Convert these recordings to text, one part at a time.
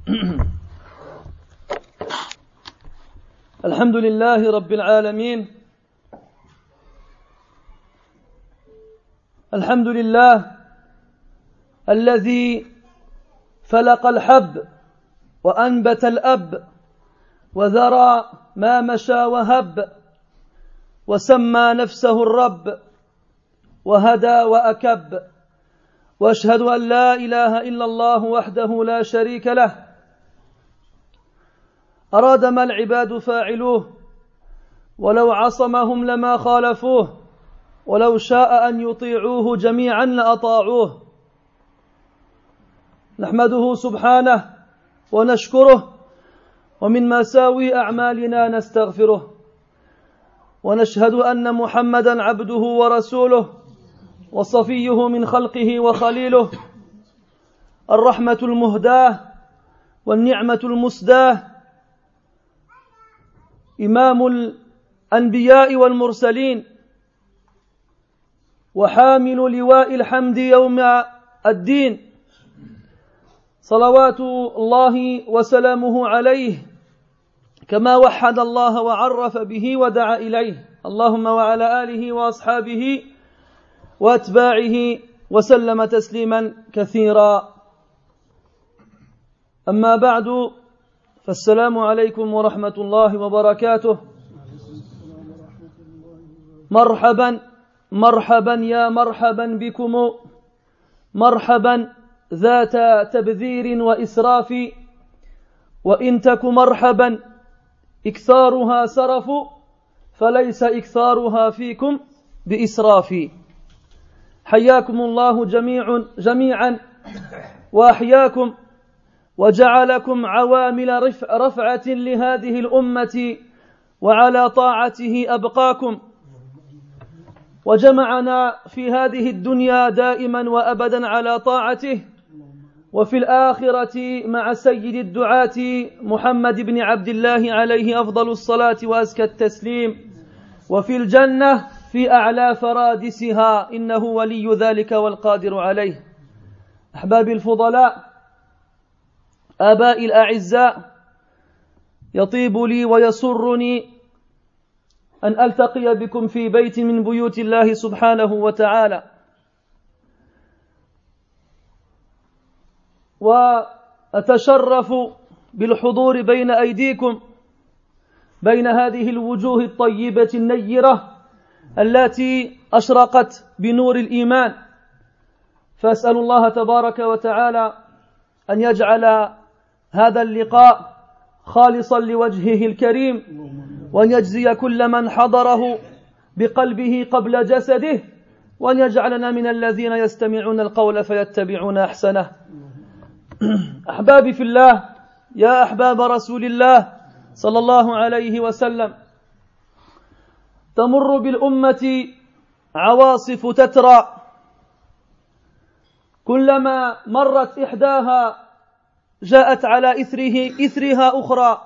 الحمد لله رب العالمين. الحمد لله الذي فلق الحب وأنبت الأب وذرى ما مشى وهب وسمى نفسه الرب وهدى وأكب، وأشهد أن لا إله إلا الله وحده لا شريك له، أراد ما العباد فاعلوه، ولو عصمهم لما خالفوه، ولو شاء أن يطيعوه جميعا لأطاعوه. نحمده سبحانه ونشكره، ومن مساوي أعمالنا نستغفره، ونشهد أن محمدا عبده ورسوله وصفيه من خلقه وخليله، الرحمة المهداة والنعمة المسداة، إمام الأنبياء والمرسلين، وحامل لواء الحمد يوم الدين، صلوات الله وسلامه عليه، كما وحد الله وعرف به ودعا إليه، اللهم وعلى آله وأصحابه وأتباعه وسلم تسليما كثيرا. أما بعد، فالسلام عليكم ورحمة الله وبركاته. مرحبا مرحبا يا مرحبا بكم، مرحبا ذات تبذير وإسراف، وإن تك مرحبا إكثارها سرف، فليس إكثارها فيكم بإسراف. حياكم الله جميعا وأحياكم، وجعلكم عوامل رفعة لهذه الأمة، وعلى طاعته أبقاكم، وجمعنا في هذه الدنيا دائما وأبدا على طاعته، وفي الآخرة مع سيد الدعاة محمد بن عبد الله عليه أفضل الصلاة وأزكى التسليم، وفي الجنة في أعلى فرادسها، إنه ولي ذلك والقادر عليه. أحبابي الفضلاء، آبائي الأعزاء، يطيب لي ويسرني أن ألتقي بكم في بيت من بيوت الله سبحانه وتعالى، وأتشرف بالحضور بين أيديكم، بين هذه الوجوه الطيبة النيرة التي أشرقت بنور الإيمان. فأسأل الله تبارك وتعالى أن يجعل هذا اللقاء خالصا لوجهه الكريم، وأن يجزي كل من حضره بقلبه قبل جسده، وأن يجعلنا من الذين يستمعون القول فيتبعون أحسنه. أحبابي في الله، يا أحباب رسول الله صلى الله عليه وسلم، تمر بالأمة عواصف تترى، كلما مرت إحداها جاءت على إثرها أخرى.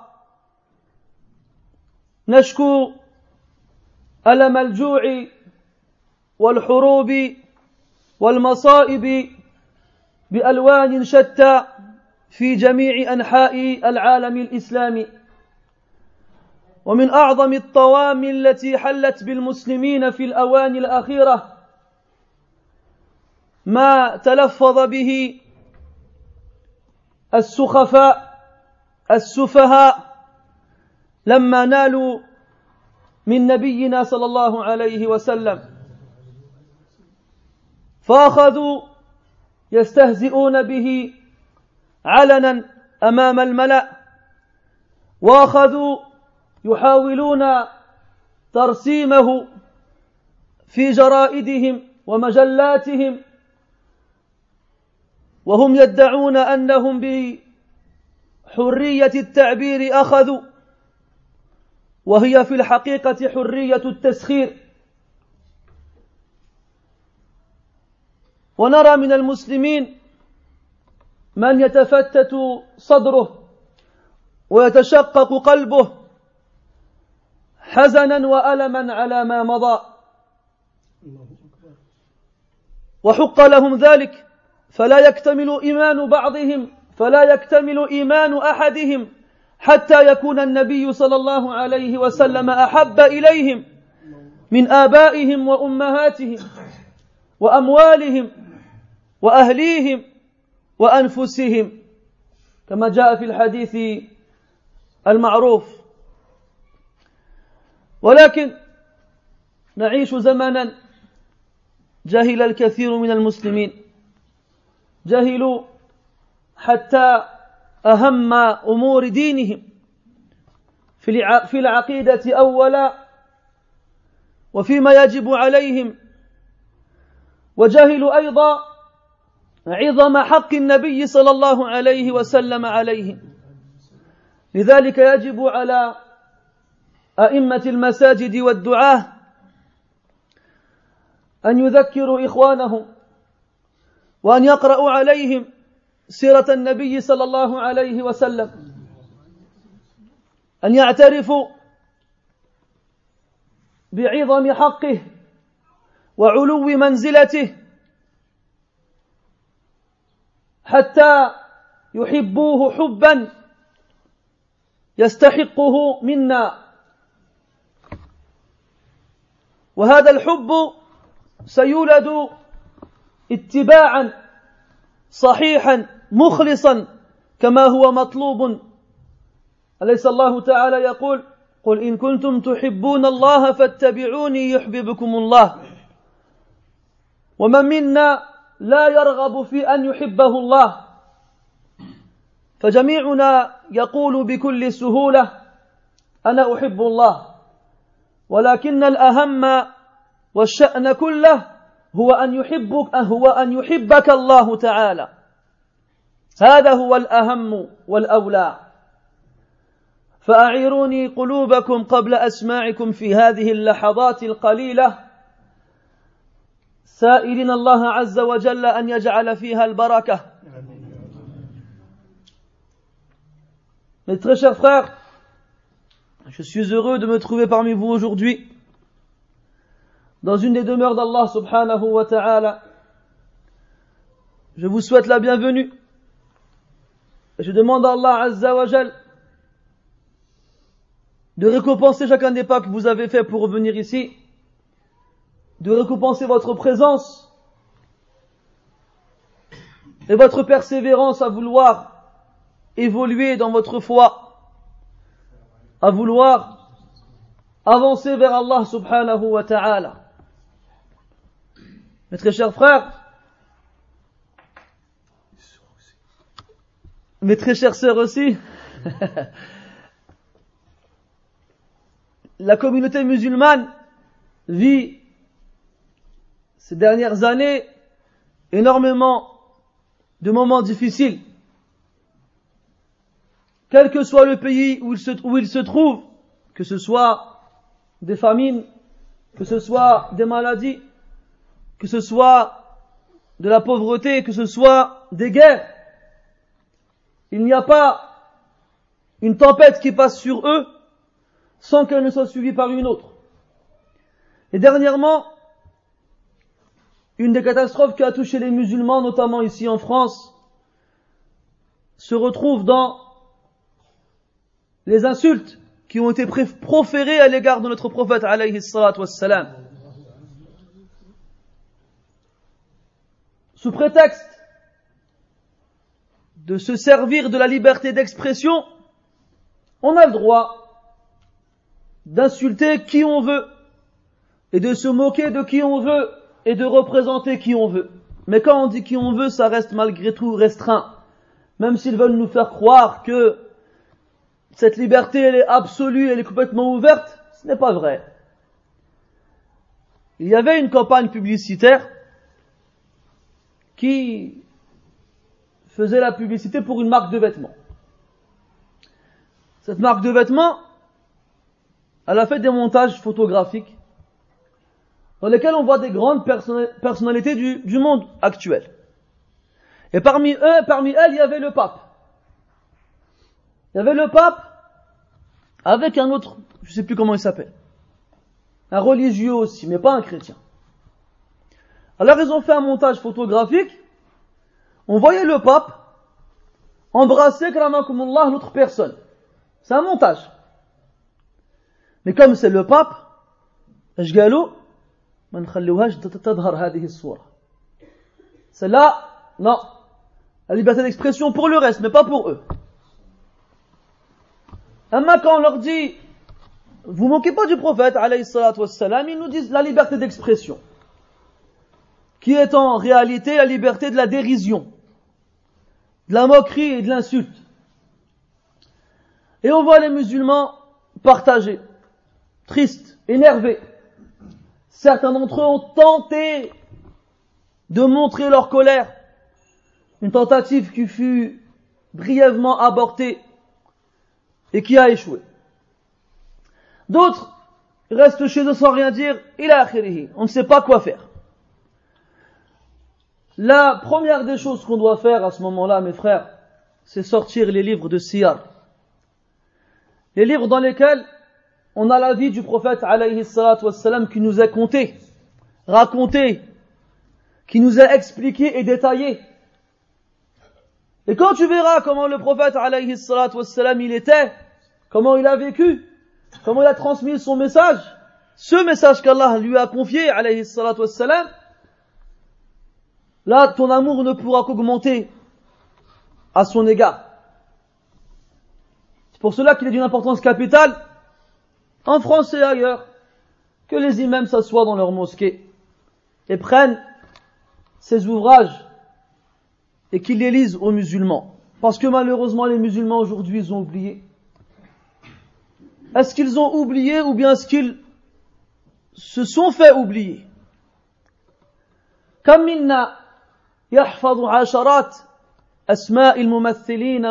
نشكو ألم الجوع والحروب والمصائب بألوان شتى في جميع أنحاء العالم الإسلامي. ومن أعظم الطوامع التي حلت بالمسلمين في الأوان الأخيرة ما تلفظ به السفهاء لما نالوا من نبينا صلى الله عليه وسلم، فأخذوا يستهزئون به علنا أمام الملأ، وأخذوا يحاولون ترسيمه في جرائدهم ومجلاتهم، وهم يدعون أنهم بحرية التعبير أخذوا، وهي في الحقيقة حرية التسخير. ونرى من المسلمين من يتفتت صدره ويتشقق قلبه حزنا وألما على ما مضى، وحق لهم ذلك، فلا يكتمل إيمان بعضهم فلا يكتمل إيمان أحدهم حتى يكون النبي صلى الله عليه وسلم أحب إليهم من آبائهم وأمهاتهم وأموالهم وأهليهم وأنفسهم كما جاء في الحديث المعروف. ولكن نعيش زمانا جهل الكثير من المسلمين، جهلوا حتى أهم أمور دينهم في العقيدة أولا وفيما يجب عليهم، وجهلوا أيضا عظم حق النبي صلى الله عليه وسلم عليهم. لذلك يجب على أئمة المساجد والدعاة أن يذكروا إخوانهم وأن يقرأوا عليهم سيرة النبي صلى الله عليه وسلم، أن يعترفوا بعظم حقه وعلو منزلته حتى يحبوه حبا يستحقه منا. وهذا الحب سيولد اتباعا صحيحا مخلصا كما هو مطلوب. أليس الله تعالى يقول: قل إن كنتم تحبون الله فاتبعوني يحببكم الله. ومن منا لا يرغب في أن يحبه الله، فجميعنا يقول بكل سهولة: أنا أحب الله، ولكن الأهم والشأن كله هو أن يحبك الله تعالى. هذا هو الأهم والأولى. فأعيروني قلوبكم قبل أسماعكم في هذه اللحظات القليلة، سائلين الله عز وجل أن يجعل فيها البركة. Mes très chers frères, je suis heureux de me trouver parmi vous aujourd'hui dans une des demeures d'Allah subhanahu wa ta'ala. Je vous souhaite la bienvenue et je demande à Allah azza wa jal de récompenser chacun des pas que vous avez fait pour revenir ici, de récompenser votre présence et votre persévérance à vouloir évoluer dans votre foi, à vouloir avancer vers Allah subhanahu wa ta'ala. Mes très chers frères, mes très chères sœurs aussi, la communauté musulmane vit ces dernières années énormément de moments difficiles. Quel que soit le pays où il se trouve, que ce soit des famines, que ce soit des maladies, que ce soit de la pauvreté, que ce soit des guerres, il n'y a pas une tempête qui passe sur eux sans qu'elle ne soit suivie par une autre. Et dernièrement, une des catastrophes qui a touché les musulmans, notamment ici en France, se retrouve dans les insultes qui ont été proférées à l'égard de notre prophète alayhi salatu wassalam. Sous prétexte de se servir de la liberté d'expression, on a le droit d'insulter qui on veut et de se moquer de qui on veut et de représenter qui on veut. Mais quand on dit qui on veut, ça reste malgré tout restreint. Même s'ils veulent nous faire croire que cette liberté, elle est absolue, elle est complètement ouverte, ce n'est pas vrai. Il y avait une campagne publicitaire qui faisait la publicité pour une marque de vêtements. Cette marque de vêtements, elle a fait des montages photographiques dans lesquels on voit des grandes personnalités du monde actuel. Et parmi elles, il y avait le pape. Il y avait le pape avec un autre, je ne sais plus comment il s'appelle. Un religieux aussi, mais pas un chrétien. Alors ils ont fait un montage photographique. On voyait le pape embrasser karamakumullah l'autre personne. C'est un montage. Mais comme c'est le pape, ايش قالوا؟ ما نخلوهاش تظهر هذه الصورة. C'est là, non. La liberté d'expression pour le reste, mais pas pour eux. Amma quand on leur dit, vous moquez pas du prophète, alayhi salatu wassalam, ils nous disent la liberté d'expression, qui est en réalité la liberté de la dérision, de la moquerie et de l'insulte. Et on voit les musulmans partagés, tristes, énervés. Certains d'entre eux ont tenté de montrer leur colère, une tentative qui fut brièvement abortée et qui a échoué. D'autres restent chez eux sans rien dire, ila akhirihi, on ne sait pas quoi faire. La première des choses qu'on doit faire à ce moment-là, mes frères, c'est sortir les livres de Siyar. Les livres dans lesquels on a la vie du prophète alayhi salatu wassalam qui nous est conté, raconté, qui nous est expliqué et détaillé. Et quand tu verras comment le prophète alayhi salatu wassalam il était, comment il a vécu, comment il a transmis son message, ce message qu'Allah lui a confié alayhi salatu wassalam, là ton amour ne pourra qu'augmenter à son égard. C'est pour cela qu'il est d'une importance capitale, en France et ailleurs, que les imams s'assoient dans leur mosquée et prennent ces ouvrages et qu'ils les lisent aux musulmans. Parce que malheureusement les musulmans aujourd'hui ils ont oublié. Est-ce qu'ils ont oublié ou bien est-ce qu'ils se sont fait oublier? كم منا يحفظ عشرات أسماء الممثلين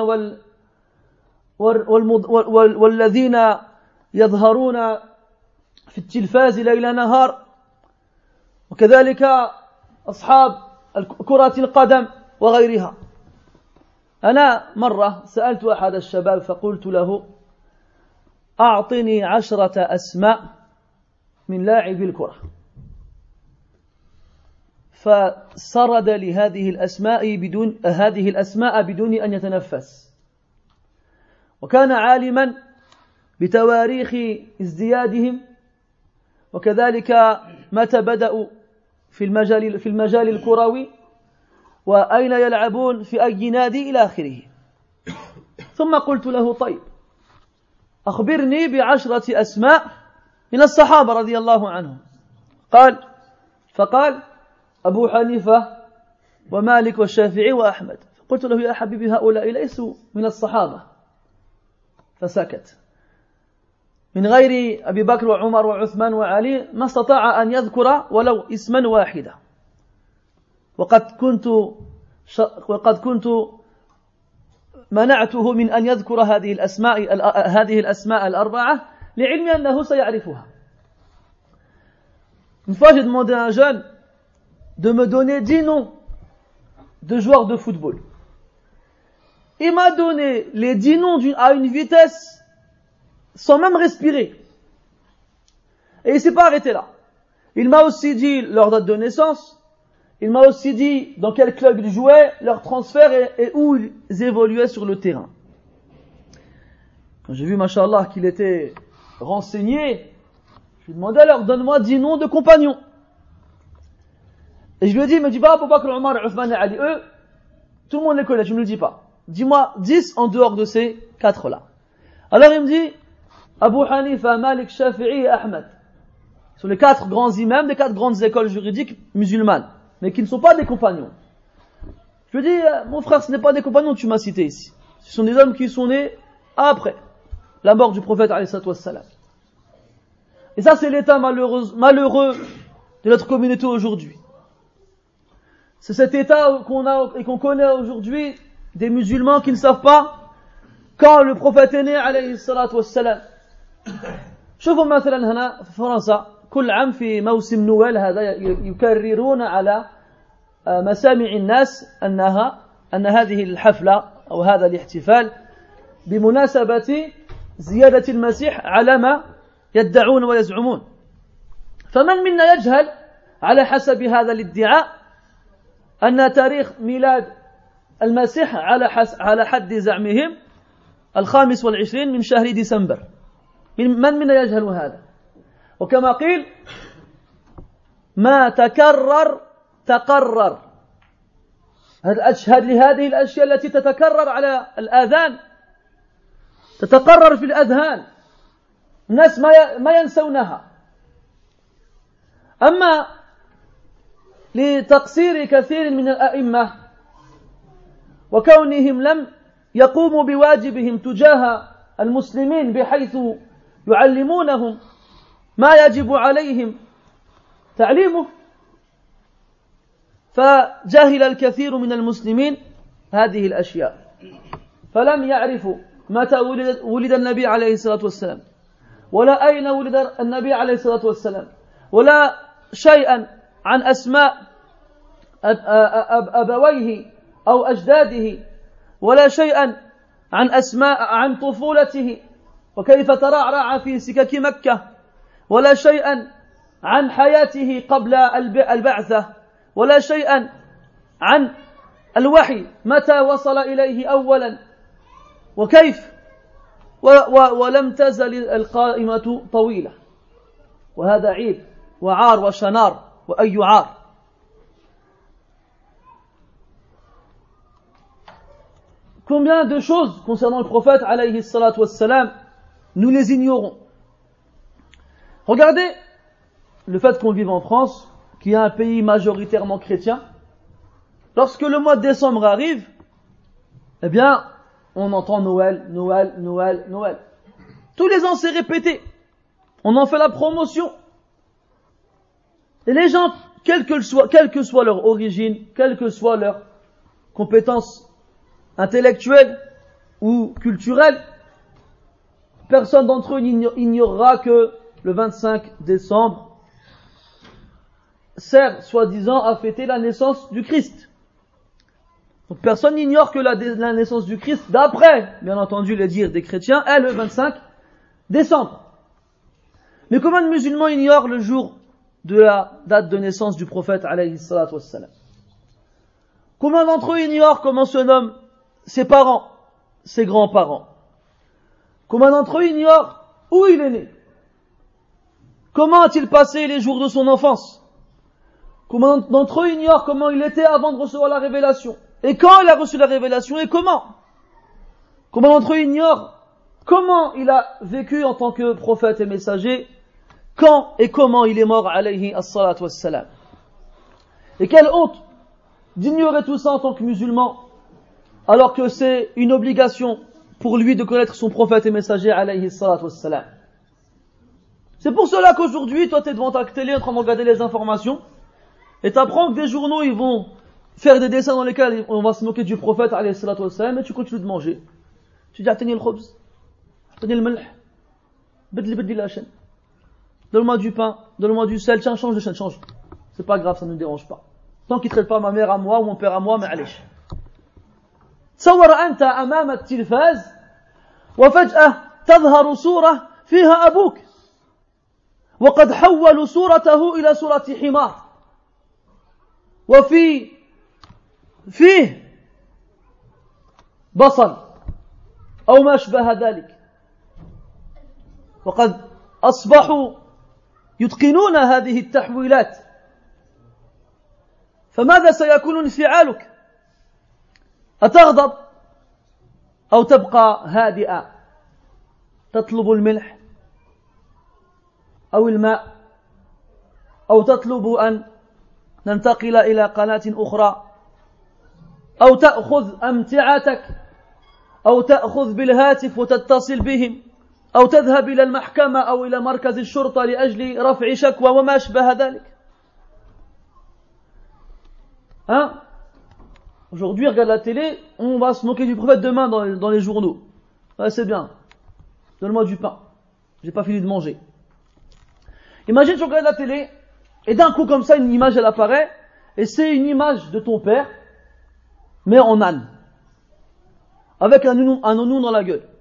والذين يظهرون في التلفاز ليل نهار وكذلك أصحاب كرة القدم وغيرها. أنا مرة سألت أحد الشباب فقلت له أعطني 10 أسماء من لاعبي الكرة، فسرد لي هذه الأسماء بدون أن يتنفس، وكان عالما بتواريخ ازديادهم وكذلك متى بدأوا في المجال الكروي وأين يلعبون في أي نادي إلى آخره. ثم قلت له طيب أخبرني ب10 أسماء من الصحابة رضي الله عنهم. فقال أبو حنيفة ومالك والشافعي وأحمد. قلت له يا حبيبي هؤلاء ليسوا من الصحابة، فسكت. من غير أبي بكر وعمر وعثمان وعلي ما استطاع أن يذكر ولو اسما واحدا، وقد كنت منعته من أن يذكر هذه الأسماء الأربعة لعلم أنه سيعرفها. Une fois j'ai demandé à un jeune de me donner 10 noms de joueurs de football. Il m'a donné les 10 noms à une vitesse sans même respirer. Et il ne s'est pas arrêté là. Il m'a aussi dit leur date de naissance, il m'a aussi dit dans quel club ils jouaient, leur transfert et où ils évoluaient sur le terrain. Quand j'ai vu, machallah, qu'il était renseigné, je lui ai demandé alors, donne-moi 10 noms de compagnons. Et je lui ai dit, il me dit pas Abu Bakr, Omar, Uthman et Ali, eux, tout le monde les connaît, tu ne me le dis pas. Dis-moi 10 en dehors de ces 4-là. Alors il me dit, Abu Hanifa, Malik, Shafi'i et Ahmed. Ce sont les 4 grands imams des 4 grandes écoles juridiques musulmanes, mais qui ne sont pas des compagnons. Je lui ai dit, mon frère, ce n'est pas des compagnons que tu m'as cités ici. Ce sont des hommes qui sont nés après la mort du prophète, alayhi salatu wassalam. Et ça, c'est l'état malheureux de notre communauté aujourd'hui. C'est cet état qu'on a et qu'on connaît aujourd'hui des musulmans qui ne savent pas quand le prophète est né, alayhi salatu wassalam. شوفوا مثلا هنا في فرنسا كل عام في موسم نويل هذا يكررون على مسامع الناس أن هذه الحفلة أو هذا الاحتفال بمناسبة زيادة المسيح على ما يدعون ويزعمون. فمن منا يجهل على حسب هذا الادعاء أن تاريخ ميلاد المسيح على حد زعمهم 25 من شهر ديسمبر. من يجهل هذا؟ وكما قيل ما تكرر تقرر. هذه الأشياء التي تتكرر على الآذان تتقرر في الأذهان، الناس ما ينسونها. أما لتقصير كثير من الأئمة وكونهم لم يقوموا بواجبهم تجاه المسلمين بحيث يعلمونهم ما يجب عليهم تعليمه، فجهل الكثير من المسلمين هذه الأشياء، فلم يعرفوا متى ولد النبي عليه الصلاة والسلام، ولا أين ولد النبي عليه الصلاة والسلام، ولا شيئا عن أسماء أبويه أو أجداده، ولا شيئا عن طفولته وكيف ترعرع في سكك مكة، ولا شيئا عن حياته قبل البعثة، ولا شيئا عن الوحي متى وصل إليه أولا وكيف، ولم تزل القائمة طويلة، وهذا عيب وعار وشنار وأي عار. Combien de choses concernant le prophète alayhi salatu wassalam, nous les ignorons. Regardez le fait qu'on vive en France, qui est un pays majoritairement chrétien. Lorsque le mois de décembre arrive, eh bien, on entend Noël, Noël, Noël, Noël. Tous les ans c'est répété. On en fait la promotion. Et les gens, quelle que soit leur origine, quelle que soit leur compétence intellectuelle ou culturelle, personne d'entre eux n'ignorera que le 25 décembre sert soi-disant à fêter la naissance du Christ. Donc personne n'ignore que la naissance du Christ, d'après, bien entendu, les dires des chrétiens, est le 25 décembre. Mais combien de musulmans ignorent le jour de la date de naissance du prophète alayhi salatu wassalam? Combien d'entre eux ignorent comment se nomment ses parents, ses grands-parents? Combien d'entre eux ignorent où il est né? Comment a-t-il passé les jours de son enfance? Combien d'entre eux ignorent comment il était avant de recevoir la révélation? Et quand il a reçu la révélation et comment? Combien d'entre eux ignorent comment il a vécu en tant que prophète et messager? Quand et comment il est mort alayhi as-salatu wassalam? Et quelle honte d'ignorer tout ça en tant que musulman, alors que c'est une obligation pour lui de connaître son prophète et messager alayhi as-salatu wassalam. C'est pour cela qu'aujourd'hui, toi t'es devant ta télé en train de regarder les informations, et t'apprends que des journaux ils vont faire des dessins dans lesquels on va se moquer du prophète alayhi salatu wassalam, et tu continues de manger. Tu dis attenez le khobz, attenez le milh, bedli la chaîne. Donne-moi du pain, donne-moi du sel, tiens, change de chaîne, change. C'est pas grave, ça ne nous dérange pas. Tant qu'il ne traite pas ma mère à moi ou mon père à moi, mais allez. تصور أنت أمام التلفاز وفجأة تظهر صورة فيها أبوك وقد حولوا صورته إلى صورة حمار فيه بصل أو ما أشبه ذلك، وقد أصبحوا يتقنون هذه التحويلات. فماذا سيكون انفعالك؟ أتغضب أو تبقى هادئا تطلب الملح أو الماء أو تطلب أن ننتقل إلى قناة أخرى أو تأخذ أمتعتك أو تأخذ بالهاتف وتتصل بهم أو تذهب إلى المحكمة أو إلى مركز الشرطة لأجل رفع شكوى وما أشبه ذلك. Hein? Aujourd'hui, regarde la télé, on va se moquer du prophète demain dans les journaux. Ouais, c'est bien. Donne-moi du pain. J'ai pas fini de manger. Imagine, tu regardes la télé, et d'un coup, comme ça, une image, elle apparaît, et c'est une image de ton père, mais en âne. Avec un oignon dans la gueule.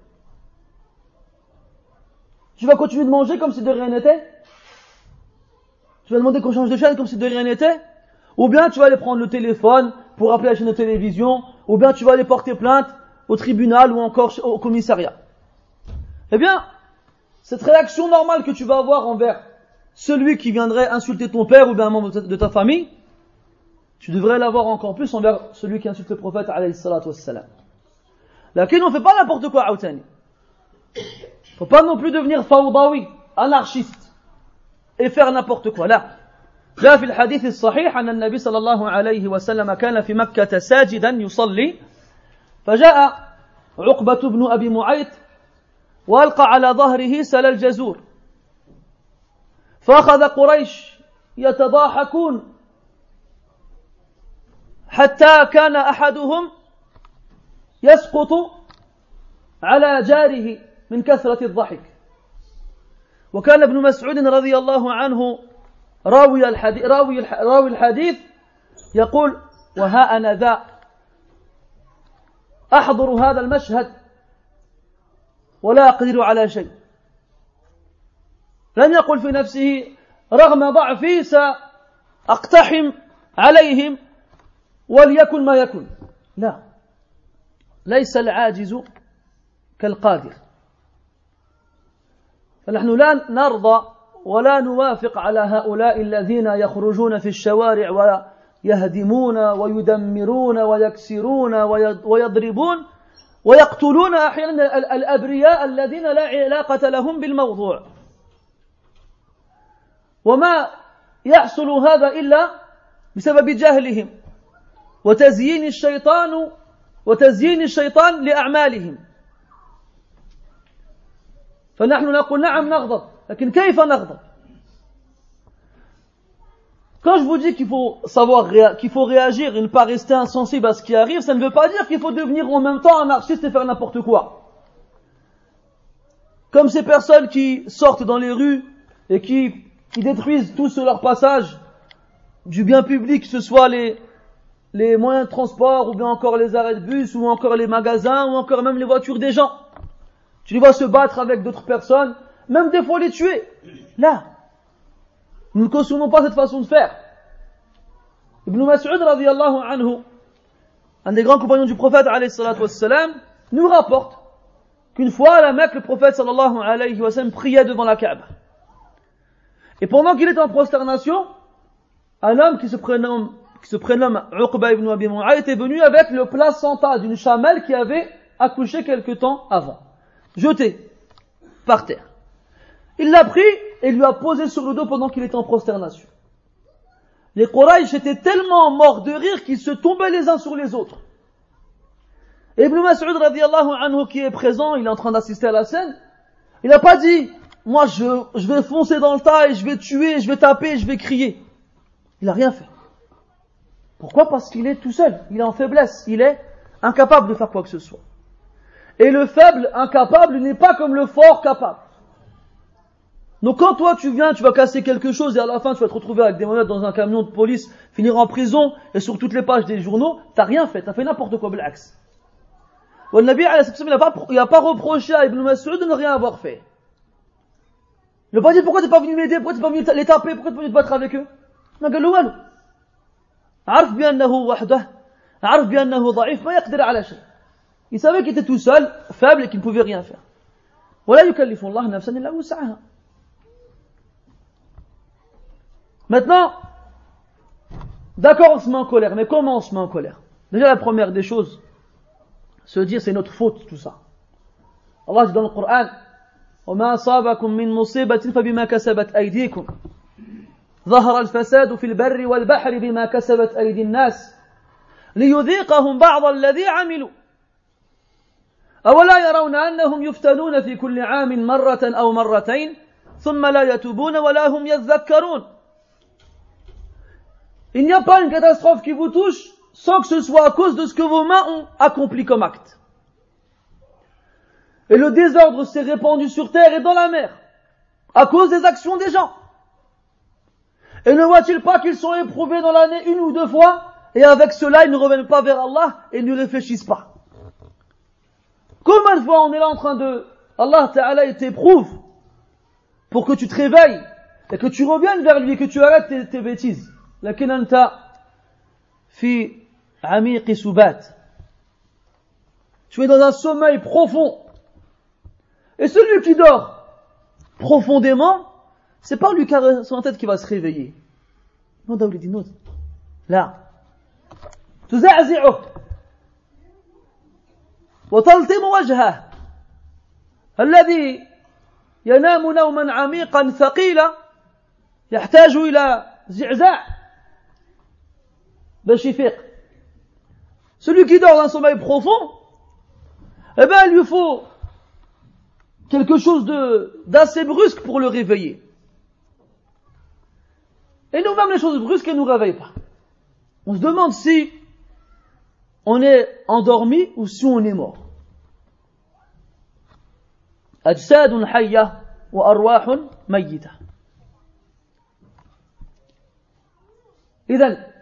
Tu vas continuer de manger comme si de rien n'était? Tu vas demander qu'on change de chaîne comme si de rien n'était? Ou bien tu vas aller prendre le téléphone pour appeler la chaîne de télévision ou bien tu vas aller porter plainte au tribunal ou encore au commissariat. Eh bien, cette réaction normale que tu vas avoir envers celui qui viendrait insulter ton père ou bien un membre de ta famille, tu devrais l'avoir encore plus envers celui qui insulte le prophète alayhi salatu wassalam. Lakin on fait pas n'importe quoi, Aoutani. Faut pas non plus devenir fawdawi, anarchiste, et faire n'importe quoi. Là, جاء في الحديث الصحيح أن النبي صلى الله عليه وسلم كان في مكة ساجدا يصلي فجاء عقبة بن أبي معيط وألقى على ظهره سل الجزور فأخذ قريش يتضاحكون حتى كان أحدهم يسقط على جاره من كثرة الضحك وكان ابن مسعود رضي الله عنه راوي الحديث يقول وها أنا ذا أحضر هذا المشهد ولا أقدر على شيء لم يقل في نفسه رغم ضعفي سأقتحم عليهم وليكن ما يكن لا ليس العاجز كالقادر فنحن لا نرضى ولا نوافق على هؤلاء الذين يخرجون في الشوارع ويهدمون ويدمرون ويكسرون ويضربون ويقتلون أحيانا الأبرياء الذين لا علاقة لهم بالموضوع وما يحصل هذا إلا بسبب جهلهم وتزيين الشيطان لأعمالهم فنحن نقول نعم نغضب لكن كيف نغضب Quand je vous dis qu'il faut réagir et ne pas rester insensible à ce qui arrive, ça ne veut pas dire qu'il faut devenir en même temps anarchiste et faire n'importe quoi. Comme ces personnes qui sortent dans les rues et qui détruisent tout sur leur passage du bien public, que ce soit les moyens de transport ou bien encore les arrêts de bus ou encore les magasins ou encore même les voitures des gens. Tu les vois se battre avec d'autres personnes, même des fois les tuer. Là, nous ne cautionnons pas cette façon de faire. Ibn Mas'ud radiyallahu anhu, un des grands compagnons du prophète alayhi salatu wassalam, nous rapporte qu'une fois à la Mecque, le prophète sallallahu alayhi wa sallam priait devant la Kaaba. Et pendant qu'il était en prosternation, un homme qui se prénomme Uqba ibn Abi Mu'ayt est venu avec le placenta d'une chamelle qui avait accouché quelque temps avant, jeté par terre. Il l'a pris et lui a posé sur le dos pendant qu'il était en prosternation. Les Quraysh étaient tellement morts de rire qu'ils se tombaient les uns sur les autres. Et Ibn Mas'ud radiyallahu anhu qui est présent, il est en train d'assister à la scène, il n'a pas dit moi je vais foncer dans le tas et je vais tuer, je vais taper, je vais crier. Il n'a rien fait. Pourquoi? Parce qu'il est tout seul, il est en faiblesse, il est incapable de faire quoi que ce soit. Et le faible, incapable, n'est pas comme le fort capable. Donc quand toi tu viens, tu vas casser quelque chose et à la fin tu vas te retrouver avec des monettes dans un camion de police, finir en prison et sur toutes les pages des journaux, t'as rien fait, t'as fait n'importe quoi, bil'aks. Le Nabi il n'a pas reproché à Ibn Mas'ud de ne rien avoir fait. Il n'a pas dit pourquoi t'es pas venu m'aider, pourquoi t'es pas venu les taper, pourquoi t'es pas venu te battre avec eux. Il a dit عرف بأنه وحده عرف بأنه ضعيف ما يقدر على شيء. Il savait qu'il était tout seul, faible et qu'il ne pouvait rien faire. ولا يكلف الله نفسا إلا وسعها. Maintenant, d'accord, on se met en colère, mais comment on se met en colère? Déjà, la première des choses, se dire c'est notre faute, tout ça. Allah dit dans le Coran, وَمَا أَصَابَكُم مِّن مُّصِيبَةٍ فَبِمَا كَسَبَتْ أَيْدِيكُمْ ظهر الفساد في البر والبحر بما كسبت أيدي الناس ليذيقهم بعض الذي عملوا أولا يرون أنهم يفتنون في كل عام مرة أو مرتين ثم لا يتوبون ولا هم يذكرون. Il n'y a pas une catastrophe qui vous touche sans que ce soit à cause de ce que vos mains ont accompli comme acte. Et le désordre s'est répandu sur terre et dans la mer à cause des actions des gens. Et ne voit-il pas qu'ils sont éprouvés dans l'année une ou deux fois, et avec cela ils ne reviennent pas vers Allah et ne réfléchissent pas. Combien de fois on est là en train de... Allah Ta'ala il t'éprouve pour que tu te réveilles et que tu reviennes vers lui et que tu arrêtes tes bêtises. لكن أنت في عميق سبات tu es dans un sommeil profond. Et celui qui dort profondément, c'est pas lui qui a sur la tête qui va se réveiller. Non, Daouli dit non. Là. تزعزعه وتلطم وجهه الذي ينام نوما عميقا ثقيلا يحتاج إلى زعزاع باش يفيق. Celui qui dort dans un sommeil profond, eh ben, il lui faut quelque chose d'assez brusque pour le réveiller. Et nous-mêmes, les choses brusques, elles ne nous réveillent pas. On se demande si on est endormi ou si on est mort. أجساد حية وأرواح ميتة. إذن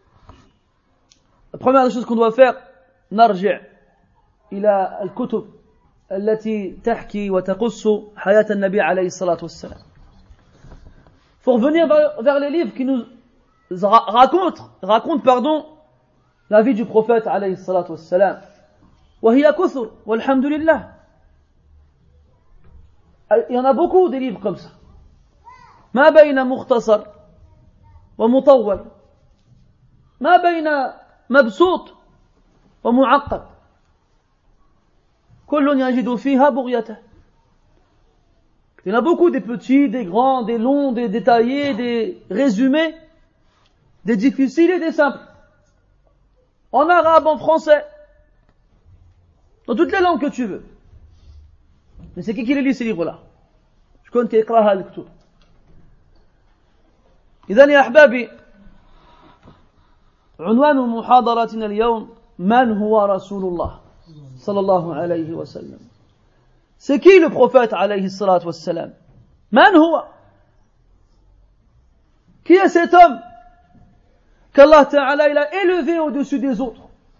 la première des choses qu'on doit faire, نرجع إلى الكتب التي تحكي وتقص حياة النبي عليه الصلاة والسلام. Faut revenir vers les livres qui nous racontent la vie du prophète عليه الصلاة والسلام. وهي كثر والحمد لله. Il y en a beaucoup des livres comme ça. ما بين مختصر ومطول. ما بين مبسوط ومعقد. كل يجد فيها بغيته. Il y en a beaucoup, des petits, des grands, des longs, des détaillés, des résumés, des difficiles et des simples. En arabe, en français, dans toutes les langues que tu veux. Mais c'est qui les lit ces livres-là? Je compte يقراها الكتب. إذن يا أحبابي, عنوان محاضرتنا اليوم من هو رسول الله صلى الله عليه وسلم. C'est qui le prophète alayhi salat wa salam? Man huwa? Qui est cet homme qu'Allah Ta'ala il a élevé au-dessus des autres?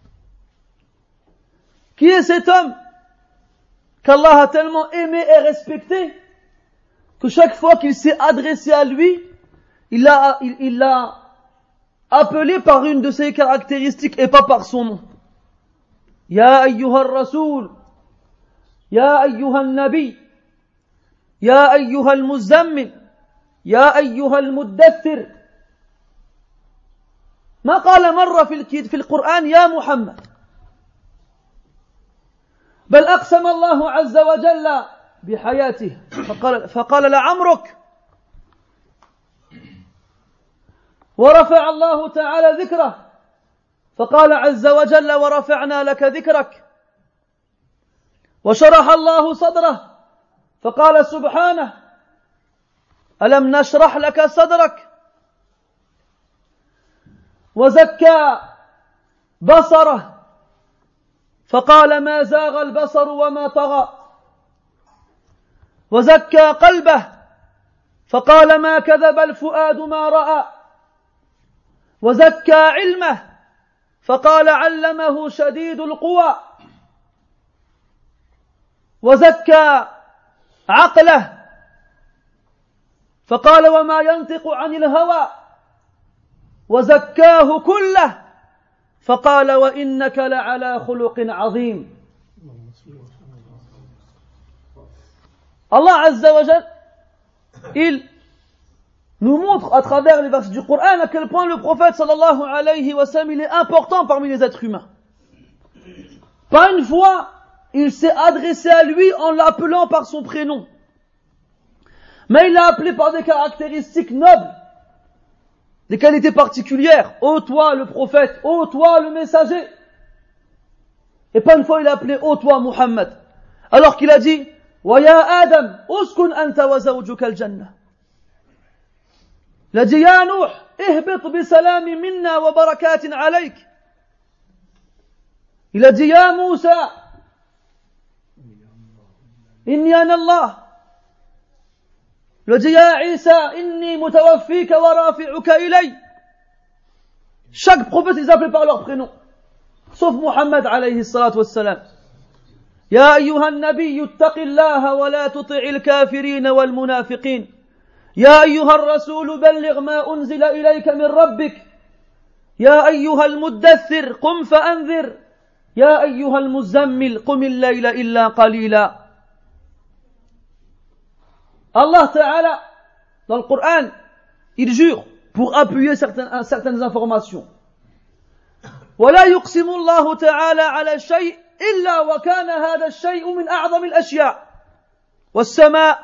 Qui est cet homme qu'Allah a tellement aimé et respecté que chaque fois qu'il s'est adressé à lui, il l'a appelé par une de ses caractéristiques et pas par son nom? Ya ayyuhar rasoul, يا أيها النبي يا أيها المزمل يا أيها المدثر. ما قال مرة في القرآن يا محمد، بل أقسم الله عز وجل بحياته فقال لعمرك، ورفع الله تعالى ذكره فقال عز وجل ورفعنا لك ذكرك، وشرح الله صدره فقال سبحانه ألم نشرح لك صدرك، وزكى بصره فقال ما زاغ البصر وما طغى، وزكى قلبه فقال ما كذب الفؤاد ما رأى، وزكى علمه فقال علمه شديد القوى، وزكى عقله فقال وما ينطق عن الهوى، وزكاه كله فقال وإنك لعلى خلق عظيم. Allah Azza wa Jal, il nous montre à travers les versets du Coran à quel point le prophète sallallahu alayhi wa sallam il est important parmi les êtres humains. Pas une fois il s'est adressé à lui en l'appelant par son prénom, mais il l'a appelé par des caractéristiques nobles, des qualités particulières. Ô toi le prophète, ô toi le messager. Et pas une fois il a appelé ô toi Muhammad, alors qu'il a dit wa ya Adam uskun anta wa zawjuka al-jannah. Il a dit ya Nuh ihbit bi salami minna wa barakatin alayk. Il a dit ya Moussa inni ana Allah. Il a dit ya Isa inni mutawaffika wa rafi'uka ilay. Chaque prophète les appelait par leur prénom, sauf Muhammad alayhi salatu wassalam. يا أيها النبي اتق الله ولا تطع الكافرين والمنافقين. يا أيها الرسول بلغ ما أنزل إليك من ربك. يا أيها المدثر قم فأنذر. Ya ayyuhal muzammil, qumil layla illa qalila. Allah Ta'ala, dans le Coran, il jure pour appuyer certaines informations. ولا يقسم الله تعالى على شيء إلا وكان هذا الشيء من أعظم الأشياء والسماء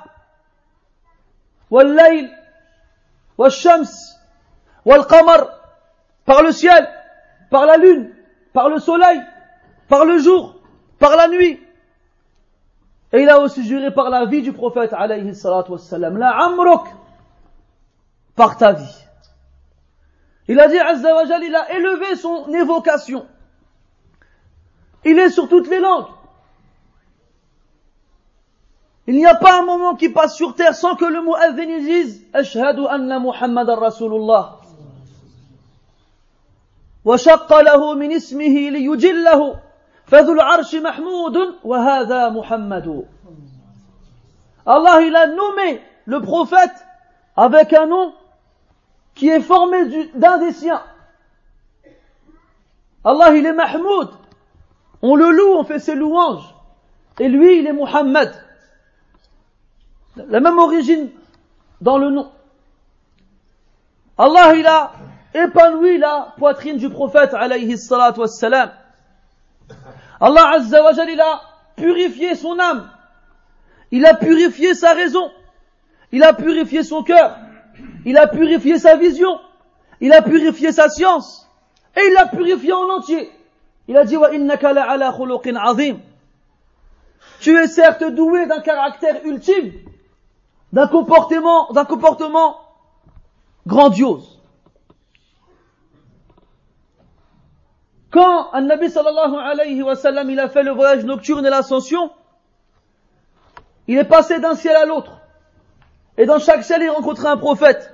والليل والشمس والقمر, par le ciel, par la lune, par le soleil, par le jour, par la nuit. Et il a aussi juré par la vie du prophète alayhi salatu wassalam, la amruk, par ta vie. Il a dit Azza wa Jal, il a élevé son évocation. Il est sur toutes les langues. Il n'y a pas un moment qui passe sur terre sans que le mu'adhin dise Ashhadu anna Muhammadan Rasulullah. وشق له من اسمه ليجله فذو العرش محمود وهذا محمد. Allah, il a nommé le prophète avec un nom qui est formé d'un des siens. Allah, il est Mahmoud. On le loue, on fait ses louanges. Et lui, il est Muhammad. La même origine dans le nom. Allah, il a épanoui la poitrine du prophète alayhi salatu wassalam. Allah Azza wa Jal, il a purifié son âme. Il a purifié sa raison. Il a purifié son cœur. Il a purifié sa vision. Il a purifié sa science. Et il l'a purifié en entier. Il a dit wa innaka la'ala khuluqin azim. Tu es certes doué d'un caractère ultime, d'un comportement grandiose. Quand An-Nabi sallallahu alayhi wa sallam, il a fait le voyage nocturne et l'ascension, il est passé d'un ciel à l'autre. Et dans chaque ciel, il rencontrait un prophète.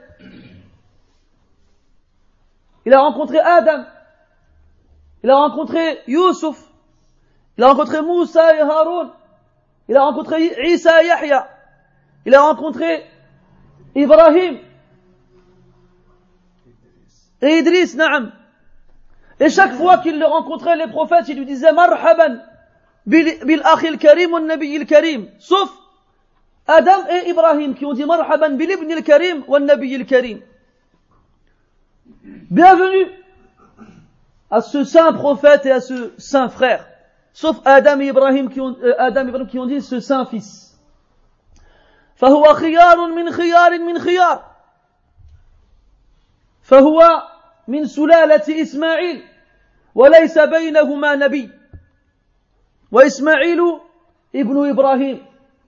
Il a rencontré Adam. Il a rencontré Yusuf. Il a rencontré Moussa et Haroun. Il a rencontré Isa et Yahya. Il a rencontré Ibrahim. Et Idris, na'am. Et chaque fois qu'il le rencontrait, les prophètes, ils lui disaient Marhaban bil akhil karim wa nabiy karim. Sauf Adam et Ibrahim qui ont dit Marhaban bil ibn al karim wa nabiy karim. Bienvenue à ce saint prophète et à ce saint frère. Sauf Adam et Ibrahim qui ont dit ce saint fils. فهو خيار من خيار من خيار. فهو من سلالة إسماعيل وليس بينهما نبي وإسماعيل ابن إبراهيم.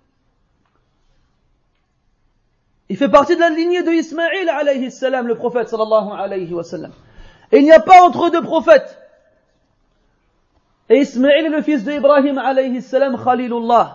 Il fait partie de la lignée de Ismaïl alayhi salam, le prophète sallallahu alayhi wa sallam. Et il n'y a pas entre eux de prophètes. Et Ismaïl est le fils d'Ibrahim alayhi salam, Khalilullah.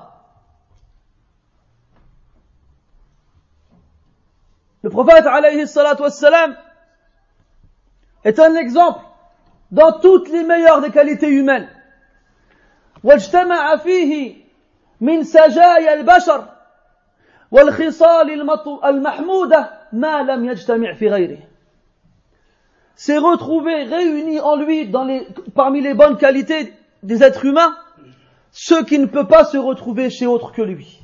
Le prophète alayhi salatu wassalam est un exemple dans toutes les meilleures des qualités humaines. واجتمع فيه من سجايا البشر والخصال المحمودة ما لم يجتمع في غيره. C'est retrouvé, réuni en lui parmi les bonnes qualités des êtres humains, ce qui ne peut pas se retrouver chez autre que lui.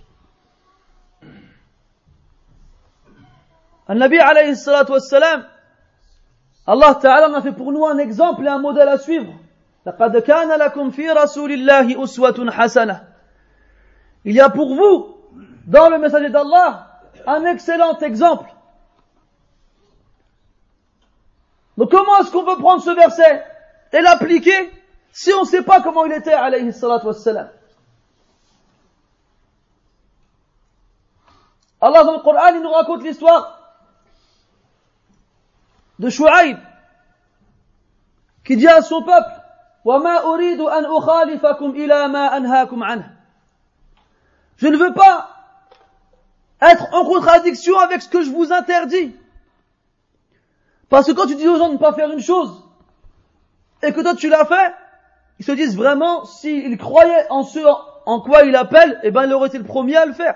An-Nabi alayhi salatu wassalam, Allah Ta'ala en a fait pour nous un exemple et un modèle à suivre. لَقَدْ كَانَ لَكُمْ فِي رَسُولِ اللَّهِ أُسْوَةٌ حَسَنَةٌ. Il y a pour vous, dans le messager d'Allah, un excellent exemple. Donc comment est-ce qu'on peut prendre ce verset et l'appliquer si on ne sait pas comment il était, alayhi salatu wassalam? Allah dans le Coran, il nous raconte l'histoire de Shu'aib qui dit à son peuple وَمَا أُرِيدُ أَنْ أُخَالِفَكُمْ إِلَى مَا أَنْهَاكُمْ عَنْهُ. Je ne veux pas être en contradiction avec ce que je vous interdis. Parce que quand tu dis aux gens de ne pas faire une chose et que toi tu l'as fait, ils se disent vraiment, s'ils croyaient en ce en quoi il appelle, eh ben il aurait été le premier à le faire.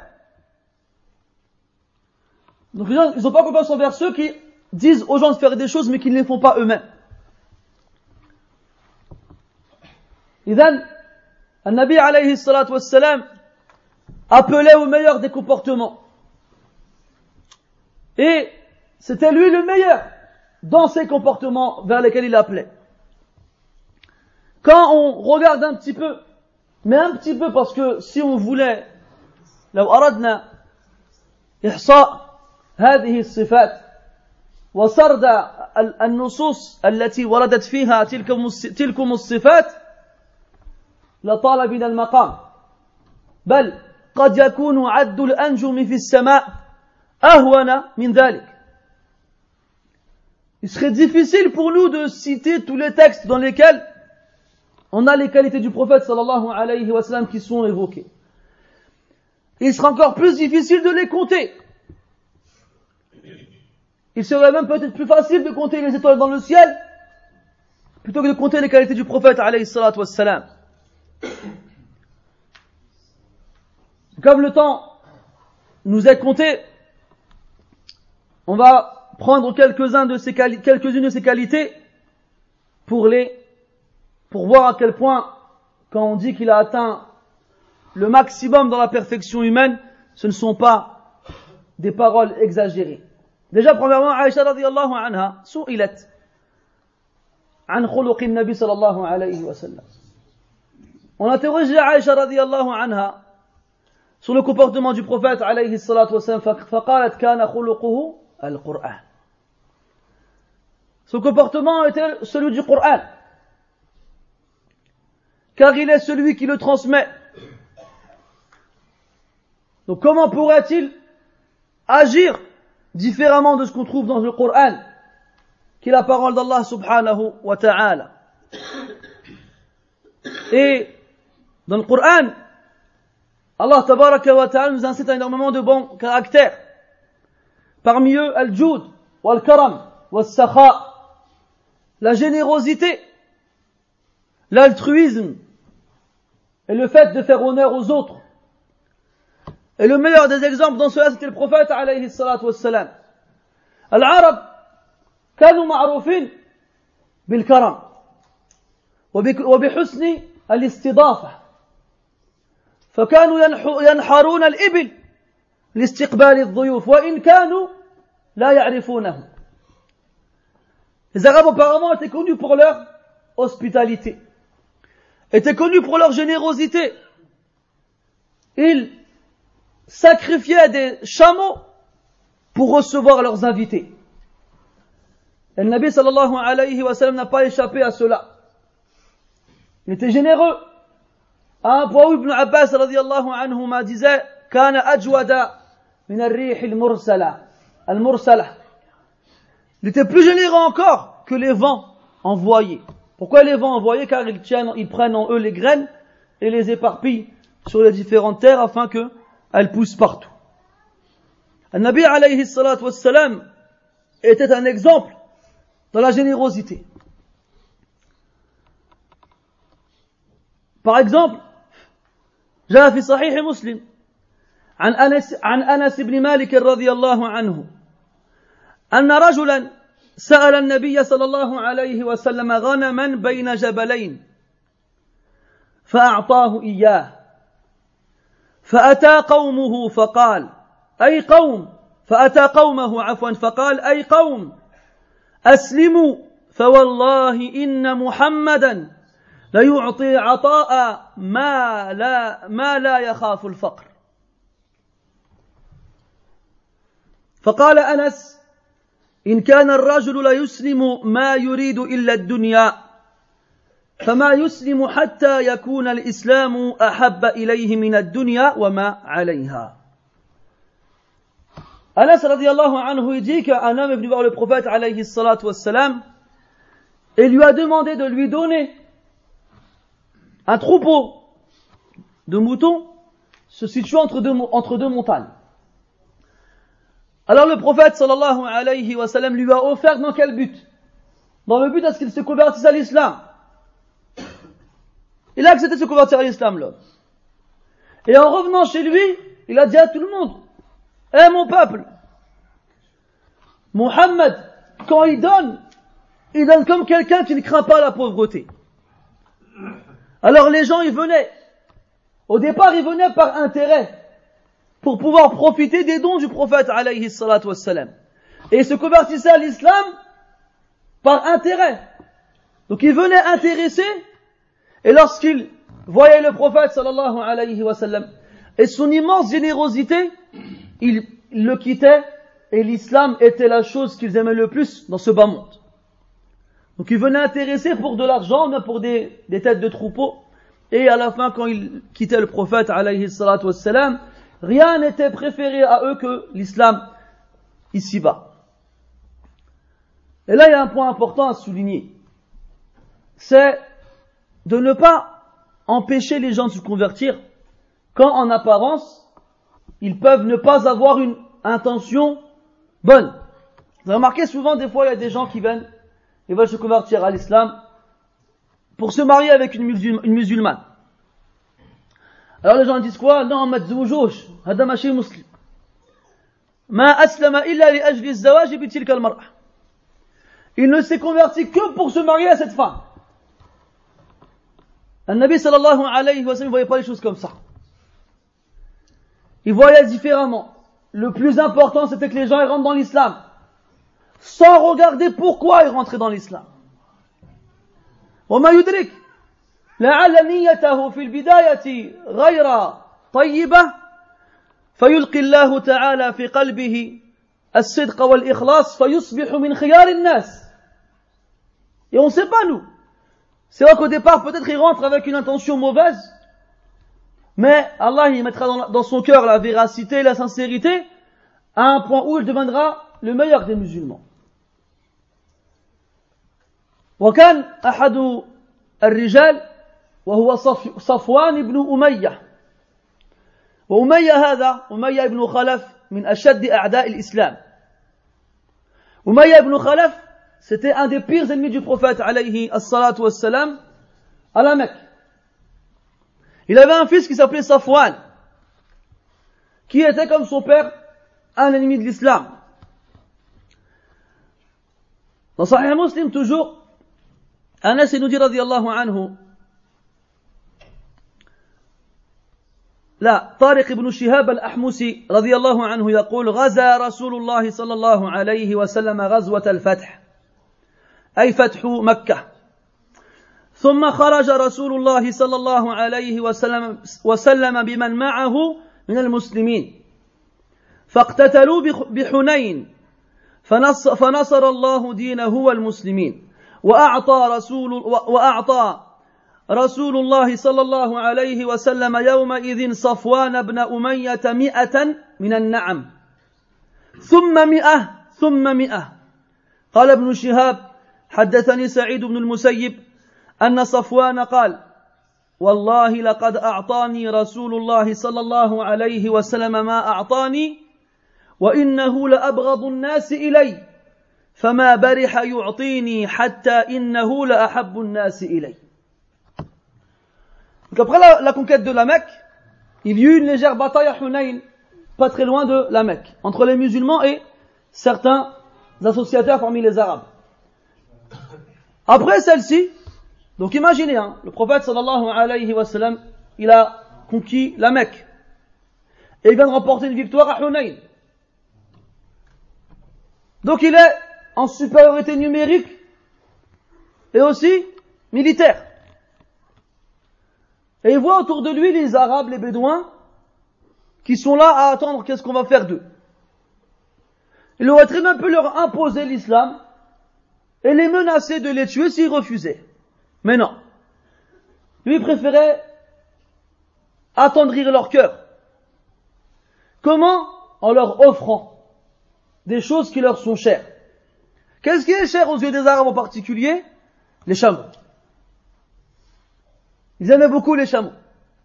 Donc les gens, ils n'ont pas confiance envers ceux qui disent aux gens de faire des choses mais qui ne les font pas eux-mêmes. إذن النبي عليه الصلاة والسلام appelait au meilleur des comportements. Et c'était lui le meilleur dans ces comportements vers lesquels il appelait. Quand on regarde un petit peu, mais un petit peu parce que si on voulait, لو أردنا إحصاء هذه الصفات وسرد النصوص التي وردت فيها تلكم الصفات لطال بنا المقام بل قد يكون عد الأنجم في السماء أهون من ذلك. Il serait difficile pour nous de citer tous les textes dans lesquels on a les qualités du prophète sallallahu alayhi wa sallam qui sont évoquées. Il sera encore plus difficile de les compter. Il serait même peut-être plus facile de compter les étoiles dans le ciel plutôt que de compter les qualités du prophète alayhi salatu wa sallam. Comme le temps nous est compté, on va prendre quelques-unes de ces qualités pour voir à quel point, quand on dit qu'il a atteint le maximum dans la perfection humaine, ce ne sont pas des paroles exagérées. Déjà, premièrement, Aïcha radiyallahu anha su'ilat an khuluqin nabi sallallahu alayhi wa sallam. On a interrogé Aïcha radiyallahu anha sur le comportement du prophète alayhi salatu wa sallam, faqalat kana khuluquhu al-Qur'an. Son comportement était celui du Coran, car il est celui qui le transmet. Donc comment pourrait-il agir différemment de ce qu'on trouve dans le Coran, qui est la parole d'Allah subhanahu wa ta'ala? Et dans le Coran, Allah tabaraka wa ta'ala nous incite à énormément de bons caractères. Parmi eux, al-Jud, wal-Karam, wal-Sakha, la générosité, l'altruisme et le fait de faire honneur aux autres. Et le meilleur des exemples dans cela, c'était le prophète alayhi salatu wassalam. Al-Arab كانوا معروفين بالكرم وبحسن الاستضافة فكانوا ينحرون الإبل لاستقبال الضيوف وإن كانوا لا يعرفونه. Les Arabes auparavant étaient connus pour leur hospitalité, étaient connus pour leur générosité. Ils sacrifiaient des chameaux pour recevoir leurs invités. Et le Nabi sallallahu alayhi wa sallam n'a pas échappé à cela. Il était généreux. À un point où Ibn Abbas radiyallahu anhuma disait كان أجود من الريح المرسلة. Il était plus généreux encore que les vents envoyés. Pourquoi les vents envoyés? Car ils prennent en eux les graines et les éparpillent sur les différentes terres afin qu'elles poussent partout. Le Nabi alayhi salatu wassalam était un exemple dans la générosité. Par exemple, جاء في صحيح مسلم عن أنس بن مالك رضي الله عنه أن رجلا سأل النبي صلى الله عليه وسلم غنما بين جبلين فأعطاه إياه فأتى قومه فقال أي قوم فقال أي قوم أسلموا فوالله إن محمدا ليعطي عطاء ما لا يخاف الفقر. فقال أنس إن كان الرجل ليسلم ما يريد إلا الدنيا فما يسلم حتى يكون الإسلام أحب إليه من الدنيا وما عليها. Anas radiyallahu anhu dit qu'un homme est venu voir le prophète alayhi salatu wassalam et lui a demandé de lui donner un troupeau de moutons se situant entre deux montagnes. Alors le prophète sallallahu alayhi wa sallam lui a offert dans quel but? Dans le but à ce qu'il se convertisse à l'islam. Il a accepté de se convertir à l'islam, l'homme. Et en revenant chez lui, il a dit à tout le monde: Eh mon peuple, Muhammad, quand il donne comme quelqu'un qui ne craint pas la pauvreté. Alors les gens, ils venaient. Au départ, ils venaient par intérêt, pour pouvoir profiter des dons du prophète, alayhi salatu wassalam. Et ils se convertissaient à l'islam par intérêt. Donc ils venaient intéressés, et lorsqu'ils voyaient le prophète, sallallahu alayhi wa sallam, et son immense générosité, ils le quittaient, et l'islam était la chose qu'ils aimaient le plus dans ce bas monde. Donc ils venaient intéressés pour de l'argent, même pour des têtes de troupeaux, et à la fin, quand ils quittaient le prophète, alayhi salatu wassalam, rien n'était préféré à eux que l'islam ici-bas. Et là, il y a un point important à souligner. C'est de ne pas empêcher les gens de se convertir quand, en apparence, ils peuvent ne pas avoir une intention bonne. Vous avez remarqué souvent, des fois, il y a des gens qui viennent et veulent se convertir à l'islam pour se marier avec une musulmane. Alors les gens disent quoi? Non, matzoujouj, hada machi muslim. Ma aslama illa li ajli az-zawaj bi tilka al-mar'a. Il ne s'est converti que pour se marier à cette femme. An-Nabi sallallahu alayhi wa sallam ne voyait pas les choses comme ça. Il voyait différemment. Le plus important, c'était que les gens ils rentrent dans l'islam, sans regarder pourquoi ils rentraient dans l'islam. وما يدرك لعل نيته في البداية غير طيبة فيلقي الله تعالى في قلبه الصدق والإخلاص فيصبح من خيار الناس. Et on ne sait pas nous. C'est vrai qu'au départ peut-être il rentre avec une intention mauvaise, mais Allah il mettra dans son cœur la véracité, la sincérité, à un point où il deviendra le meilleur des musulmans. وكان أحد الرجال وهو صفوان بن أمية. وأمية هذا أمية بن خلف من أشد أعداء الإسلام. أمية بن خلف c'était un des pires ennemis du prophète alayhi as-salatu was-salam à la Mecque. Il avait un fils qui s'appelait Safwan, qui était comme son père un ennemi de l'islam. Dans Sahih Muslim toujours, Anas nous dit radiyallahu anhu, لا طارق بن شهاب الأحمسي رضي الله عنه يقول غزا رسول الله صلى الله عليه وسلم غزوة الفتح أي فتح مكة ثم خرج رسول الله صلى الله عليه وسلم بمن معه من المسلمين فاقتتلوا بحنين فنصر الله دينه والمسلمين وأعطى رسول الله صلى الله عليه وسلم يومئذ صفوان بن أمية 100 من النعم ثم 100 قال ابن شهاب حدثني سعيد بن المسيب أن صفوان قال والله لقد أعطاني رسول الله صلى الله عليه وسلم ما أعطاني وإنه لأبغض الناس إلي فما برح يعطيني حتى إنه لأحب الناس إلي. Donc après la conquête de la Mecque, il y eut une légère bataille à Hunayn, pas très loin de la Mecque, entre les musulmans et certains associateurs parmi les Arabes. Après celle-ci, donc imaginez, le prophète sallallahu alayhi wa sallam, il a conquis la Mecque. Et il vient de remporter une victoire à Hunayn. Donc il est en supériorité numérique et aussi militaire. Et il voit autour de lui les Arabes, les Bédouins, qui sont là à attendre qu'est-ce qu'on va faire d'eux. Il aurait très bien pu leur imposer l'islam et les menacer de les tuer s'ils refusaient. Mais non. Lui préférait attendrir leur cœur. Comment? En leur offrant des choses qui leur sont chères. Qu'est-ce qui est cher aux yeux des Arabes en particulier? Les chameaux. Ils aimaient beaucoup les chameaux.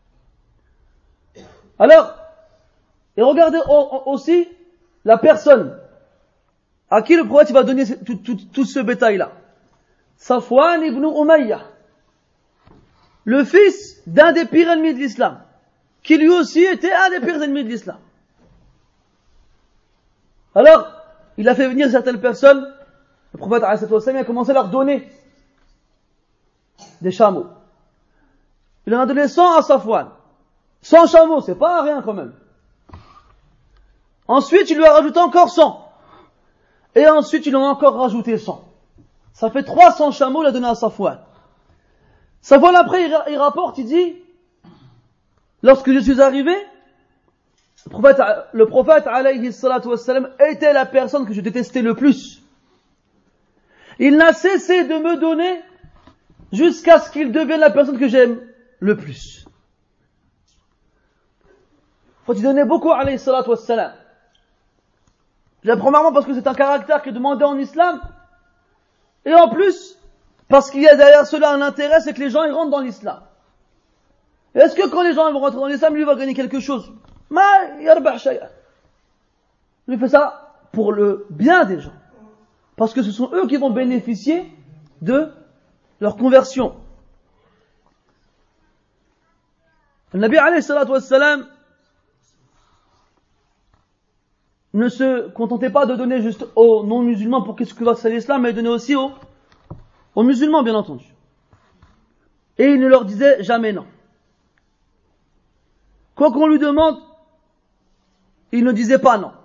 Alors, et regardez aussi la personne à qui le prophète va donner tout ce bétail-là. Safwan ibn Umayya, le fils d'un des pires ennemis de l'islam, qui lui aussi était un des pires ennemis de l'islam. Alors, il a fait venir certaines personnes, le prophète a commencé à leur donner des chameaux. Il en a donné 100 à Safwan. 100 chameaux, c'est pas rien quand même. Ensuite, il lui a rajouté encore 100. Et ensuite, il en a encore rajouté 100. Ça fait 300 chameaux, il a donné à Safwan. Safwan, après, il rapporte, il dit, lorsque je suis arrivé, le prophète, alayhi salatu wassalam, était la personne que je détestais le plus. Il n'a cessé de me donner jusqu'à ce qu'il devienne la personne que j'aime le plus. Faut y donner beaucoup, alayhi salatu wassalam. Premièrement parce que c'est un caractère qui est demandé en islam, et en plus, parce qu'il y a derrière cela un intérêt, c'est que les gens ils rentrent dans l'islam. Et est-ce que quand les gens vont rentrer dans l'islam, lui va gagner quelque chose? Lui fait ça pour le bien des gens. Parce que ce sont eux qui vont bénéficier de leur conversion. Le Nabi alayhi salatu wassalam ne se contentait pas de donner juste aux non-musulmans pour qu'ils se convertissent à l'islam, mais il donnait aussi aux musulmans, bien entendu. Et il ne leur disait jamais non. Quoi qu'on lui demande, il ne disait pas non.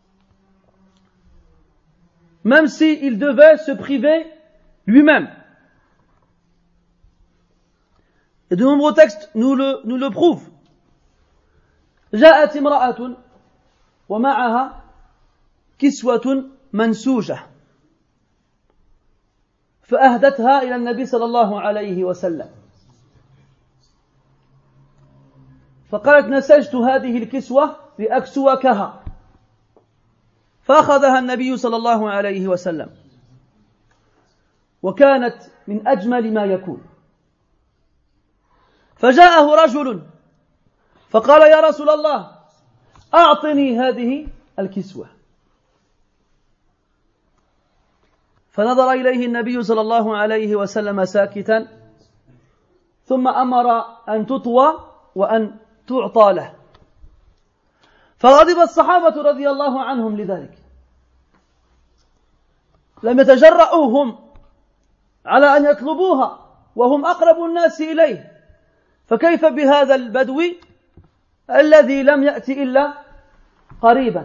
Même s'il devait se priver lui-même. Et de nombreux textes nous le prouvent. جاءت امرأة ومعها كسوة منسوجة فأهدتها إلى النبي صلى الله عليه وسلم فقالت نسجت هذه الكسوة لأكسوكها فأخذها النبي صلى الله عليه وسلم وكانت من أجمل ما يكون فجاءه رجل فقال يا رسول الله أعطني هذه الكسوة فنظر إليه النبي صلى الله عليه وسلم ساكتا ثم أمر أن تطوى وأن تعطى له فغضب الصحابة رضي الله عنهم لذلك لم يتجرؤوا هم على أن يطلبوها وهم أقرب الناس إليه فكيف بهذا البدوي الذي لم يأتي إلا قريبا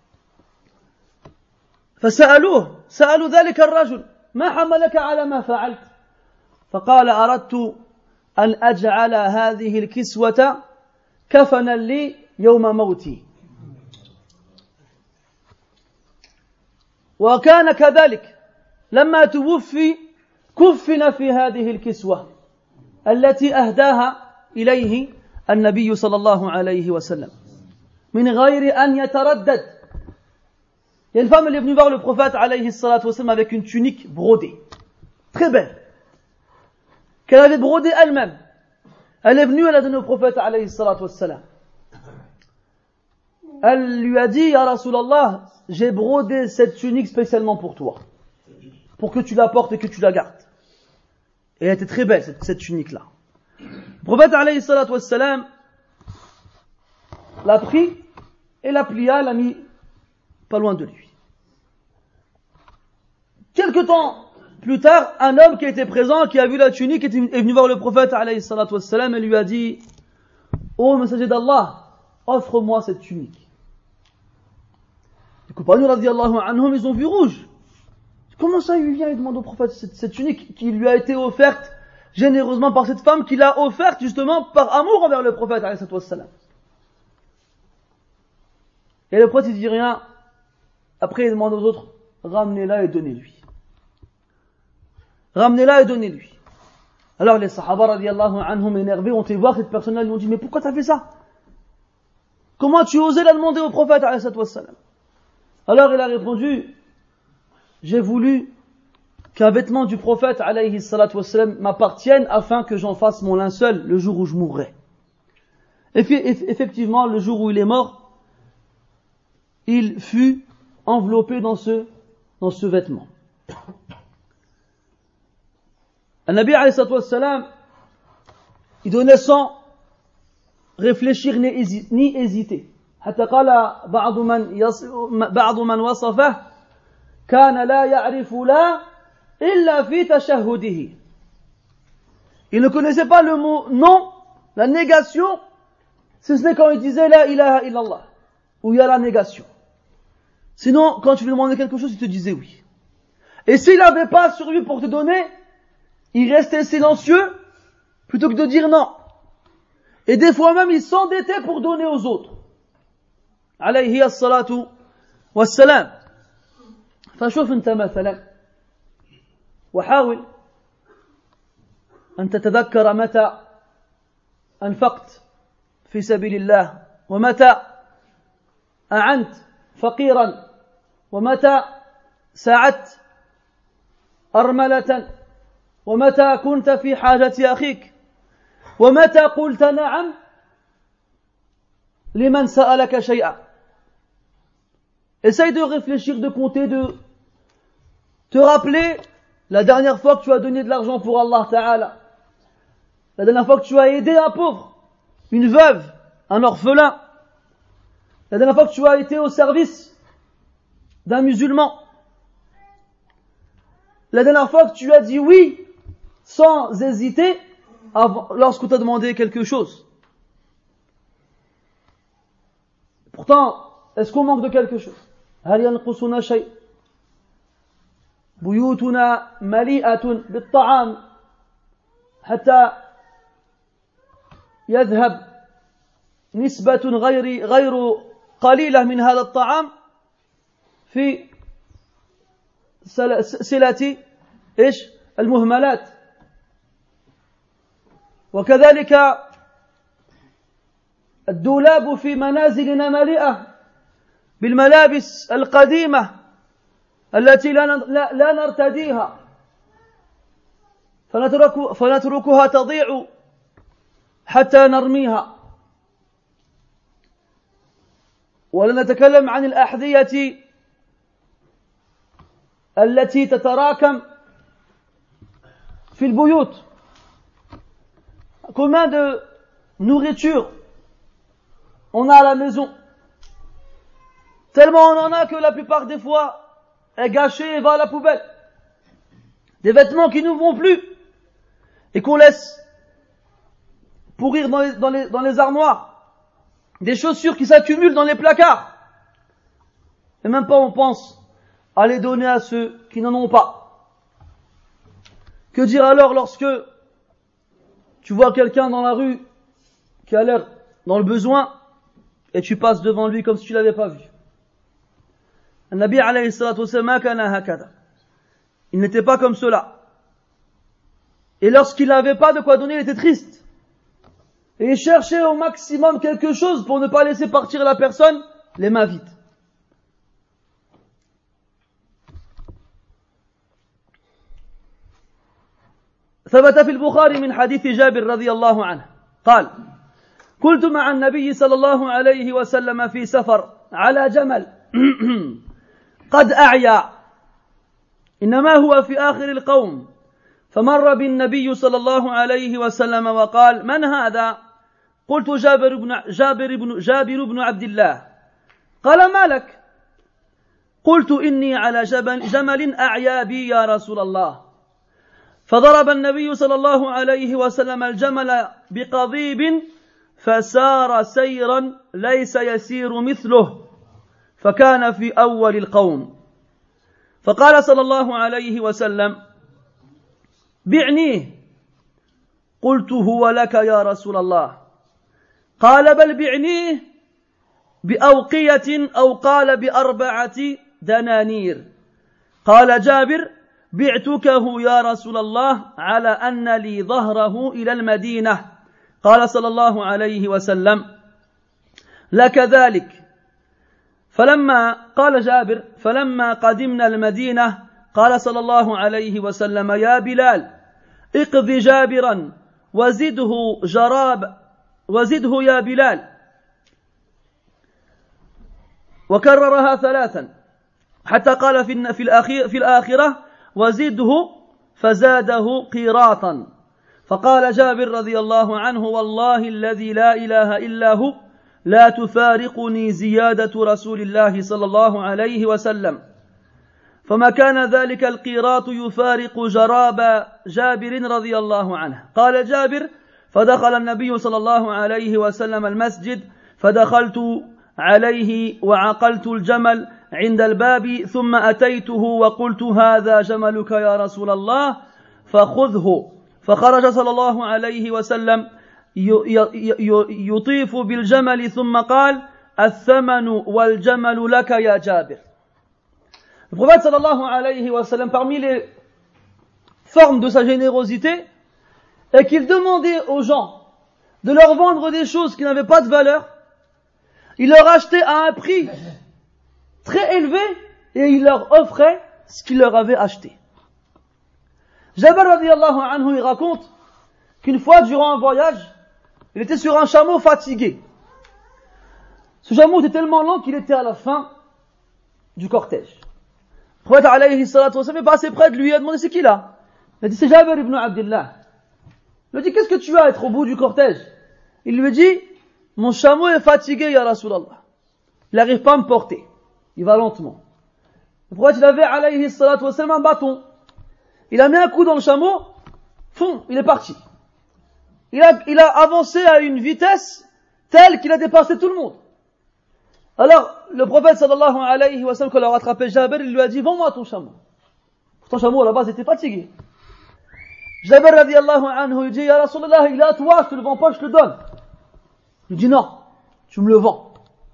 سألوا ذلك الرجل ما حملك على ما فعلت فقال أردت أن أجعل هذه الكسوة كفنا لي يوم موتي وكان كذلك لما توفي كفن في هذه الكسوة التي أهداها إليه النبي صلى الله عليه وسلم من غير أن يتردد. Il y a une femme, elle est venue voir le prophète alayhi salatu wassalam avec une tunique brodée, très belle, qu'elle avait brodée elle-même. Elle est venue, elle a donné au prophète alayhi salatu wassalam. Elle lui a dit, Ya Rasulallah, j'ai brodé cette tunique spécialement pour toi, pour que tu la portes et que tu la gardes. Et elle était très belle, cette tunique-là. Le prophète alayhi salatu wassalam l'a pris et l'a plia, l'a mis pas loin de lui. Quelque temps plus tard, un homme qui était présent, qui a vu la tunique, est venu voir le prophète alayhi salatu wassalam et lui a dit, ô messager d'Allah, offre-moi cette tunique. Les compagnons radiyallahu anhum, ils ont vu rouge. Comment ça il vient et demande au prophète cette tunique qui lui a été offerte généreusement par cette femme, qui l'a offerte justement par amour envers le prophète alayhi salatu wassalam. Et le prophète il dit rien. Après il demande aux autres, ramenez-la et donnez-lui. Ramenez-la et donnez-lui. Alors les sahaba radiyallahu anhum énervés ont été voir cette personne-là, ils lui ont dit, mais pourquoi t'as fait ça? Comment tu osais la demander au prophète alayhi salatu wassalam? Alors il a répondu, j'ai voulu qu'un vêtement du prophète alayhi salatu wassalam m'appartienne afin que j'en fasse mon linceul le jour où je mourrai. Et puis effectivement, le jour où il est mort, il fut enveloppé dans ce vêtement. Le Nabi alayhi salatu wassalam, il donnait sans réfléchir ni hésiter. حتى قال بعض من وصفه كان لا يعرف لا إلا في تشهده. Il ne connaissait pas le mot non La négation, ce n'est quand il disait la ilaha illallah, où il y a la négation. Sinon, quand tu lui demandais quelque chose, il te disait oui. Et s'il n'avait pas sur lui pour te donner, il restait silencieux plutôt que de dire non. Et des fois même, il s'endettait pour donner aux autres. Alayhi as-salatu was-salam. فشوف انت مثلا وحاول أن تتذكر متى أنفقت في سبيل الله ومتى أعنت فقيرا ومتى ساعدت أرملة ومتى كنت في حاجة أخيك ومتى قلت نعم لمن سألك شيئا. Essaye de réfléchir, de compter, de te rappeler la dernière fois que tu as donné de l'argent pour Allah Ta'ala, la dernière fois que tu as aidé un pauvre, une veuve, un orphelin, la dernière fois que tu as été au service d'un musulman, la dernière fois que tu as dit oui sans hésiter lorsqu'on t'a demandé quelque chose. Pourtant, est-ce qu'on manque de quelque chose? هل ينقصنا شيء؟ بيوتنا مليئة بالطعام حتى يذهب نسبة غير قليلة من هذا الطعام في صلة المهملات. وكذلك الدولاب في منازلنا مليئة بالملابس القديمة التي لا نرتديها فنتركها تضيع حتى نرميها. ولا نتكلم عن الأحذية التي تتراكم في البيوت. Combien de nourriture on a à la maison? Tellement on en a que la plupart des fois est gâchée et va à la poubelle. Des vêtements qui ne vont plus et qu'on laisse pourrir dans les armoires. Des chaussures qui s'accumulent dans les placards. Et même pas on pense à les donner à ceux qui n'en ont pas. Que dire alors lorsque tu vois quelqu'un dans la rue qui a l'air dans le besoin et tu passes devant lui comme si tu l'avais pas vu? Nabi alayhi salatu wassalam kana hakada. Il n'était pas comme cela. Et lorsqu'il n'avait pas de quoi donner, il était triste. Et il cherchait au maximum quelque chose pour ne pas laisser partir la personne les mains vides. ثبت في البخاري من حديث جابر رضي الله عنه قال: كنت مع النبي صلى الله عليه وسلم في سفر على جمل قد أعيا إنما هو في آخر القوم فمر بالنبي صلى الله عليه وسلم وقال: من هذا؟ قلت جابر بن عبد الله. قال: ما لك؟ قلت: إني على جمل أعيا بي يا رسول الله. فضرب النبي صلى الله عليه وسلم الجمل بقضيب فسار سيرا ليس يسير مثله فكان في أول القوم. فقال صلى الله عليه وسلم: بعنيه. قلت: هو لك يا رسول الله. قال: بل بعنيه بأوقية أو قال ب4 دنانير. قال جابر: بعتكه يا رسول الله على أن لي ظهره إلى المدينة. قال صلى الله عليه وسلم: لك ذلك. قال جابر: فلما قدمنا المدينة قال صلى الله عليه وسلم: يا بلال اقض جابرا وزده يا بلال. وكررها 3 حتى قال في الآخرة: وزده، فزاده قيراطا. فقال جابر رضي الله عنه: والله الذي لا إله إلا هو لا تفارقني زيادة رسول الله صلى الله عليه وسلم. فما كان ذلك القيراط يفارق جراب جابر رضي الله عنه. قال جابر: فدخل النبي صلى الله عليه وسلم المسجد فدخلت عليه وعقلت الجمل عند الباب ثم أتيته وقلت هذا جملك يا رسول الله فخذه فخرج صلى الله عليه وسلم يطيف بالجمل ثم قال الثمن والجمل لك يا جابر. Le prophète sallallahu alayhi wa sallam, parmi les formes de sa générosité, est qu'il demandait aux gens de leur vendre des choses qui n'avaient pas de valeur, il leur achetait à un prix très élevé et il leur offrait ce qu'il leur avait acheté. Jabir radiyallahu anhu, il raconte qu'une fois durant un voyage, il était sur un chameau fatigué. Ce chameau était tellement lent qu'il était à la fin du cortège. Le prophète alayhi salatu wa sallam est passé près de lui et a demandé c'est qui là? Il a dit c'est Jabir ibn Abdullah. Il lui a dit qu'est-ce que tu as à être au bout du cortège? Il lui a dit mon chameau est fatigué ya Rasulallah. Il n'arrive pas à me porter. Il va lentement. Le prophète il avait alayhi salatu wa sallam un bâton. Il a mis un coup dans le chameau, fond, il est parti. Il a avancé à une vitesse telle qu'il a dépassé tout le monde. Alors, le prophète sallallahu alayhi wa sallam, quand il a rattrapé Jabir, il lui a dit, vends-moi ton chameau. Ton chameau, à la base, était fatigué. Jabir radiyallahu anhu, il dit, ya Rasulallah, il est à toi, je te le vends pas, je te le donne. Il dit, non, tu me le vends.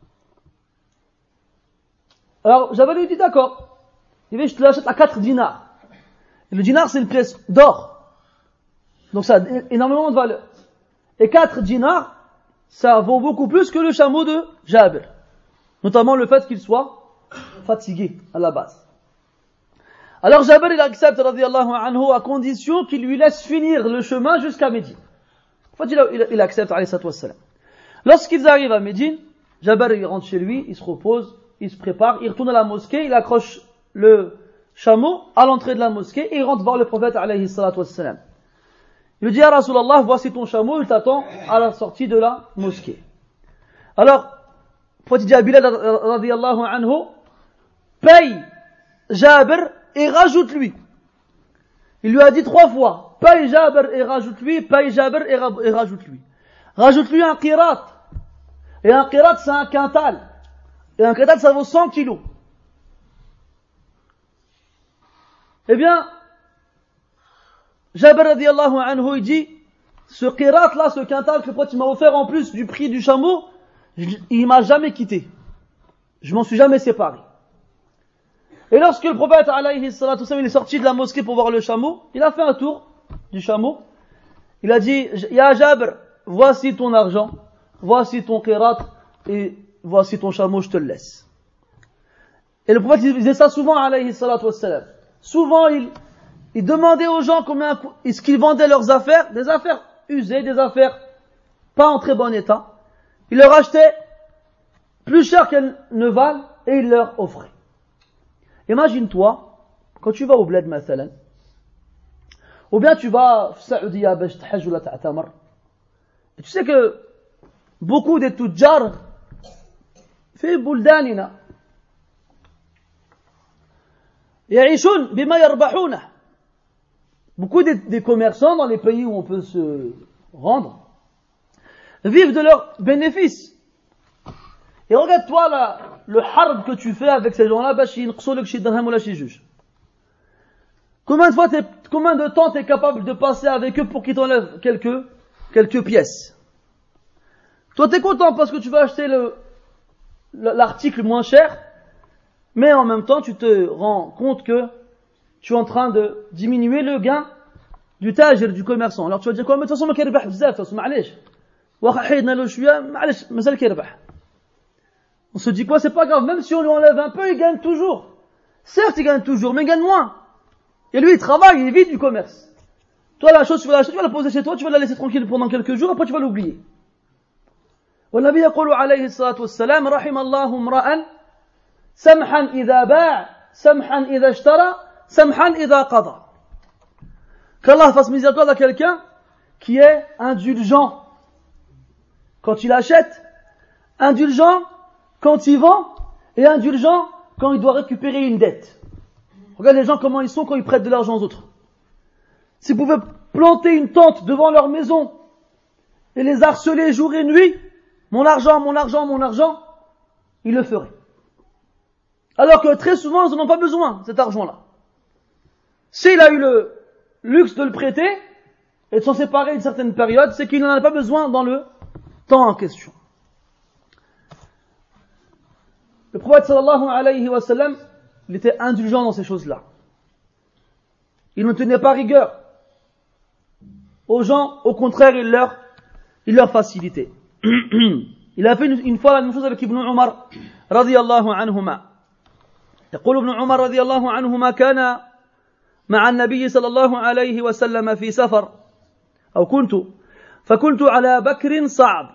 Alors, Jabir lui dit, d'accord. Il dit, je te l'achète à 4 dinars. Et le dinar, c'est une pièce d'or. Donc ça a énormément de valeur. Et 4 dinars, ça vaut beaucoup plus que le chameau de Jabir. Notamment le fait qu'il soit fatigué à la base. Alors Jabir, il accepte, radiyallahu anhu, à condition qu'il lui laisse finir le chemin jusqu'à Médine. En fait, il accepte, alayhi salatu wassalam. Lorsqu'ils arrivent à Médine, Jabir, il rentre chez lui, il se repose, il se prépare, il retourne à la mosquée, il accroche le chameau à l'entrée de la mosquée et il rentre voir le prophète, alayhi salatu wassalam. Il lui dit, ya Rasulallah, voici ton chameau, il t'attend à la sortie de la mosquée. Alors, le prophète dit à Bilal, radiyallahu anhu, paye Jabir et rajoute-lui. Il lui a dit 3 fois, paye Jabir et rajoute-lui, paye Jabir et rajoute-lui. Rajoute-lui un qirat. Et un qirat, c'est un quintal. Et un quintal, ça vaut 100 kilos. Eh bien, Jabir radiyallahu anhu, il dit, ce qirat là, ce quintal que le prophète m'a offert en plus du prix du chameau, il m'a jamais quitté. Je m'en suis jamais séparé. Et lorsque le prophète alayhi salatu wassalam, il est sorti de la mosquée pour voir le chameau, il a fait un tour du chameau. Il a dit, ya Jabir, voici ton argent, voici ton qirat, et voici ton chameau, je te le laisse. Et le prophète, il faisait ça souvent alayhi salatu wassalam. Souvent, il demandait aux gens combien est-ce qu'ils vendaient leurs affaires, des affaires usées, des affaires pas en très bon état. Il leur achetait plus cher qu'elles ne valent et il leur offrait. Imagine-toi, quand tu vas au bled, mathalan, ou bien tu vas au Saoudia, bash tahaj ou la ta'tamar, et tu sais que beaucoup des tujjar, fi buldanina, يعيشون بما يربحونه. Beaucoup des commerçants dans les pays où on peut se rendre vivent de leurs bénéfices. Et regarde-toi le harb que tu fais avec ces gens-là, combien de temps tu es capable de passer avec eux pour qu'ils t'enlèvent quelques pièces. Toi tu es content parce que tu vas acheter l'article moins cher, mais en même temps tu te rends compte que tu es en train de diminuer le gain du tajir, du commerçant. Alors tu vas dire quoi? Mais de toute façon, ما كيربح بزاف, de toute façon, معليش. واخا حيدنا له شويه, معليش, مازال كيربح. On se dit quoi? C'est pas grave, même si on lui enlève un peu, il gagne toujours. Certes, il gagne toujours, mais il gagne moins. Et lui, il travaille, il vit du commerce. Toi, la chose, tu vas l'acheter, tu vas la poser chez toi, tu vas la laisser tranquille pendant quelques jours, après tu vas l'oublier. والنبي يقول عليه الصلاة والسلام رحم الله امرأ سمحا إذا باع سمحا إذا اشترى سمحا إذا قضى. Qu'Allah fasse miséricorde à quelqu'un qui est indulgent quand il achète, indulgent quand il vend et indulgent quand il doit récupérer une dette. Regarde les gens comment ils sont quand ils prêtent de l'argent aux autres. S'ils pouvaient planter une tente devant leur maison et les harceler jour et nuit, mon argent, il le ferait. Alors que très souvent, ils n'en ont pas besoin, cet argent-là. S'il a eu le luxe de le prêter et de s'en séparer une certaine période, c'est qu'il n'en a pas besoin dans le temps en question. Le prophète sallallahu alayhi wa sallam, il était indulgent dans ces choses-là. Il ne tenait pas rigueur aux gens, au contraire, il leur facilitait. Il a fait une fois la même chose avec Ibn Umar radiyallahu anhuma. يقول ابن عمر رضي الله عنهما كان مع النبي صلى الله عليه وسلم في سفر فكنت على بكر صعب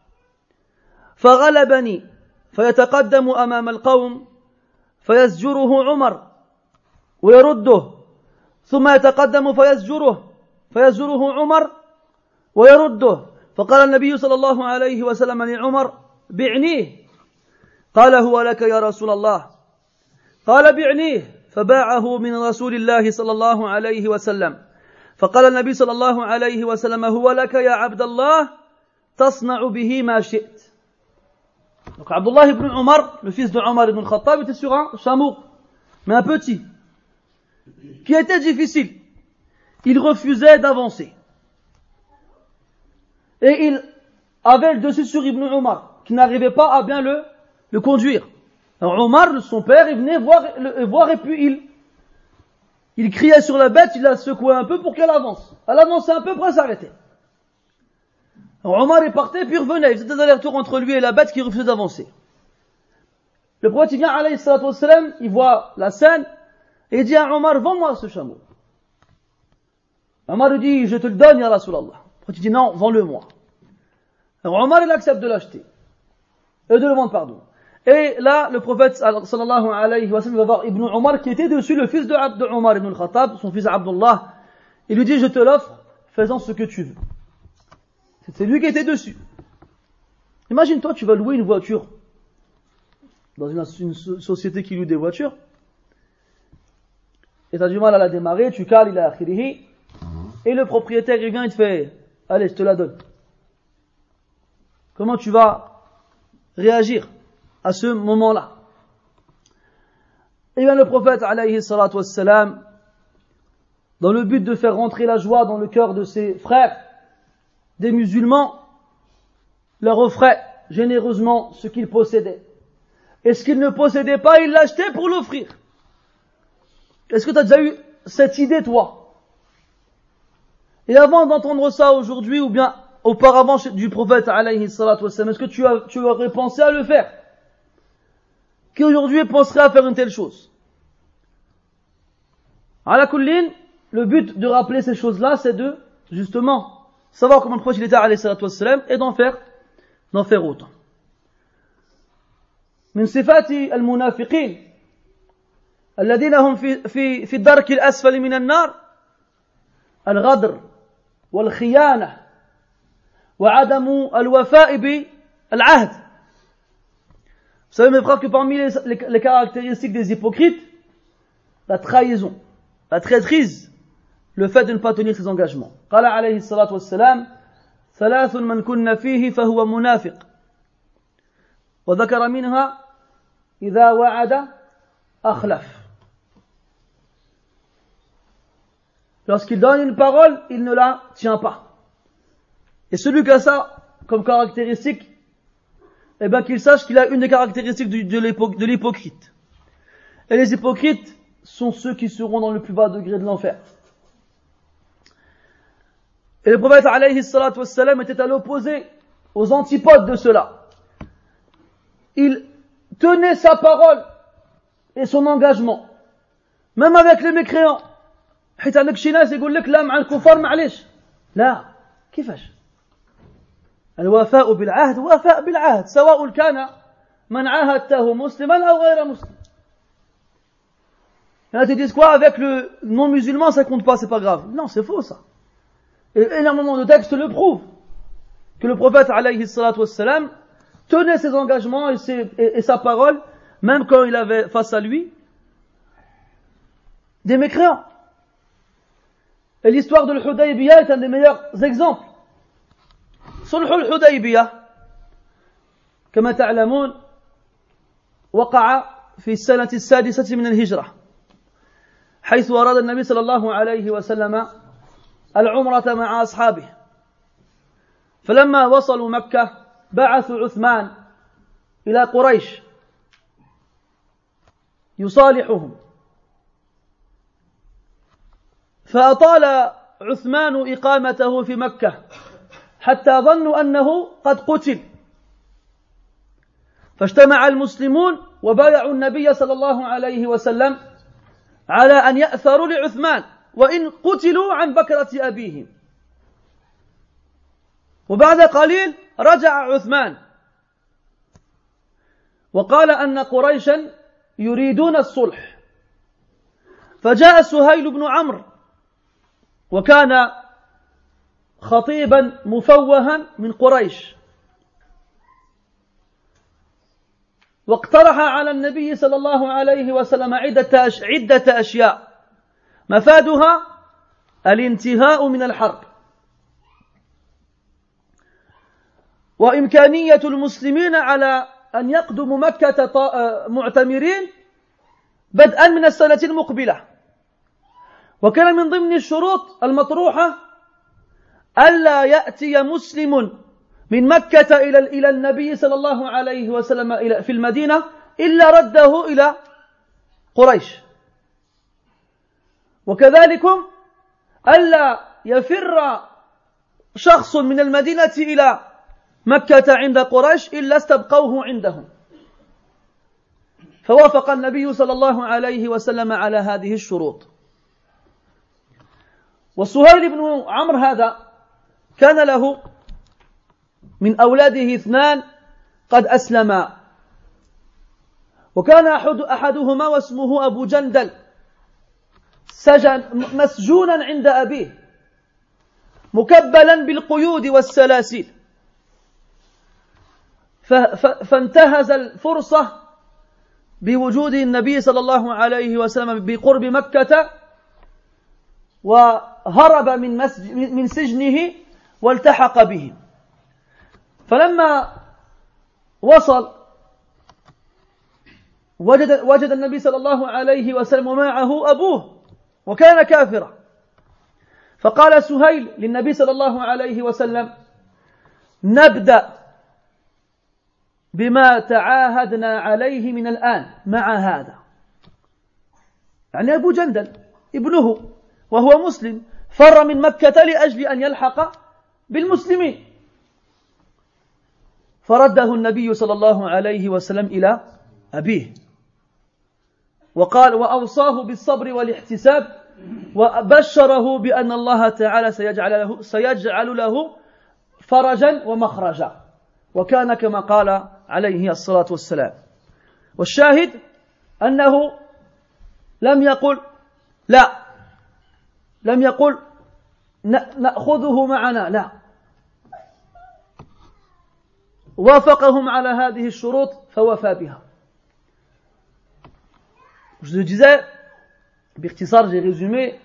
فغلبني فيتقدم أمام القوم فيزجره عمر ويرده ثم يتقدم فيزجره عمر ويرده فقال النبي صلى الله عليه وسلم لعمر بعنيه قال هو لك يا رسول الله قال بعنيه فباعه من رسول الله صلى الله عليه وسلم فقال النبي صلى الله عليه وسلم هو لك يا عبد الله تصنع به ما شئت. Donc Abdullah ibn Umar, le fils de Omar ibn Khattab, était sur un chameau, mais un petit, qui était difficile. Il refusait d'avancer. Et il avait le dessus sur Ibn Umar, qui n'arrivait pas à bien le conduire. Alors Omar, son père, il venait voir et puis il criait sur la bête, il la secouait un peu pour qu'elle avance. Elle avançait un peu, après s'arrêtait. Alors Omar est parti, puis revenait. Il faisait des allers-retours entre lui et la bête qui refusait d'avancer. Le prophète, il vient, alayhi salatu wassalam, il voit la scène, et il dit à Omar, vends-moi ce chameau. Omar lui dit, je te le donne, ya Rasulallah. Le prophète dit, non, vends-le-moi. Alors Omar, il accepte de l'acheter. Et de le vendre, pardon. Et là, le prophète, sallallahu alayhi wa sallam, va voir Ibn Umar, qui était dessus, le fils de Omar ibn al-Khattab, son fils Abdullah. Il lui dit, je te l'offre, fais-en ce que tu veux. C'est lui qui était dessus. Imagine toi, tu vas louer une voiture dans une société qui loue des voitures, et tu as du mal à la démarrer, tu cales, il a akhirihi, et le propriétaire il vient, il te fait, allez, je te la donne. Comment tu vas réagir à ce moment-là? Et bien le prophète, alayhi salatu wassalam, dans le but de faire rentrer la joie dans le cœur de ses frères, des musulmans, leur offrait généreusement ce qu'ils possédaient. Et ce qu'ils ne possédaient pas, ils l'achetaient pour l'offrir. Est-ce que tu as déjà eu cette idée, toi? Et avant d'entendre ça aujourd'hui, ou bien auparavant du prophète, alayhi salatu wassalam, est-ce que tu aurais pensé à le faire? Qui aujourd'hui penserait à faire une telle chose? Ala kullin, le but de rappeler ces choses-là, c'est de, justement, savoir comment le prophète il était alayhi salatu wassalam et d'en faire autant. من صفات المنافقين الذين هم في الدرك الأسفل من النار الغدر والخيانة وعدم الوفاء بالعهد. Vous savez mes frères que parmi les caractéristiques des hypocrites, la trahison, la traîtrise, le fait de ne pas tenir ses engagements. قال عليه الصلاة والسلام ثلاث من كن فيه فهو منافق وذكر منها إذا وعد أخلف. Lorsqu'il donne une parole, il ne la tient pas. Et celui qui a ça comme caractéristique, eh bien qu'il sache qu'il a une des caractéristiques de l'hypocrite. Et les hypocrites sont ceux qui seront dans le plus bas degré de l'enfer. Et le prophète alayhi salatu wassalam était à l'opposé, aux antipodes de cela. Il tenait sa parole et son engagement, même avec les mécréants. حيت عندك شي ناس يقول لك لا مع الكفار معليش. لا كيفاش؟ الوفاء بالعهد وفاء بالعهد سواء كان من عاهدته مسلما أو غير مسلم. Et là, tu dis quoi? Avec le non-musulman, ça compte pas, c'est pas grave. Non, c'est faux, ça. Et énormément de textes le prouvent. Que le prophète, alayhi salatu wassalam, tenait ses engagements et sa parole, même quand il avait face à lui des mécréants. Et l'histoire de l'Hudaybiyah est un des meilleurs exemples. صلح الحديبية كما تعلمون وقع في السنة 6 من الهجرة، حيث أراد النبي صلى الله عليه وسلم العمرة مع أصحابه. فلما وصلوا مكة بعثوا عثمان إلى قريش يصالحهم، فأطال عثمان إقامته في مكة حتى ظنوا أنه قد قتل، فاجتمع المسلمون وبايعوا النبي صلى الله عليه وسلم على أن يأثروا لعثمان وإن قتلوا عن بكرة أبيهم. وبعد قليل رجع عثمان وقال أن قريشا يريدون الصلح، فجاء سهيل بن عمرو وكان خطيبا مفوها من قريش، واقترح على النبي صلى الله عليه وسلم عدة أشياء مفادها الانتهاء من الحرب وإمكانية المسلمين على أن يقدموا مكة معتمرين بدءا من السنة المقبلة. وكان من ضمن الشروط المطروحة ألا يأتي مسلم من مكة إلى النبي صلى الله عليه وسلم في المدينة إلا رده إلى قريش، وكذلك ألا يفر شخص من المدينة إلى مكة عند قريش إلا استبقوه عندهم. فوافق النبي صلى الله عليه وسلم على هذه الشروط. وسهيل بن عمرو هذا كان له من أولاده 2 قد أسلما، وكان أحدهما واسمه أبو جندل مسجونا عند أبيه مكبلا بالقيود والسلاسل، فانتهز الفرصة بوجود النبي صلى الله عليه وسلم بقرب مكة وهرب من سجنه والتحق به. فلما وصل وجد النبي صلى الله عليه وسلم معه أبوه وكان كافرا، فقال سهيل للنبي صلى الله عليه وسلم: نبدأ بما تعاهدنا عليه من الآن مع هذا، يعني أبو جندل ابنه وهو مسلم فر من مكة لأجل أن يلحق بالمسلمين، فرده النبي صلى الله عليه وسلم إلى أبيه وقال وأوصاه بالصبر والاحتساب وبشره بأن الله تعالى سيجعل له فرجا ومخرجا، وكان كما قال عليه الصلاة والسلام. والشاهد أنه لم يقل لا، لم يقل نأخذه معنا، لا، وافقهم على هذه الشروط فوفى بها. Je le disais, باختصار, j'ai résumé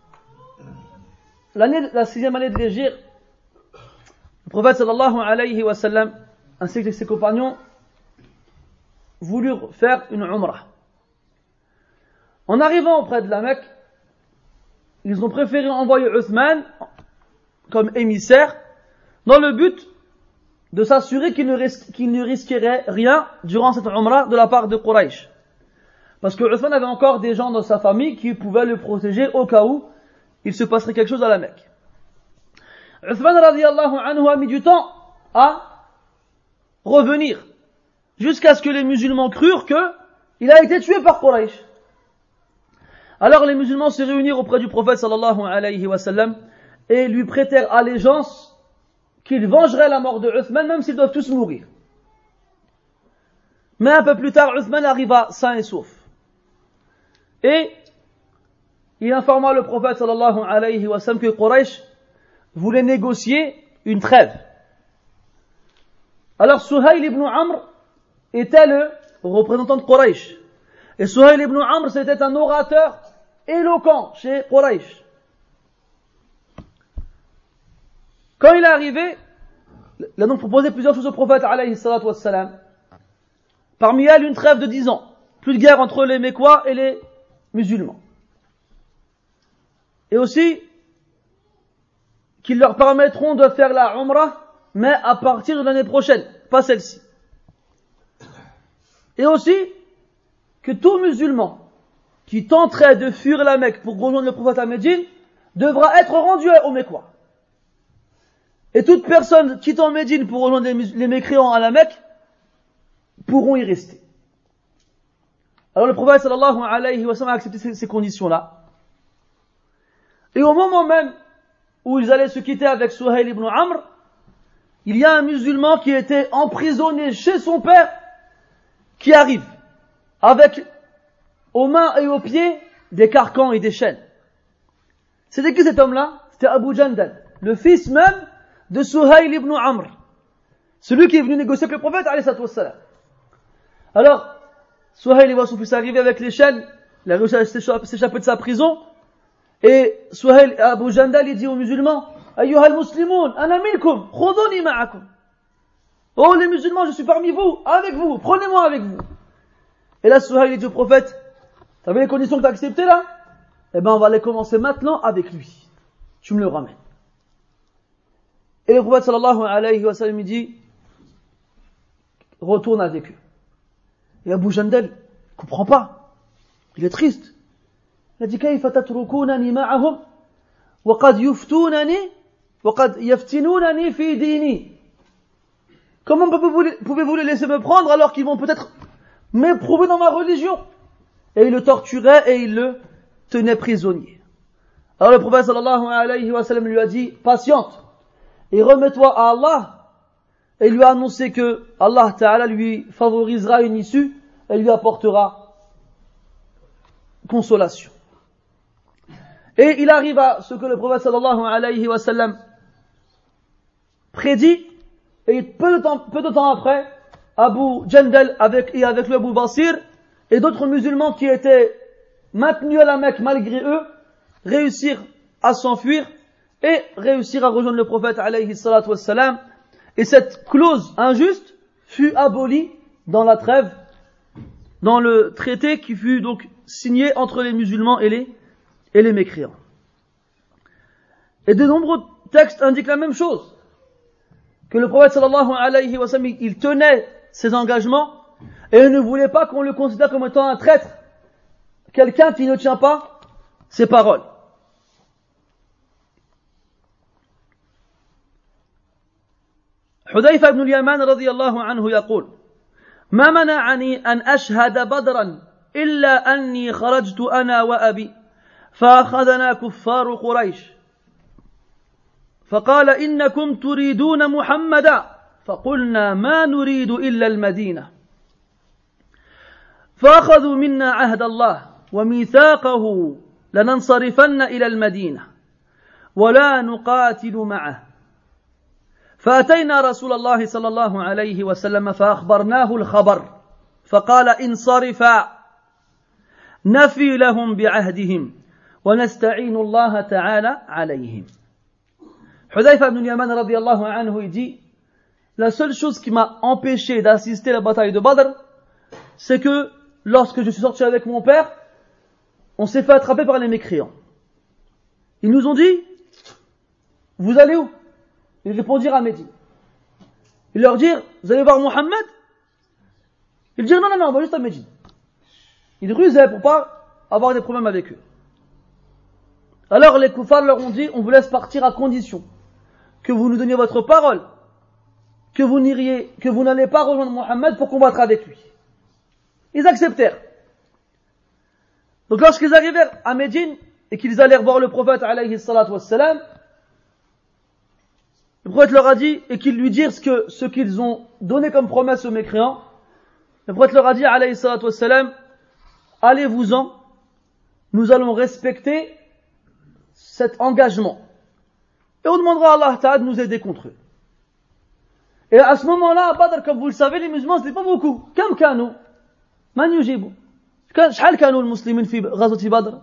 la 6e année de l'Hégire. Le prophète sallallahu alayhi wa sallam ainsi que ses compagnons voulurent faire une umrah. En arrivant auprès de la Mecque, ils ont préféré envoyer Uthman comme émissaire dans le but de s'assurer qu'il ne risquerait rien durant cette umrah de la part de Quraysh. Parce que Uthman avait encore des gens dans sa famille qui pouvaient le protéger au cas où il se passerait quelque chose à la Mecque. Uthman radiyallahu anhu a mis du temps à revenir jusqu'à ce que les musulmans crurent qu'il a été tué par Quraysh. Alors les musulmans se réunirent auprès du prophète sallallahu alayhi wa sallam et lui prêtèrent allégeance qu'ils vengeraient la mort de Uthman même s'ils doivent tous mourir. Mais un peu plus tard, Uthman arriva sain et sauf. Et il informa le prophète sallallahu alayhi wa sallam que Quraysh voulait négocier une trêve. Alors Suhayl ibn Amr était le représentant de Quraysh. Et Suhayl ibn Amr c'était un orateur éloquent chez Quraysh. Quand il est arrivé, il a donc proposé plusieurs choses au prophète, alayhi salatu wassalam. Parmi elles, une trêve de 10 ans. Plus de guerre entre les Mécois et les musulmans. Et aussi, qu'ils leur permettront de faire la Umrah, mais à partir de l'année prochaine, pas celle-ci. Et aussi, que tout musulman qui tenterait de fuir la Mecque pour rejoindre le prophète à Médine, devra être rendu aux Mécois. Et toute personne quittant Médine pour rejoindre les mécréants à la Mecque, pourront y rester. Alors le prophète sallallahu alayhi wa sallam a accepté ces conditions-là. Et au moment même où ils allaient se quitter avec Suhayl ibn Amr, il y a un musulman qui était emprisonné chez son père, qui arrive, avec aux mains et aux pieds des carcans et des chaînes. C'était qui cet homme-là? C'était Abu Jandal, le fils même de Suhayl ibn Amr, celui qui est venu négocier avec le prophète alayhi salatu wassalam. Alors, Suhayl voit son fils arriver avec les chaînes, il a réussi à s'échapper de sa prison, et Suhayl, Abu Jandal, il dit aux musulmans, Ayyuhal muslimoun, ana minkum, khuduni ma'akum. Oh les musulmans, je suis parmi vous, avec vous, prenez-moi avec vous. Et là, Suhayl dit au prophète, t'as vu les conditions que t'as acceptées là? Eh ben, on va les commencer maintenant avec lui. Tu me le ramènes. Et le prophète sallallahu alayhi wa sallam, il dit, retourne avec eux. Et Abu Jandal, il comprend pas. Il est triste. Il a dit, كيف تتركونني معهم وقد يفتونني وقد يفتنونني في ديني. Comment pouvez-vous les laisser me prendre alors qu'ils vont peut-être m'éprouver dans ma religion? Et il le torturait et il le tenait prisonnier. Alors le prophète sallallahu alayhi wa sallam lui a dit, patiente et remets-toi à Allah. Et il lui a annoncé que Allah Ta'ala lui favorisera une issue et lui apportera consolation. Et il arrive à ce que le prophète sallallahu alayhi wa sallam prédit, et peu de temps après, Abu Jandal avec lui Abu Basir et d'autres musulmans qui étaient maintenus à la Mecque malgré eux, réussirent à s'enfuir et réussirent à rejoindre le prophète alayhi salatu wassalam. Et cette clause injuste fut abolie dans la trêve, dans le traité qui fut donc signé entre les musulmans et les mécréants. Et de nombreux textes indiquent la même chose, que le prophète sallallahu alayhi wa sallam, il tenait ses engagements et il ne voulait pas qu'on le considère comme étant un traître, quelqu'un qui ne tient pas ses paroles. حذيفة بن اليمان رضي الله عنه يقول ما منعني أن أشهد بدرا إلا أني خرجت أنا وأبي فأخذنا كفار قريش فقال إنكم تريدون محمدا فقلنا ما نريد إلا المدينة فأخذوا منا عهد الله وميثاقه لننصرفن إلى المدينة ولا نقاتل معه فأتينا رسول الله صلى الله عليه وسلم فأخبرناه الخبر فقال انصرفا نفي لهم بعهدهم ونستعين الله تعالى عليهم. Hudayfa ibn Yaman radiyallahu anhu, il dit, la seule chose qui m'a empêché d'assister à la bataille de Badr, c'est que lorsque je suis sorti avec mon père, on s'est fait attraper par les mécréants. Ils nous ont dit, vous allez où? Ils répondirent à Médine. Ils leur dirent, vous allez voir Mohammed? Ils dirent, non, on va juste à Médine. Ils rusaient pour pas avoir des problèmes avec eux. Alors les koufars leur ont dit, on vous laisse partir à condition que vous nous donniez votre parole, que vous n'allez pas rejoindre Mohammed pour combattre avec lui. Ils acceptèrent. Donc lorsqu'ils arrivèrent à Médine et qu'ils allèrent voir le prophète alayhi salatu wassalam, le prophète leur a dit, et qu'ils lui dirent ce qu'ils ont donné comme promesse aux mécréants, le prophète leur a dit alayhi salatu wassalam, allez-vous-en, nous allons respecter cet engagement. Et on demandera à Allah Ta'ala de nous aider contre eux. Et à ce moment-là, à Badr, comme vous le savez, les musulmans, c'était pas beaucoup. Kam kanu? Man yujibu? شحال كانوا المسلمين في غزوة بدر؟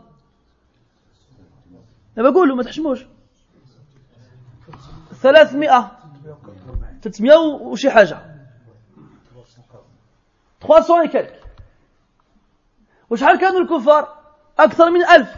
أنا بقول له ما تحشموش. 300 300 وشي حاجة 300 et quelques. وشحال كانوا الكفار؟ أكثر من 1000.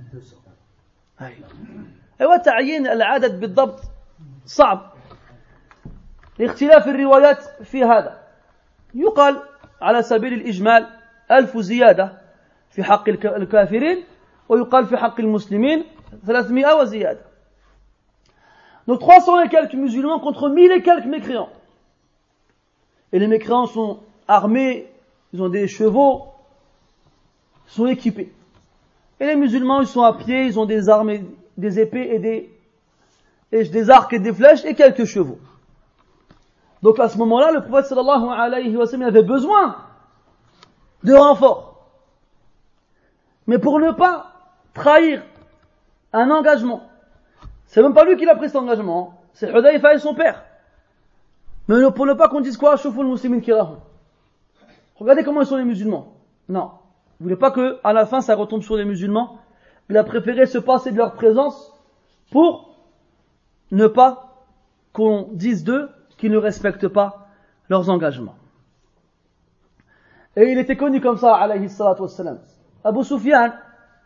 أيوة تعيين العدد بالضبط صعب لاختلاف الروايات في هذا. يقال على سبيل الإجمال 1000 زيادة في حق الكافرين ويقال في حق المسلمين 300 وزيادة. Donc 300 et quelques musulmans contre 1000 et quelques mécréants. Et les mécréants sont armés, ils ont des chevaux, ils sont équipés. Et les musulmans, ils sont à pied, ils ont des armes, des épées et des arcs et des flèches et quelques chevaux. Donc à ce moment-là, le prophète sallallahu alayhi wa sallam avait besoin de renforts. Mais pour ne pas trahir un engagement, c'est même pas lui qui l'a pris cet engagement, c'est Hudayfa et son père. Mais pour ne pas qu'on dise quoi, Shuful Muslimin Kirahum. Regardez comment ils sont les musulmans. Non. Il voulait pas que, à la fin, ça retombe sur les musulmans. Il a préféré se passer de leur présence pour ne pas qu'on dise d'eux qu'ils ne respectent pas leurs engagements. Et il était connu comme ça, alayhi salatu wassalam. Abu Sufyan,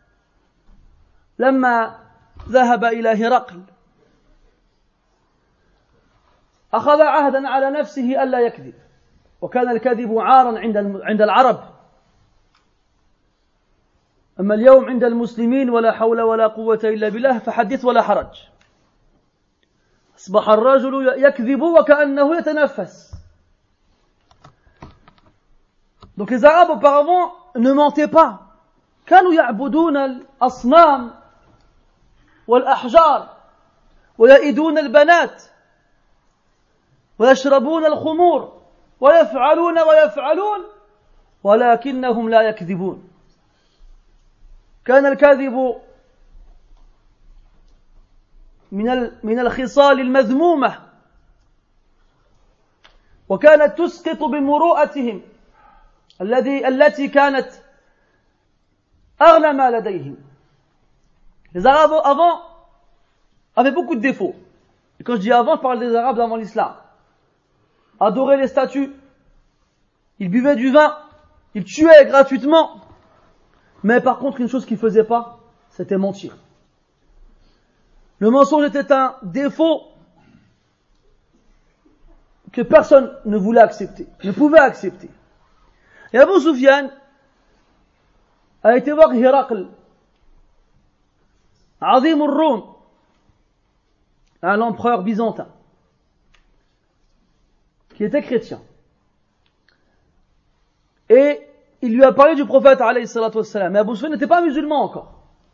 لما ذهب إلى هرقل أخذ عهدا على نفسه ألا يكذب وكان الكذب عارا عند العرب أما اليوم عند المسلمين ولا حول ولا قوة إلا بالله فحدث ولا حرج أصبح الرجل يكذب وكأنه يتنفس. Donc les Arabes auparavant ne mentaient pas. كانوا يعبدون الأصنام والأحجار ويئدون البنات ويشربون الخمور ويفعلون ولكنهم لا يكذبون. كان الكذب من الخصال المذمومة وكانت تسقط بمروءتهم التي كانت أغلى ما لديهم. Les Arabes avant avaient beaucoup de défauts. Et quand je dis avant, je parle des Arabes avant l'islam. Adoraient les statues, ils buvaient du vin, ils tuaient gratuitement. Mais par contre, une chose qu'ils ne faisaient pas, c'était mentir. Le mensonge était un défaut que personne ne voulait accepter, ne pouvait accepter. Et Abu Sufyan a été voir Hiraql, Azim al-Rum, un empereur byzantin, qui était chrétien. Et il lui a parlé du prophète alayhi salatu wassalam. Mais Abu Sufyan n'était pas musulman encore.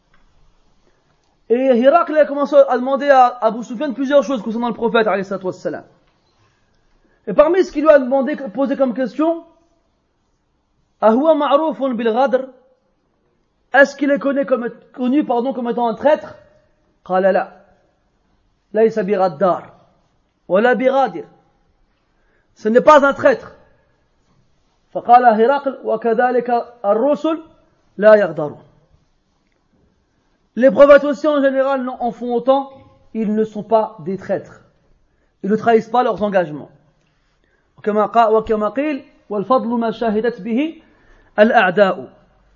Et Hiraql a commencé à demander à Abu Sufyan plusieurs choses concernant le prophète alayhi salatu wassalam. Et parmi ce qu'il lui a demandé, posé comme question, Ahuwa ma'roufun bil ghadr, est-ce qu'il est connu comme étant un traître? Qala la, laysa bi ghaddar, wala bi ghadir. Ce n'est pas un traître. فقال هرقل وكذلك الرسل لا يغدرون. Les prophètes aussi en général en font autant, ils ne sont pas des traîtres. Ils ne trahissent pas leurs engagements. وكما قيل والفضل ما شهدت به الأعداء.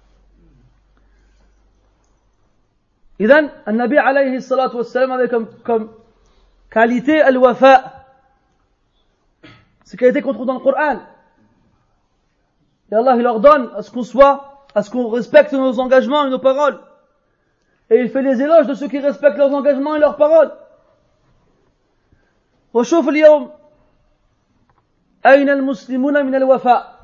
إذن النبي عليه الصلاة والسلام avait comme qualité al-wafa. C'est qualité qu'on trouve dans le Coran. Et Allah il leur donne à ce qu'on respecte nos engagements et nos paroles. Et il fait les éloges de ceux qui respectent leurs engagements et leurs paroles. وشوف اليوم أين المسلمون من الوفاء.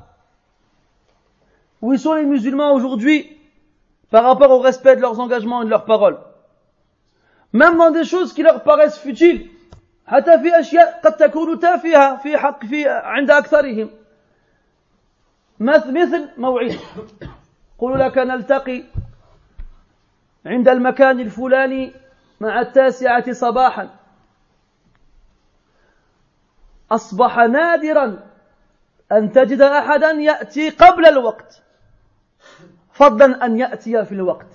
Où sont les musulmans aujourd'hui par rapport au respect de leurs engagements et de leurs paroles? Même dans des choses qui leur paraissent futiles. حتى في أشياء قد تكون تافهة في عند أكثرهم. مثل موعد قل لك نلتقي عند المكان الفلاني مع 9 صباحا. أصبح نادرا أن تجد أحدا يأتي قبل الوقت فضلا أن يأتي في الوقت.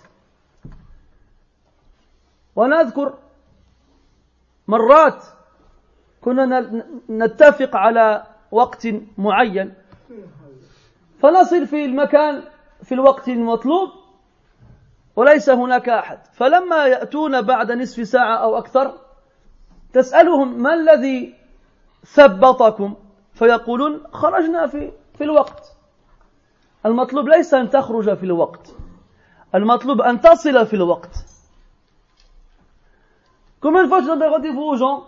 ونذكر مرات كنا نتفق على وقت معين فنصل في المكان في الوقت المطلوب وليس هناك أحد، فلما يأتون بعد نصف ساعة أو أكثر تسألهم ما الذي ثبطكم؟ فيقولون خرجنا في الوقت. المطلوب ليس أن تخرج في الوقت، المطلوب أن تصل في الوقت. Combien de fois tu donnes des rendez-vous aux gens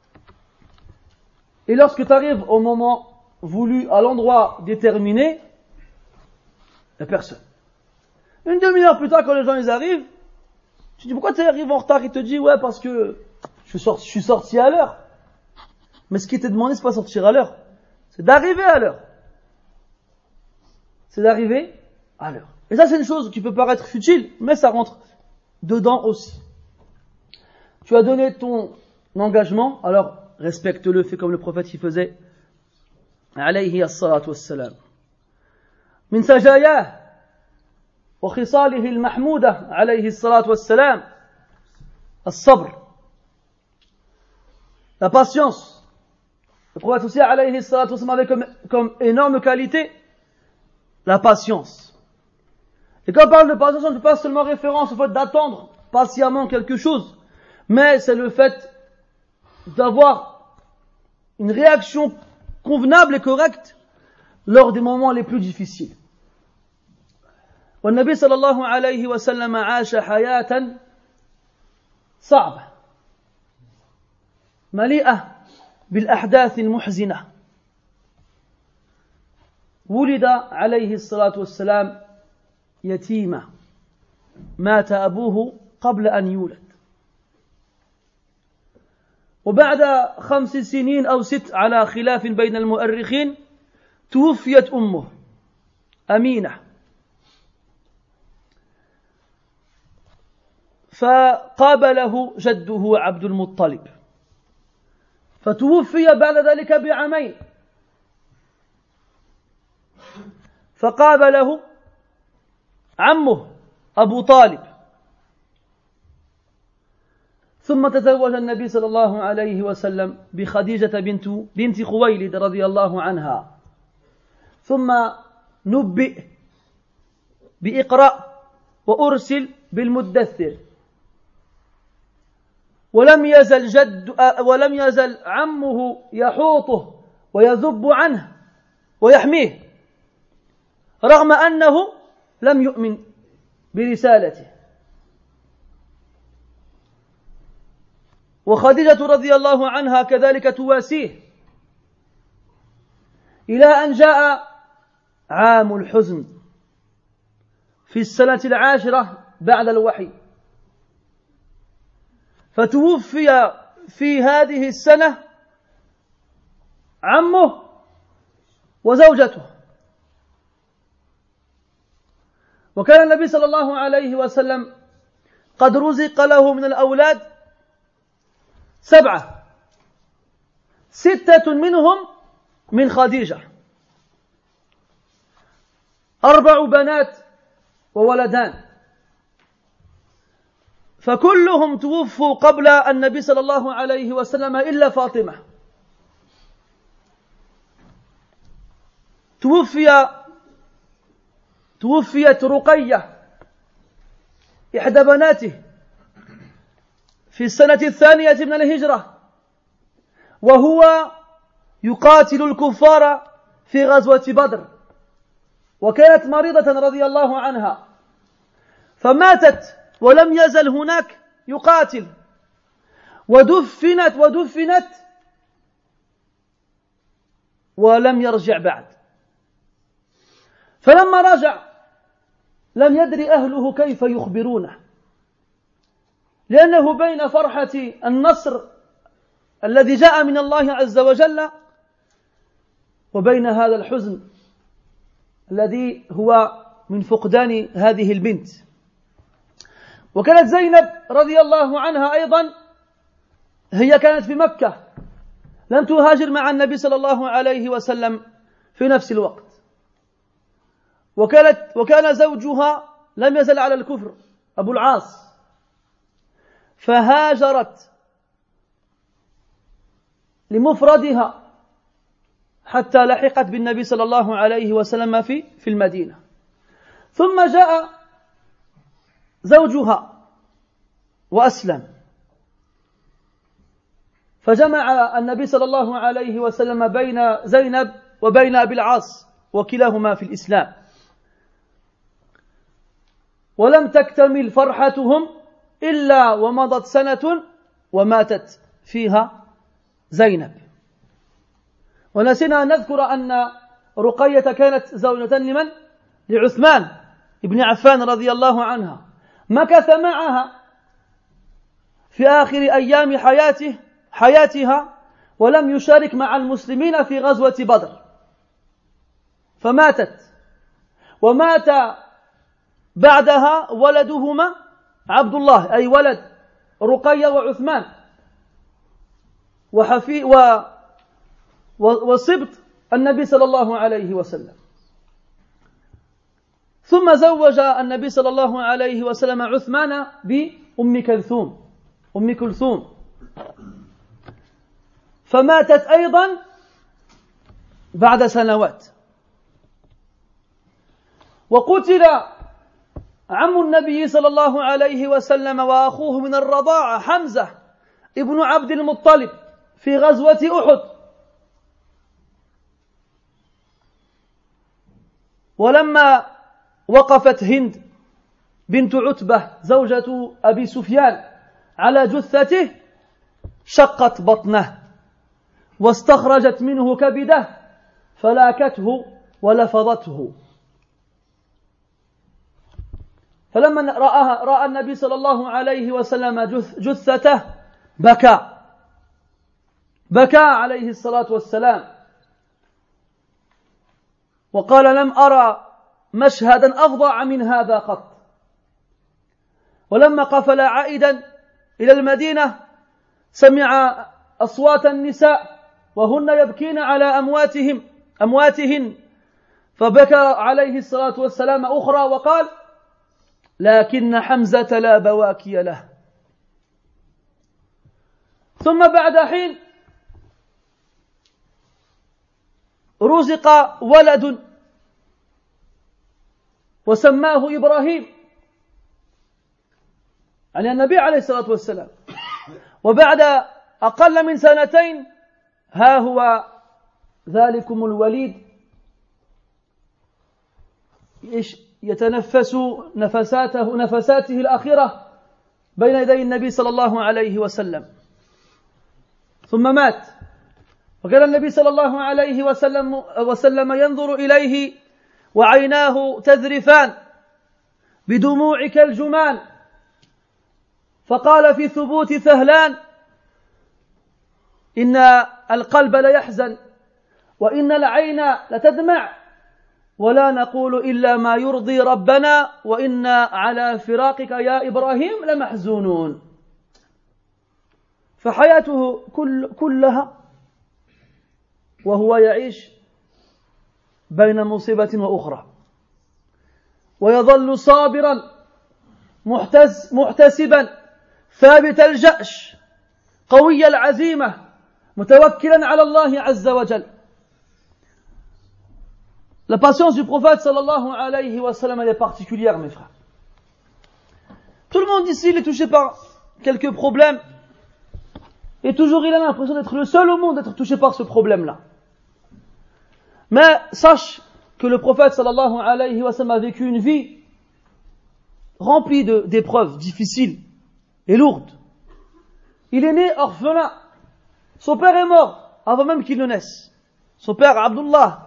et lorsque tu arrives au moment voulu, à l'endroit déterminé, il n'y a personne. Une demi-heure plus tard, quand les gens ils arrivent, tu dis pourquoi tu arrives en retard? Il te dit ouais parce que je suis sorti à l'heure. Mais ce qui t'est demandé c'est pas sortir à l'heure, c'est d'arriver à l'heure. C'est d'arriver à l'heure. Et ça c'est une chose qui peut paraître futile, mais ça rentre dedans aussi. Tu as donné ton engagement, alors respecte-le, fais comme le prophète y faisait. Alayhi as-salatu was-salam. Min sajayah وخصاله المحمودة عليه الصلاة والسلام الصبر, la patience. Le prophète aussi عليه الصلاة والسلام avait comme énorme qualité la patience. Et quand on parle de patience, on ne fait pas seulement référence au fait d'attendre patiemment quelque chose, mais c'est le fait d'avoir une réaction convenable et correcte lors des moments les plus difficiles. والنبي صلى الله عليه وسلم عاش حياة صعبة مليئة بالأحداث المحزنة. ولد عليه الصلاة والسلام يتيما، مات أبوه قبل أن يولد، وبعد 5 سنين أو 6 على خلاف بين المؤرخين توفيت أمه أمينة، فقابله جده عبد المطلب، فتوفي بعد ذلك بعامين، فقابله عمه أبو طالب، ثم تزوج النبي صلى الله عليه وسلم بخديجة بنت خويلد رضي الله عنها، ثم نبئ بإقرأ وأرسل بالمدثر، ولم يزل عمه يحوطه ويذب عنه ويحميه رغم أنه لم يؤمن برسالته. وخديجة رضي الله عنها كذلك تواسيه إلى أن جاء عام الحزن في السنة 10 بعد الوحي، فتوفي في هذه السنة عمه وزوجته. وكان النبي صلى الله عليه وسلم قد رزق له من الأولاد 7، 6 منهم من خديجة، 4 بنات وولدان، فكلهم توفوا قبل النبي صلى الله عليه وسلم إلا فاطمة. توفيت رقية إحدى بناته في السنة 2 من الهجرة، وهو يقاتل الكفار في غزوة بدر، وكانت مريضة رضي الله عنها، فماتت ولم يزل هناك يقاتل، ودفنت ولم يرجع بعد. فلما رجع لم يدر أهله كيف يخبرونه، لأنه بين فرحة النصر الذي جاء من الله عز وجل وبين هذا الحزن الذي هو من فقدان هذه البنت. وكانت زينب رضي الله عنها أيضا هي كانت في مكة، لم تهاجر مع النبي صلى الله عليه وسلم في نفس الوقت، وكان زوجها لم يزل على الكفر أبو العاص، فهاجرت لمفردها حتى لحقت بالنبي صلى الله عليه وسلم في المدينة. ثم جاء زوجها وأسلم، فجمع النبي صلى الله عليه وسلم بين زينب وبين أبي العاص وكلاهما في الإسلام، ولم تكتمل فرحتهم إلا ومضت سنة وماتت فيها زينب. ونسينا أن نذكر أن رقية كانت زوجة لمن؟ لعثمان بن عفان رضي الله عنها، مكث معها في آخر أيام حياتها ولم يشارك مع المسلمين في غزوة بدر، فماتت، ومات بعدها ولدهما عبد الله، أي ولد رقية وعثمان وصبت النبي صلى الله عليه وسلم. ثم زوج النبي صلى الله عليه وسلم عثمان بأم كلثوم، فماتت أيضا بعد سنوات. وقتل عم النبي صلى الله عليه وسلم وأخوه من الرضاعة حمزة ابن عبد المطلب في غزوة أحد. ولما وقفت هند بنت عتبة زوجة أبي سفيان على جثته شقت بطنه واستخرجت منه كبده فلاكته ولفظته. فلما رأى النبي صلى الله عليه وسلم جثته بكى عليه الصلاة والسلام وقال: لم أرى مشهدا أفظع من هذا قط. ولما قفل عائدا إلى المدينة سمع أصوات النساء وهن يبكين على أمواتهن، فبكى عليه الصلاة والسلام أخرى وقال: لكن حمزة لا بواكي له. ثم بعد حين رزق ولد وسماه إبراهيم، يعني النبي عليه الصلاة والسلام، وبعد أقل من سنتين ها هو ذلكم الوليد يتنفس نفساته الأخيرة بين يدي النبي صلى الله عليه وسلم، ثم مات. وكان النبي صلى الله عليه وسلم ينظر إليه وعيناه تذرفان بدموع كالجمان، فقال في ثبوت ثهلان: إن القلب ليحزن وإن العين لتدمع ولا نقول إلا ما يرضي ربنا وإنا على فراقك يا إبراهيم لمحزونون. فحياته كلها وهو يعيش بين مصيبة وأخرى، ويظل صابرا محتسبا ثابت الجأش قوي العزيمة متوكلا على الله عز وجل. La patience du prophète sallallahu alayhi wa sallam elle est particulière, mes frères. Tout le monde ici il est touché par quelques problèmes et toujours il a l'impression d'être le seul au monde d'être touché par ce problème-là. Mais sache que le prophète sallallahu alayhi wa sallam a vécu une vie remplie d'épreuves difficiles et lourdes. Il est né orphelin. Son père est mort avant même qu'il ne naisse. Son père Abdullah,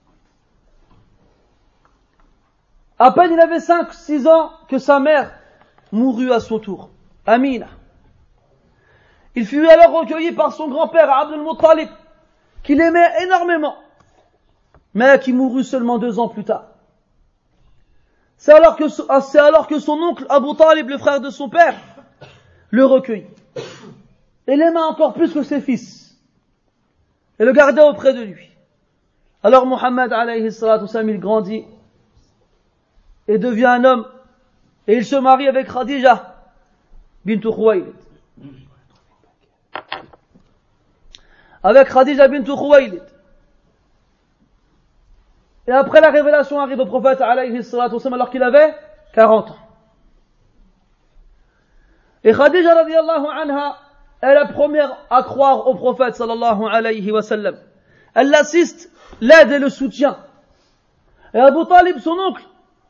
à peine il avait 5-6 ans que sa mère mourut à son tour, Amina. Il fut alors recueilli par son grand-père Abdul Muttalib, qu'il aimait énormément, mais qui mourut seulement 2 ans plus tard. C'est alors que son oncle Abu Talib, le frère de son père, le recueillit. Et l'aima encore plus que ses fils. Et le garda auprès de lui. Alors Muhammad alayhi salatu wassalam, il grandit et devient un homme. Et il se marie avec Khadija bint Khuwaylid. avec Khadija bint Khuwaylid. Et après la révélation arrive au prophète alayhi salatu wassalam alors qu'il avait 40 ans. Et Khadija radiyallahu anha est la première à croire au prophète sallallahu alayhi wa sallam. Elle l'assiste, l'aide et le soutient. Et Abu Talib, son oncle,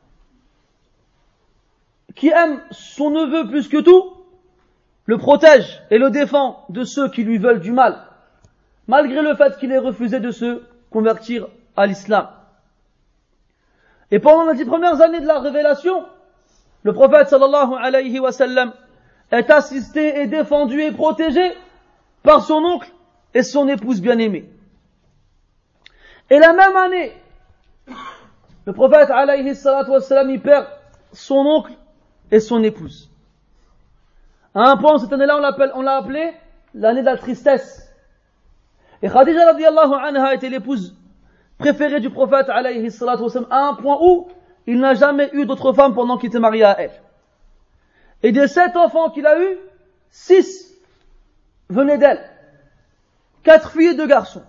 qui aime son neveu plus que tout, le protège et le défend de ceux qui lui veulent du mal, malgré le fait qu'il ait refusé de se convertir à l'islam. Et pendant les 10 premières années de la révélation, le prophète sallallahu alayhi wa sallam est assisté et défendu et protégé par son oncle et son épouse bien-aimée. Et la même année, le prophète alayhi salatu wassalam y perd son oncle et son épouse. À un point, cette année-là, on l'a appelé l'année de la tristesse. Et Khadija radiyallahu anha était l'épouse préférée du prophète alayhi salatu wassalam, à un point où il n'a jamais eu d'autre femme pendant qu'il était marié à elle. Et des 7 enfants qu'il a eus, 6 venaient d'elle. 4 filles et 2 garçons.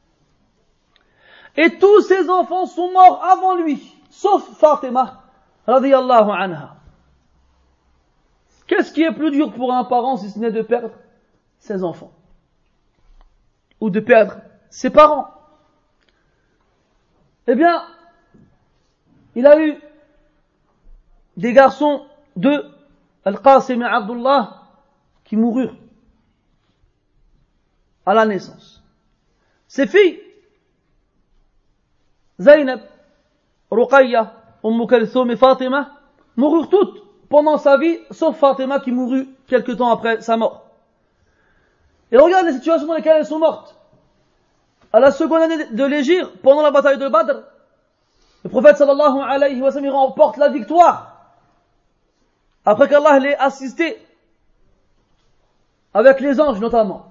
Et tous ces enfants sont morts avant lui, sauf Fatima, radiyallahu anha. Qu'est-ce qui est plus dur pour un parent si ce n'est de perdre ses enfants? Ou de perdre ses parents? Eh bien, il a eu des garçons de Al-Qasim et Abdullah qui moururent à la naissance. Ses filles, Zaynab, Ruqayya, Kulthum et Fatima, moururent toutes pendant sa vie, sauf Fatima qui mourut quelque temps après sa mort. Et regarde les situations dans lesquelles elles sont mortes. À la seconde année de l'Hégire, pendant la bataille de Badr, le prophète sallallahu alayhi wa sallam remporte la victoire. Après qu'Allah l'ait assisté, avec les anges notamment.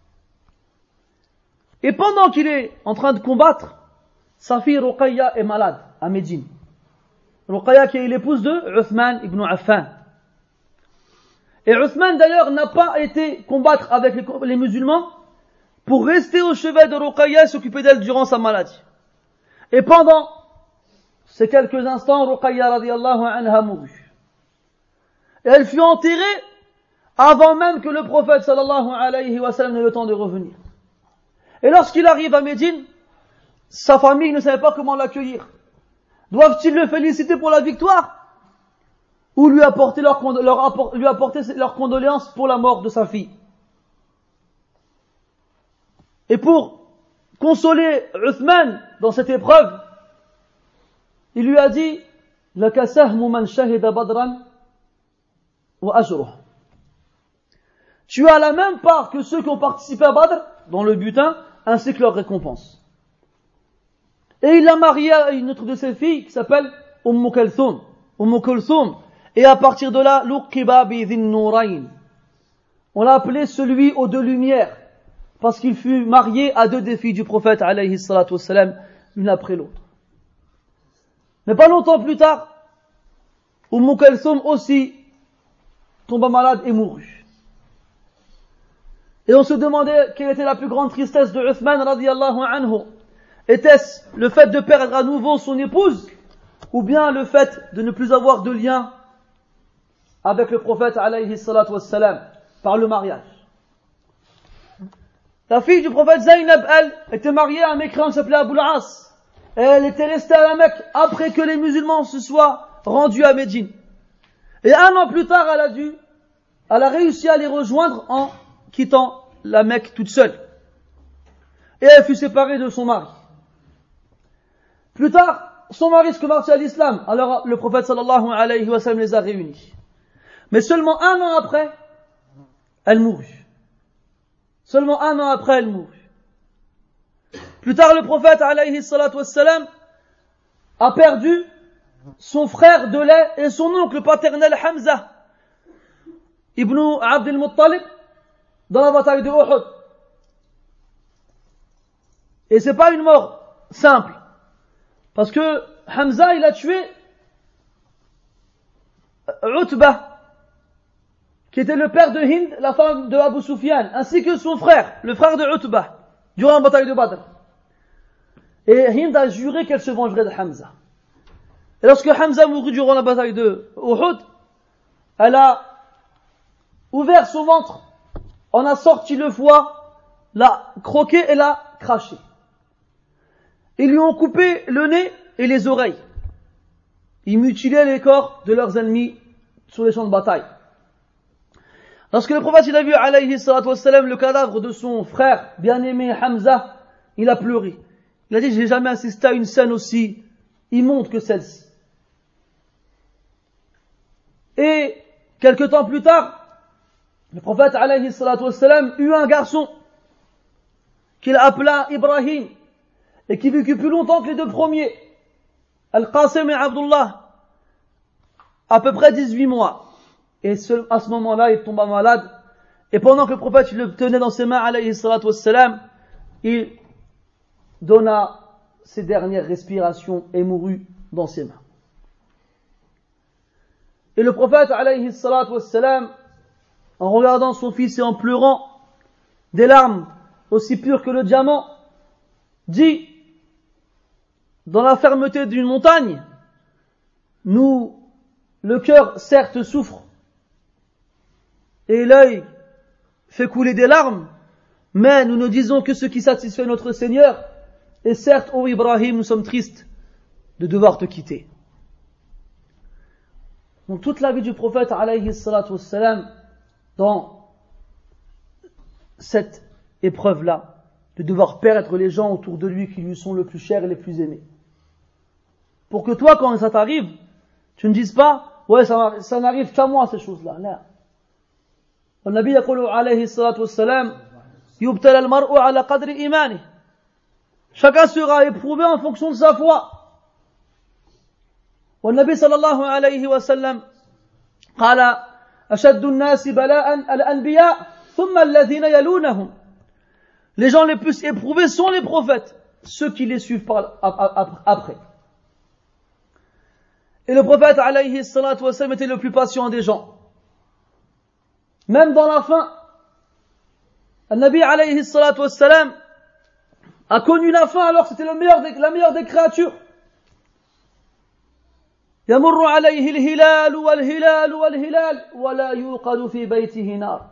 Et pendant qu'il est en train de combattre, sa fille Ruqayya est malade à Médine. Ruqayya qui est l'épouse de Uthman ibn Affan. Et Uthman d'ailleurs n'a pas été combattre avec les musulmans pour rester au chevet de Ruqayya et s'occuper d'elle durant sa maladie. Et pendant ces quelques instants, Ruqayya radiyallahu anha mourut. Et elle fut enterrée avant même que le prophète sallallahu alayhi wa sallam n'ait le temps de revenir. Et lorsqu'il arrive à Médine, sa famille ne savait pas comment l'accueillir. Doivent-ils le féliciter pour la victoire ou lui apporter leurs condoléances pour la mort de sa fille? Et pour consoler Uthman dans cette épreuve, il lui a dit Laka sahmu man shahida badran wa ajruh. Tu as la même part que ceux qui ont participé à Badr dans le butin, ainsi que leur récompense. Et il l'a mariée à une autre de ses filles qui s'appelle Kulthum. Et à partir de là, Luqiba bi dhin nurayn. On l'a appelé celui aux 2 lumières, parce qu'il fut marié à 2 des filles du prophète alayhi salatu wassalam, l'une après l'autre. Mais pas longtemps plus tard, Kulthum aussi tomba malade et mourut. Et on se demandait quelle était la plus grande tristesse de Uthman radiyallahu anhu. Était-ce le fait de perdre à nouveau son épouse, ou bien le fait de ne plus avoir de lien avec le prophète alayhi salatu wassalam par le mariage? La fille du prophète Zaynab, elle, était mariée à un mécréant qui s'appelait Abu al-As. Et elle était restée à la Mecque après que les musulmans se soient rendus à Médine. Et 1 an plus tard, elle a réussi à les rejoindre en quittant la Mecque toute seule. Et elle fut séparée de son mari. Plus tard, son mari se convertit à l'islam. Alors le prophète sallallahu alayhi wa sallam les a réunis. Mais seulement 1 an après, elle mourut. Seulement 1 an après, elle mourut. Plus tard, le prophète alayhi salatu wassalam a perdu son frère de lait et son oncle paternel Hamza ibn Abd al-Muttalib dans la bataille de Uhud. Et c'est pas une mort simple. Parce que Hamza, il a tué Utbah, qui était le père de Hind, la femme de Abu Sufyan, ainsi que son frère, le frère de Utbah, durant la bataille de Badr. Et Hind a juré qu'elle se vengerait de Hamza. Et lorsque Hamza mourut durant la bataille de Uhud, elle a ouvert son ventre, en a sorti le foie, l'a croqué et l'a craché. Ils lui ont coupé le nez et les oreilles. Ils mutilaient les corps de leurs ennemis sur les champs de bataille. Lorsque le prophète a vu alayhi salatu wassalam le cadavre de son frère bien-aimé Hamza, il a pleuré. Il a dit, j'ai jamais assisté à une scène aussi immonde que celle-ci. Et quelque temps plus tard, le prophète alayhi salatu wassalam eut un garçon qu'il appela Ibrahim et qui vécut plus longtemps que les deux premiers, Al-Qasim et Abdullah, à peu près 18 mois. Et à ce moment-là, il tomba malade. Et pendant que le prophète le tenait dans ses mains, alayhi salatu wassalam, il donna ses dernières respirations et mourut dans ses mains. Et le prophète, alayhi salatu wassalam, en regardant son fils et en pleurant des larmes aussi pures que le diamant, dit, dans la fermeté d'une montagne, le cœur certes souffre, et l'œil fait couler des larmes, mais nous ne disons que ce qui satisfait notre Seigneur, et certes, ô Ibrahim, nous sommes tristes de devoir te quitter. Donc toute la vie du prophète, alayhi salatu wassalam, dans cette épreuve-là, de devoir perdre les gens autour de lui qui lui sont le plus chers et les plus aimés. Pour que toi, quand ça t'arrive, tu ne dises pas, ouais, ça n'arrive qu'à moi, ces choses-là. Là. والنبي يقول عليه الصلاة والسلام يبتلى المرء على قدر إيمانه. Chacun sera éprouvé en fonction de sa foi. والنبي صلى الله عليه وسلم قال أشد الناس بلاء الأنبياء ثم الذين يلونهم. Les gens les plus éprouvés sont les prophètes, ceux qui les suivent après. Et le prophète alayhi salatu wassalam était le plus patient des gens. Même dans la fin, le Nabi alayhi salatu wassalam a connu la fin alors que c'était la meilleure des créatures. يمر عليه الهلال والهلال والهلال ولا يوقد في بيته نار.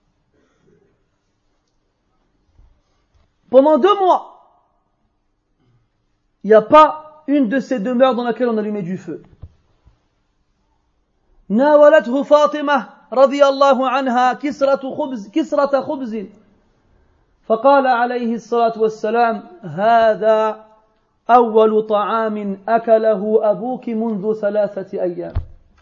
Pendant 2 mois, il n'y a pas une de ces demeures dans laquelle on allumait du feu. ناولته فاطمة رضي الله عنها كسرة خبز فقال عليه الصلاة والسلام هذا أول طعام أكله أبوك منذ 3 أيام.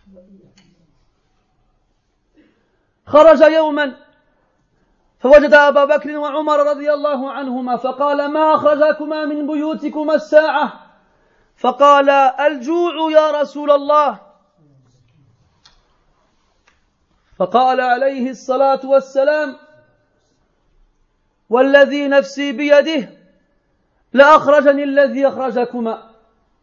خرج يوما فوجد أبا بكر وعمر رضي الله عنهما فقال ما أخرجكما من بيوتكما الساعة؟ فقال الجوع يا رسول الله. فقال عليه الصلاة والسلام والذي نفسي بيده لأخرجني الذي أخرجكما.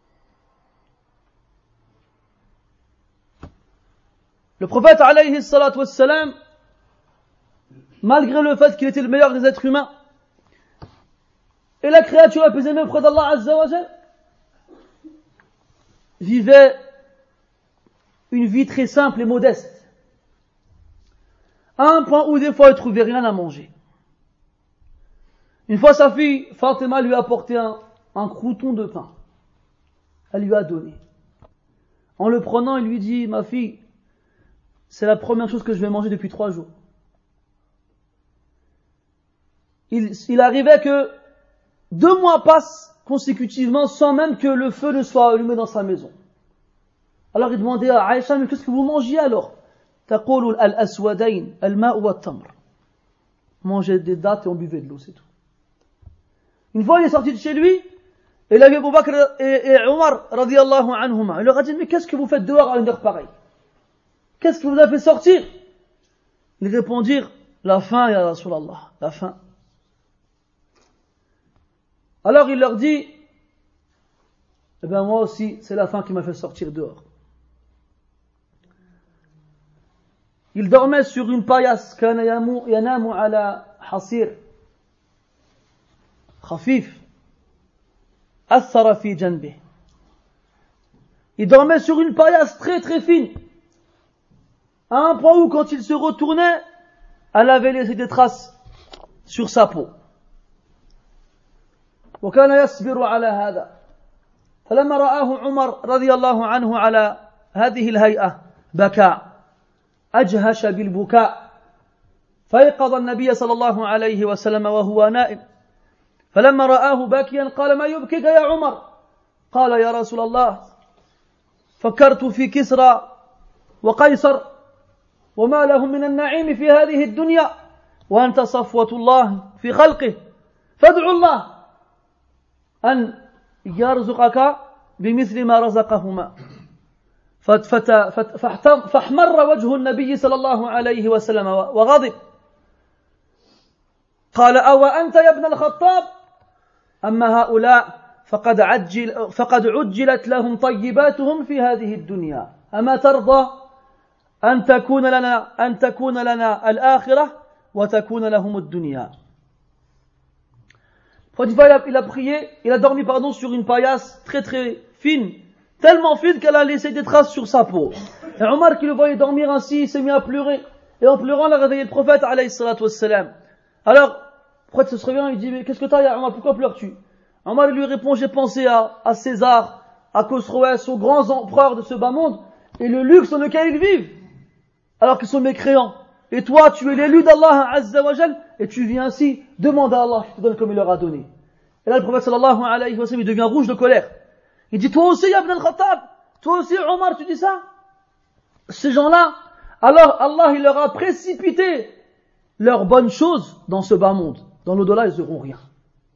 Le prophète alayhi salatu wassalam, malgré le fait qu'il était le meilleur des êtres humains et la créature la plus aimée auprès d'Allah Azza wa Jal, vivait une vie très simple et modeste, à un point où des fois il ne trouvait rien à manger. Une fois sa fille Fatima lui a apporté un crouton de pain. Elle lui a donné. En le prenant, il lui dit, ma fille, c'est la première chose que je vais manger depuis 3 jours. Il arrivait que 2 mois passent consécutivement sans même que le feu ne soit allumé dans sa maison. Alors il demandait à Aïcha, mais qu'est-ce que vous mangiez alors? تقول الأسودين الماء والتمر. On mangeait des dattes et on buvait de l'eau, c'est tout. Une fois, il est sorti de chez lui, et il a vu Abu Bakr et Omar, radiyallahu anhuma. Il leur a dit, mais qu'est-ce que vous faites dehors à une heure pareille? Qu'est-ce qui vous a fait sortir? Ils répondirent, la faim, ya Rasulallah, la faim. Alors il leur dit, eh bien moi aussi, c'est la faim qui m'a fait sortir dehors. Il dormait sur une paillasse, كان ينام على حصير. خفيف أثر في جنبه. Il dormait sur une paillasse très très fine, à un point où quand il se retournait, elle avait laissé des traces sur sa peau. وكان يصبر على هذا. فلما رآه عمر رضي الله عنه على هذه الهيئة بكى أجهش بالبكاء فيقظ النبي صلى الله عليه وسلم وهو نائم. فلما رآه باكيا قال ما يبكيك يا عمر؟ قال يا رسول الله فكرت في كسرى وقيصر وما لهم من النعيم في هذه الدنيا وأنت صفوة الله في خلقه فادعوا الله أن يرزقك بمثل ما رزقهما. فاحمر وجه النبي صلى الله عليه وسلم وغضب. قال أو أنت يا ابن الخطاب أما هؤلاء فقد عجلت لهم طيباتهم في هذه الدنيا أما ترضى أن تكون لنا الآخرة وتكون لهم الدنيا. Il a prié, il a dormi sur une paillasse très très fine, tellement fine qu'elle a laissé des traces sur sa peau. Et Omar qui le voyait dormir ainsi, il s'est mis à pleurer. Et en pleurant, il a réveillé le prophète alayhi salatu wassalam. Alors, le prophète se réveille, il dit mais qu'est-ce que t'as ya Omar, pourquoi pleures-tu? Omar lui répond j'ai pensé à César, à Khosroès, aux grands empereurs de ce bas monde et le luxe dans lequel ils vivent, alors qu'ils sont mécréants. Et toi, tu es l'élu d'Allah Azza wa Jal, et tu viens ainsi, demande à Allah qui te donne comme il leur a donné. Et là, le prophète sallallahu alayhi wa sallam, il devient rouge de colère. Il dit, toi aussi, Ibn al-Khattab, toi aussi, Omar, tu dis ça? Ces gens-là, alors Allah, il leur a précipité leurs bonnes choses dans ce bas monde. Dans l'au-delà, ils n'auront rien.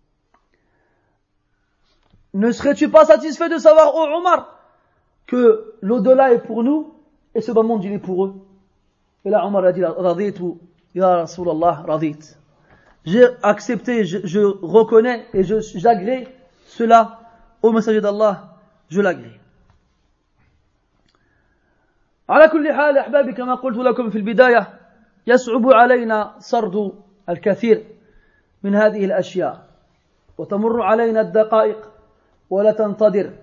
Ne serais-tu pas satisfait de savoir, ô Omar, que l'au-delà est pour nous, et ce bas monde, il est pour eux? Et là, Omar a dit, Raditu, Ya Rasulallah, Radit. J'ai accepté, je reconnais et j'agrée cela au messager d'Allah, je l'agrée. على كل حال أحبابي كما قلت لكم في البداية يصعب علينا سرد الكثير من هذه الأشياء وتمر علينا الدقائق ولا تنتظر.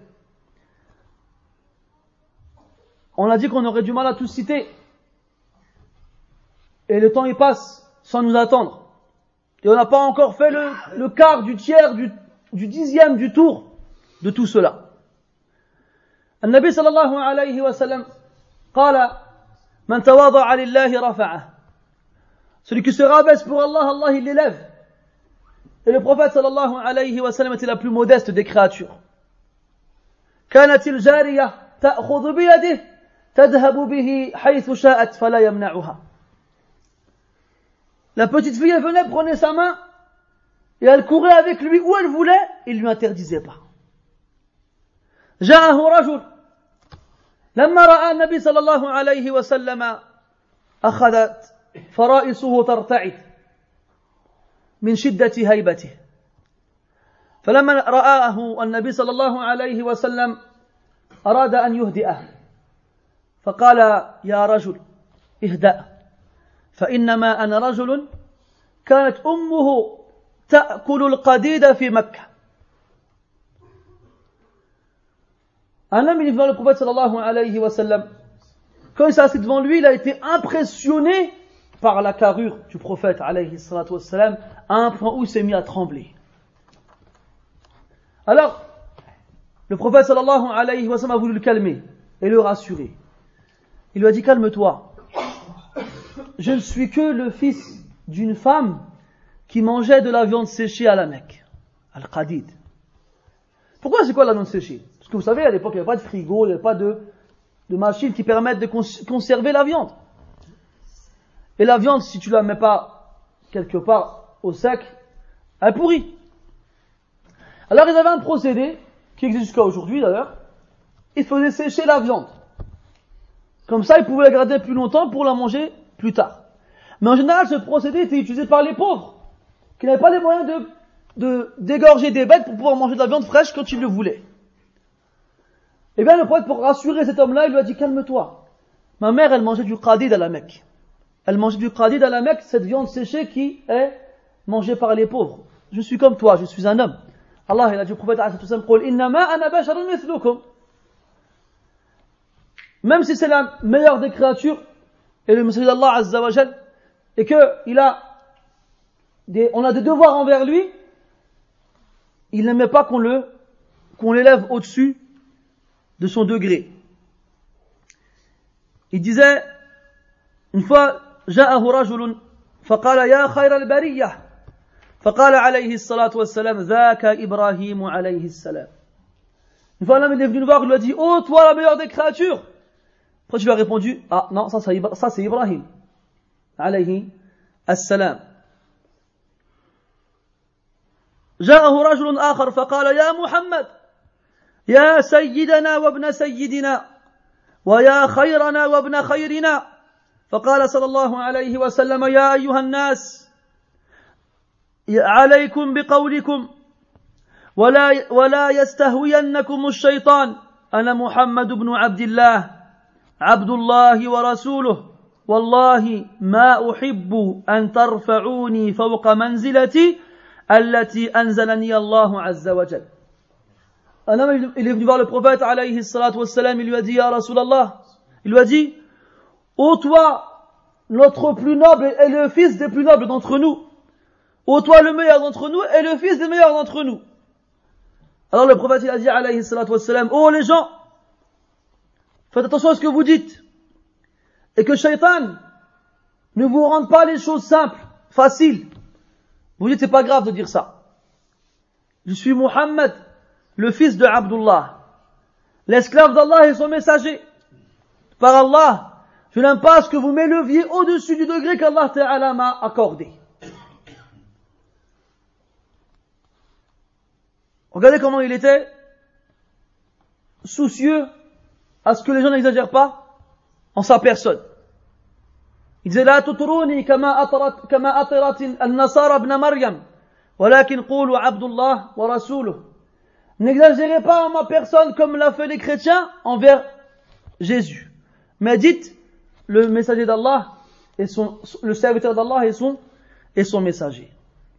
On a dit qu'on aurait du mal à tout citer. Et le temps y passe sans nous attendre. Et on n'a pas encore fait le quart, du tiers, du dixième du tour de tout cela. النبي صلى الله عليه وسلم قال من تواضع لله رفعه. Celui qui se rabaisse pour Allah, Allah il l'élève. Et le prophète صلى الله عليه وسلم était la plus modeste des créatures. كانت الجارية تأخذ بيده تذهب به حيث شاءت فلا يمنعها. La petite fille, elle venait, prenait sa main, et elle courait avec lui où elle voulait, il ne lui interdisait pas. جاءه رجل لما رأى النبي صلى الله عليه وسلم أخذت فرائصه ترتعد من شدة هيبته فلما رآه النبي صلى الله عليه وسلم أراد أن يهدئه فقال يا رجل اهدأ فإنما أنا رجل كانت أمه تأكل القديد في مكة. Un homme, il est devant le prophète sallallahu alayhi wa sallam. Quand il s'est assis devant lui, il a été impressionné par la carrure du prophète alayhi salatu wa sallam, à un point où il s'est mis à trembler. Alors, le prophète sallallahu alayhi wa sallam a voulu le calmer et le rassurer. Il lui a dit, calme-toi. Je ne suis que le fils d'une femme qui mangeait de la viande séchée à la Mecque. Al-Qadid. Pourquoi c'est quoi la viande séchée? Parce que vous savez, à l'époque, il n'y avait pas de frigo, il n'y avait pas de machines qui permettent de conserver la viande. Et la viande, si tu la mets pas quelque part au sec, elle pourrit. Alors ils avaient un procédé, qui existe jusqu'à aujourd'hui d'ailleurs, ils faisaient sécher la viande. Comme ça, ils pouvaient la garder plus longtemps pour la manger plus tard. Mais en général, ce procédé était utilisé par les pauvres, qui n'avaient pas les moyens d'égorger des bêtes pour pouvoir manger de la viande fraîche quand ils le voulaient. Et bien le prophète, pour rassurer cet homme-là, il lui a dit, calme-toi. Ma mère, elle mangeait du qadid à la Mecque. Elle mangeait du qadid à la Mecque, cette viande séchée qui est mangée par les pauvres. je suis comme toi, je suis un homme. Allah, il a dit au prophète, قُلْ إِنَّمَا أَنَا بَشَرٌ مِثْلُكُمْ. Même si c'est la meilleure des créatures, et le messager d'Allah Azza wa Jal, et qu'on a des devoirs envers lui, il n'aimait pas qu'on l'élève au-dessus de son degré. Il disait, une fois, جاءه رجل فقال يا خير البرية فقال عليه الصلاة والسلام ذاك إبراهيم عليه السلام. Une fois, l'homme est venu le voir, il lui a dit, oh, toi la meilleure des créatures. Après, tu lui as répondu, ah non, ça c'est Ibrahim alayhi السلام. جاءه رجل آخر فقال يا محمد يا سيدنا وابن سيدنا ويا خيرنا وابن خيرنا. فقال صلى الله عليه وسلم يا أيها الناس عليكم بقولكم ولا يستهوينكم الشيطان أنا محمد بن عبد الله عبد الله ورسوله والله ما أحب أن ترفعوني فوق منزلتي التي أنزلني الله عز وجل. Un homme, il est venu voir le prophète alayhi salatu wassalam, il lui a dit ya Rasulallah, il lui a dit ô toi notre plus noble et le fils des plus nobles d'entre nous, ô toi le meilleur d'entre nous et le fils des meilleurs d'entre nous. Alors le prophète il a dit alayhi salatu wassalam, ô les gens, faites attention à ce que vous dites et que Shaitan ne vous rende pas les choses simples, faciles. Vous dites c'est pas grave de dire ça. Je suis Muhammad, le fils de Abdullah, l'esclave d'Allah et son messager. Par Allah, je n'aime pas ce que vous m'éleviez au-dessus du degré qu'Allah Ta'ala m'a accordé. Regardez comment il était soucieux à ce que les gens n'exagèrent pas en sa personne. Il disait لا تطروني كما أطرت النصارى ابن مريم ولكن قولوا عبد الله ورسوله. N'exagérez pas en ma personne comme l'a fait les chrétiens envers Jésus. Mais dites le messager d'Allah et le serviteur d'Allah et son messager.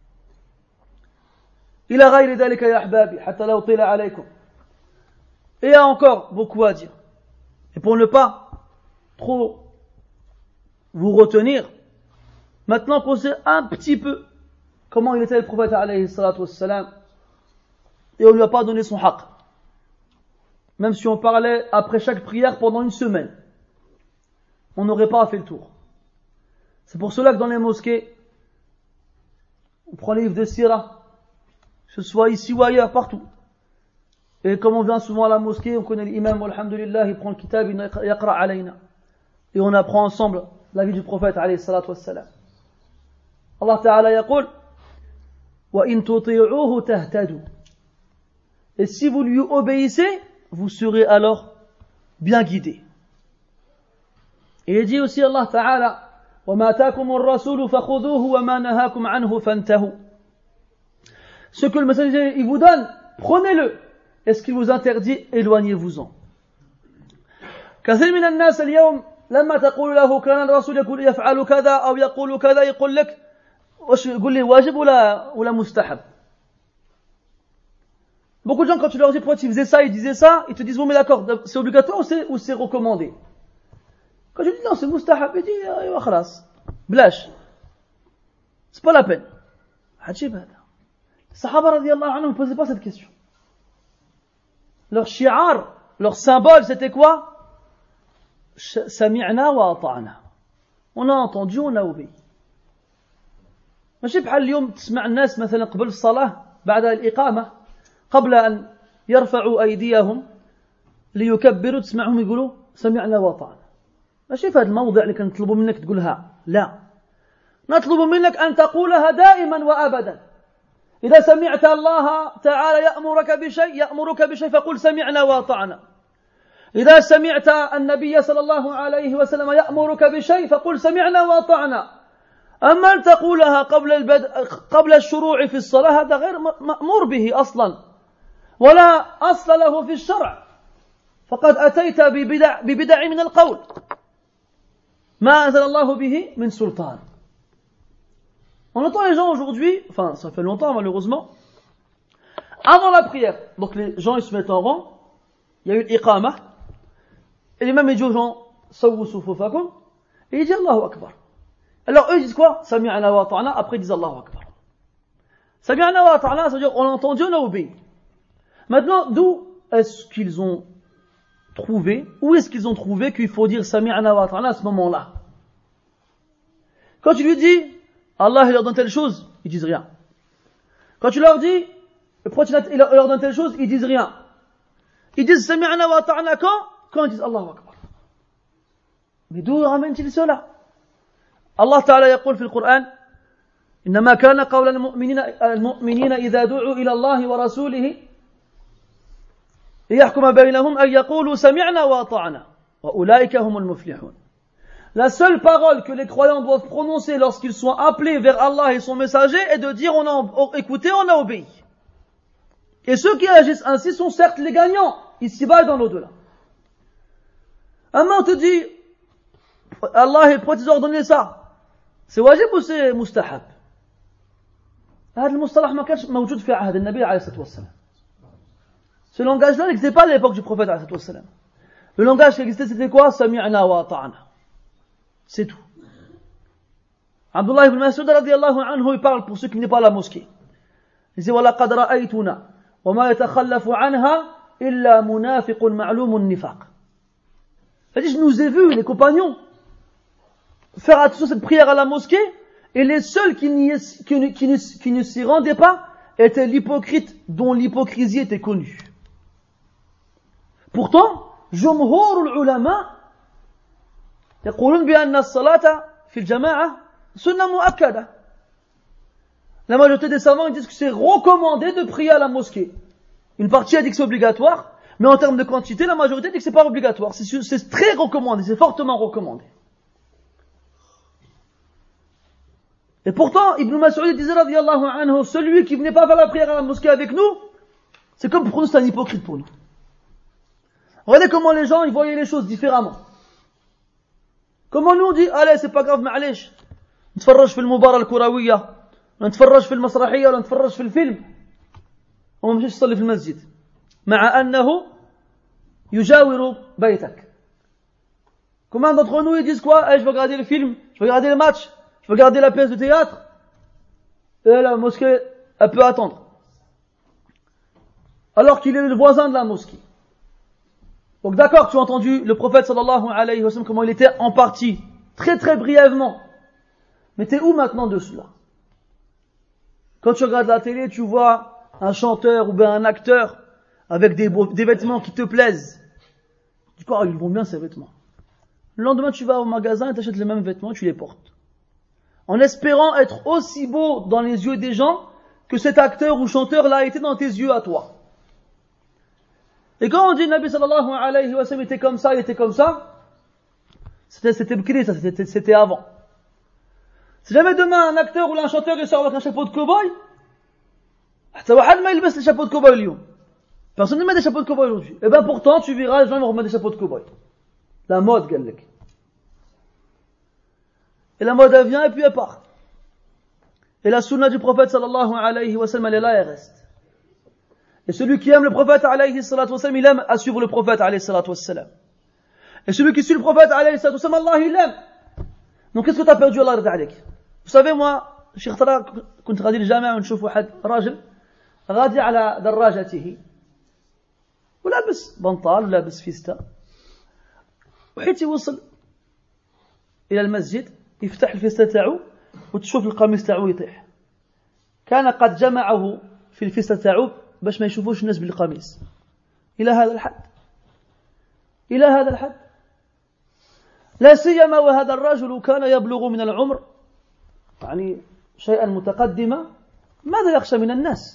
إلى غير ذلك يا أحبابي حتى لو طيل عليكم. Et il y a encore beaucoup à dire. Et pour ne pas trop vous retenir, maintenant qu'on sait un petit peu comment il était le prophète alayhi salatu wassalam, et on lui a pas donné son haqq. Même si on parlait après chaque prière pendant une semaine, on n'aurait pas fait le tour. C'est pour cela que dans les mosquées, on prend les livres de Sira, que ce soit ici ou ailleurs, partout. Et comme on vient souvent à la mosquée, on connaît l'imam, alhamdulillah, il prend le kitab, il yaqra alayna. Et on apprend ensemble la vie du prophète alayhi salatu wassalam. Allah Ta'ala yaqul wa in tuti'uhu tahtadu. Et si vous lui obéissez, vous serez alors bien guidés. Et il dit aussi Allah Ta'ala wa ma ataakum ar-rasulu fakhudhuhu wa ma nahakum anhu fantahu. Ce que le messager il vous donne, prenez-le. Et ce qu'il vous interdit, éloignez-vous-en. كثير من الناس اليوم لما تقول له كان الرسول يقول يفعل كذا أو يقول كذا يقول لك وش يقول لي واجب ولا مستحب. Beaucoup de gens quand tu leur dis pourquoi tu faisais ça, ils disaient ça, ils te disent bon mais d'accord, c'est obligatoire ou c'est recommandé. Quand je dis non c'est mustahab, ils disent خلاص بلاش. C'est pas la peine. عجيب هذا. Les Sahaba radiyallahu anhum ne posaient pas cette question. Leur shi'ar, leur symbole c'était quoi? سمعنا وأطعنا. On a entendu, on a obéi. ماشي بحال اليوم تسمع الناس مثلا قبل الصلاة بعد الإقامة قبل أن يرفعوا أيديهم ليكبروا تسمعهم يقولوا سمعنا وأطعنا. ماشي في هذا الموضع اللي كنطلبوا منك تقولها، لا، نطلب منك أن تقولها دائما وأبدا. إذا سمعت الله تعالى يأمرك بشيء فقل سمعنا وأطعنا. إذا سمعت النبي صلى الله عليه وسلم يأمرك بشيء فقل سمعنا وأطعنا. أما أن تقولها قبل الشروع في الصلاة هذا غير مأمور به أصلا ولا أصل له في الشرع، فقد أتيت ببدع من القول ما أنزل الله به من سلطان. On entend les gens aujourd'hui, enfin ça fait longtemps malheureusement, avant la prière, donc les gens ils se mettent en rang, il y a eu l'iqama, et l'imam il dit aux gens, sawu sufufakum, et il dit Allahu Akbar. Alors eux ils disent quoi? Sami'na wa ta'na, après ils disent Allahu Akbar. Sami'na wa ta'na, ça veut dire on a entendu, on a obéi. Maintenant, d'où est-ce qu'ils ont trouvé, où est-ce qu'ils ont trouvé qu'il faut dire Sami'na wa ta'na à ce moment-là? Quand tu lui dis, Allah il leur donne telle chose, ils disent rien. Quand tu leur dis, le prophète il leur donne telle chose, ils disent rien. Ils disent Sami'na wa ta'na quand ils disent Allahu Akbar. Mais d'où ramène-t-il cela? Allah Ta'ala يقول في القرآن إنما كان قول المؤمنين إذا دعوا إلى الله ورسوله ليحكم بينهم أن يقولوا سمعنا وأطعنا وأولئك هم المفلحون. La seule parole que les croyants doivent prononcer lorsqu'ils sont appelés vers Allah et son messager est de dire on a écouté, on a obéi. Et ceux qui agissent ainsi sont certes les gagnants, ici-bas et dans l'au-delà. Amma on te dit Allah et le prophète ils ont ordonné ça. C'est wajib ou c'est mustahab? هذا المصطلح ما كانش موجود في عهد النبي عليه الصلاة والسلام. Ce langage-là n'existait pas à l'époque du prophète عليه الصلاة والسلام. Le langage qui existait c'était quoi? Sami'na wa ta'na. C'est tout. Abdullah ibn Mas'ud radiyallahu anhu il parle pour ceux qui n'est pas à la mosquée. Il dit وَلَقَدْ رَأَيْتُنَا وَمَا يَتَخَلَّفُ عَنْهَا إِلَّا مُنَافِقٌ مَعْلُومٌ النِّفَاقِ. Il dit je nous ai vus les compagnons faire attention à cette prière à la mosquée, et les seuls qui ne s'y rendaient pas étaient l'hypocrite dont l'hypocrisie était connue. Pourtant, جمهور العلماء يقولون بأن الصلاة في الجماعة سنة مؤكدة. La majorité des savants disent que c'est recommandé de prier à la mosquée. Une partie a dit que c'est obligatoire, mais en termes de quantité, la majorité dit que c'est pas obligatoire. C'est très recommandé, c'est fortement recommandé. Et pourtant, Ibn Mas'ud disait radiyallahu anhu, celui qui venait pas faire la prière à la mosquée avec nous, c'est comme pour nous, c'est un hypocrite pour nous. Regardez comment les gens, ils voyaient les choses différemment. Comment nous on dit, allez, c'est pas grave, معليش. نتفرج في المباراة الكروية، نتفرج في المسرحية ولا نتفرج في الفيلم. وما مشيش تصلي في المسجد. مع أنه يجاور بيتك. Combien d'entre nous ils disent quoi? Je vais regarder le film, je vais regarder le match. Je veux regarder la pièce de théâtre, et la mosquée, elle peut attendre. Alors qu'il est le voisin de la mosquée. Donc d'accord, tu as entendu le prophète sallallahu alayhi wa sallam, comment il était en partie, très très brièvement. Mais t'es où maintenant de cela? Quand tu regardes la télé, tu vois un chanteur ou bien un acteur avec des vêtements qui te plaisent. Tu dis quoi, ils vont bien ces vêtements. Le lendemain, tu vas au magasin et t'achètes les mêmes vêtements, tu les portes. En espérant être aussi beau dans les yeux des gens que cet acteur ou chanteur l'a été dans tes yeux à toi. Et quand on dit Nabi sallallahu alayhi wa sallam était comme ça, c'était bkri, ça, c'était avant. Si jamais demain un acteur ou un chanteur il sort avec un chapeau de cow-boy, le chapeau de cow-boy اليوم. Personne ne met des chapeaux de cow-boy aujourd'hui. Et ben pourtant, tu verras, les gens vont remettre des chapeaux de cow-boy. La mode, galek. Et la mode elle vient et puis elle part. Et la sunna du prophète sallallahu alayhi wa sallam elle est là et reste. Et celui qui aime le prophète alayhi salatu wa sallam, il aime à suivre le prophète alayhi salatu wa sallam. Et celui qui suit le prophète alayhi salatu wa sallam, Allah il l'aime. Donc qu'est-ce que tu as perdu, Allah rida alayk? Vous savez moi, Cheikh Tara, كنت غادي للجامع ونشوف واحد راجل غادي على دراجته ولابس بنطال ولابس فيستا وحيت يوصل إلى المسجد يفتح الفيستا تاعو وتشوف القميص تاعو يطيح. كان قد جمعه في الفيستا تاعو باش ما يشوفوش الناس بالقميص. إلى هذا الحد. لا سيما وهذا الرجل كان يبلغ من العمر يعني شيئا متقدما. ماذا يخشى من الناس؟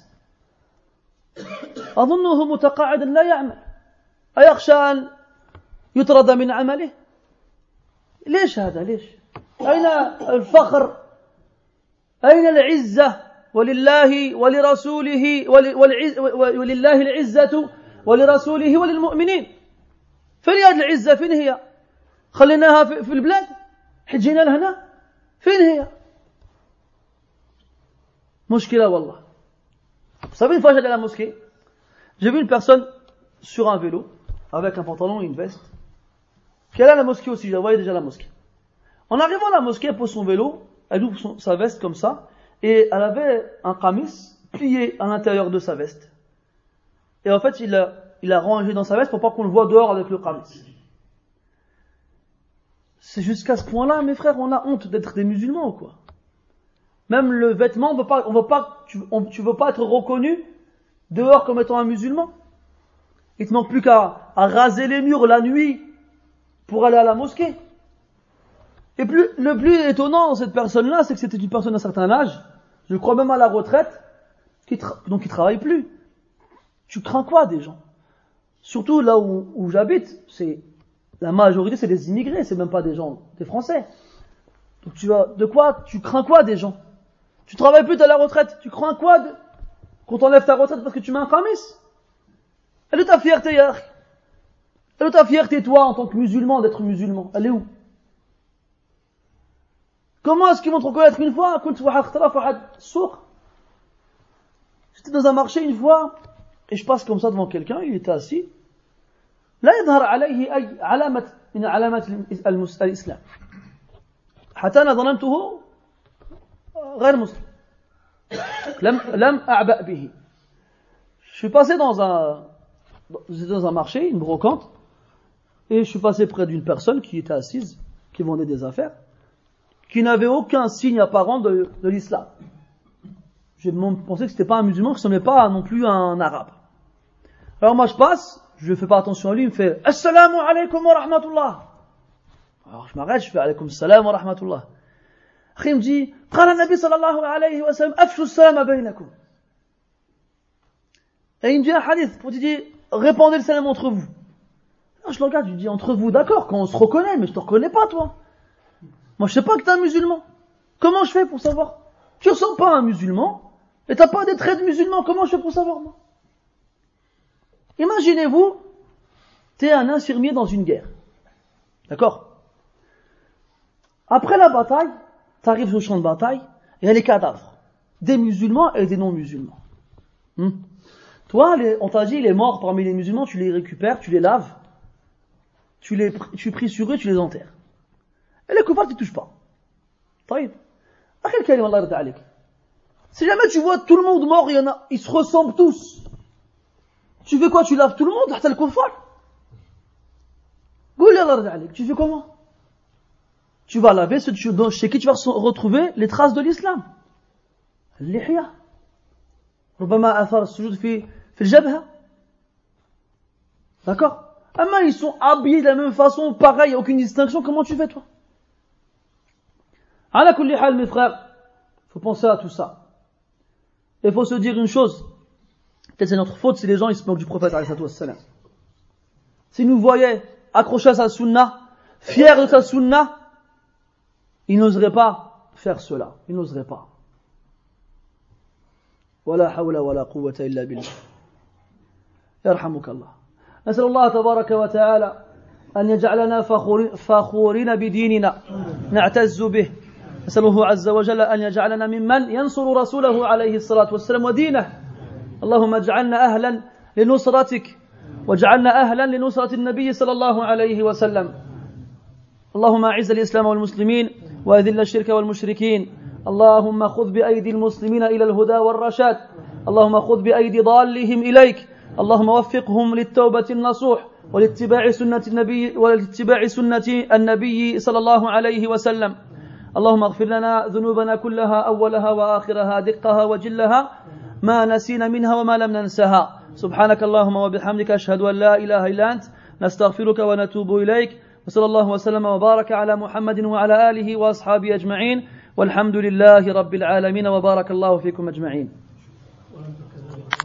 أظنه متقاعدا لا يعمل. أيخشى أن يطرد من عمله؟ ليش هذا؟ ليش؟ أين الفخر؟ أين العزة؟ ولله ولرسوله ولله العزة ولرسوله وللمؤمنين. فين هذه العزة؟ فين هي؟ خليناها في البلاد؟ حجينا لهنا؟ فين هي؟ Mushkila wallah. Vous savez, une fois j'allais à la mosquée, j'ai vu une personne sur un vélo, avec un pantalon et une veste, qui allait à la mosquée aussi, je la voyais déjà à la mosquée. En arrivant à la mosquée, elle pose son vélo, elle ouvre sa veste comme ça, et elle avait un qamis plié à l'intérieur de sa veste. Et en fait, il a rangé dans sa veste pour pas qu'on le voit dehors avec le qamis. C'est jusqu'à ce point-là, mes frères, on a honte d'être des musulmans ou quoi? Même le vêtement, tu veux pas être reconnu dehors comme étant un musulman. Il te manque plus qu'à raser les murs la nuit pour aller à la mosquée. Et le plus étonnant dans cette personne-là, c'est que c'était une personne d'un certain âge, je crois même à la retraite, donc il travaille plus. Tu crains quoi des gens? Surtout là où j'habite, la majorité c'est des immigrés, c'est même pas des gens, des Français. Donc tu crains quoi des gens? Tu travailles plus, t'es à la retraite, tu crains quoi qu'on t'enlève ta retraite parce que tu mets un khamis? Elle est ta fierté, Yahri? Elle est ta fierté, toi, en tant que musulman, d'être musulman? Elle est où? Comment est-ce qu'ils vont te reconnaître une fois? J'étais dans un marché une fois, et je passe comme ça devant quelqu'un, il était assis. لا يظهر عليه أي علامة من علامات الإسلام حتى أنا ظننته غير مسلم لم أعبأ به. Je suis passé dans un marché, une brocante, et je suis passé près d'une personne qui était assise, qui vendait des affaires, qui n'avait aucun signe apparent de l'islam. J'ai pensé que c'était pas un musulman, que ce n'est pas non plus un arabe. Alors moi je passe, je ne fais pas attention à lui, il me fait Assalamu alaikum wa rahmatullah. Alors je m'arrête, je fais Alaikum salam wa rahmatullah. Après il me dit Qala Nabi sallallahu alayhi wa sallam afshu salam baynakum. Et il me dit un hadith pour dire répandez le salam entre vous. Alors je le regarde, je lui dis entre vous, d'accord, quand on se reconnaît, mais je te reconnais pas toi. Moi je sais pas que t'es un musulman. Comment je fais pour savoir? Tu ressembles pas à un musulman et t'as pas des traits de musulman, comment je fais pour savoir moi? Imaginez-vous, t'es un infirmier dans une guerre. D'accord? Après la bataille, t'arrives au champ de bataille, et il y a les cadavres. Des musulmans et des non-musulmans. Toi, on t'a dit, les morts parmi les musulmans, tu les récupères, tu les laves, tu pries sur eux, tu les enterres. Et les koufars, tu ne touches pas. طيب. أخي الكريم الله يرضى عليك. Si jamais tu vois tout le monde mort, ils se ressemblent tous. Tu fais quoi? Tu laves tout le monde, حتى الكفار. قول لي الله يرضى عليك. Tu fais comment? Tu vas laver chez qui tu vas retrouver les traces de l'islam. اللحية. ربما أثر السجود في الجبهة. D'accord? Amma ils sont habillés de la même façon, pareil, aucune distinction. Comment tu fais toi? Ala kulli hal, mes frères, il faut penser à tout ça. Il faut se dire une chose. Peut-être c'est notre faute si les gens ils se moquent du prophète alayhi wassalam. S'ils nous voyaient accrochés à sa sunna, fiers de sa sunna, ils n'oseraient pas faire cela. Ils n'oseraient pas. Wala hawla wala quwwata illa billah. Yarhamukallah. نسأل الله تبارك وتعالى أن يجعلنا فخورين بديننا نعتز به. نسأله عز وجل أن يجعلنا ممن ينصر رسوله عليه الصلاة والسلام ودينه. اللهم اجعلنا أهلا لنصرتك واجعلنا أهلا لنصرة النبي صلى الله عليه وسلم. اللهم أعز الإسلام والمسلمين وأذل الشرك والمشركين. اللهم خذ بأيدي المسلمين إلى الهدى والرشاد. اللهم خذ بأيدي ضالهم إليك. اللهم وفقهم للتوبة النصوح ولاتباع سنة النبي صلى الله عليه وسلم. اللهم اغفر لنا ذنوبنا كلها أولها وآخرها دقها وجلها ما نسينا منها وما لم ننسها. سبحانك اللهم وبحمدك أشهد أن لا إله إلا أنت نستغفرك ونتوب إليك. وصلى الله وسلم وبارك على محمد وعلى آله وأصحابه أجمعين والحمد لله رب العالمين وبارك الله فيكم أجمعين.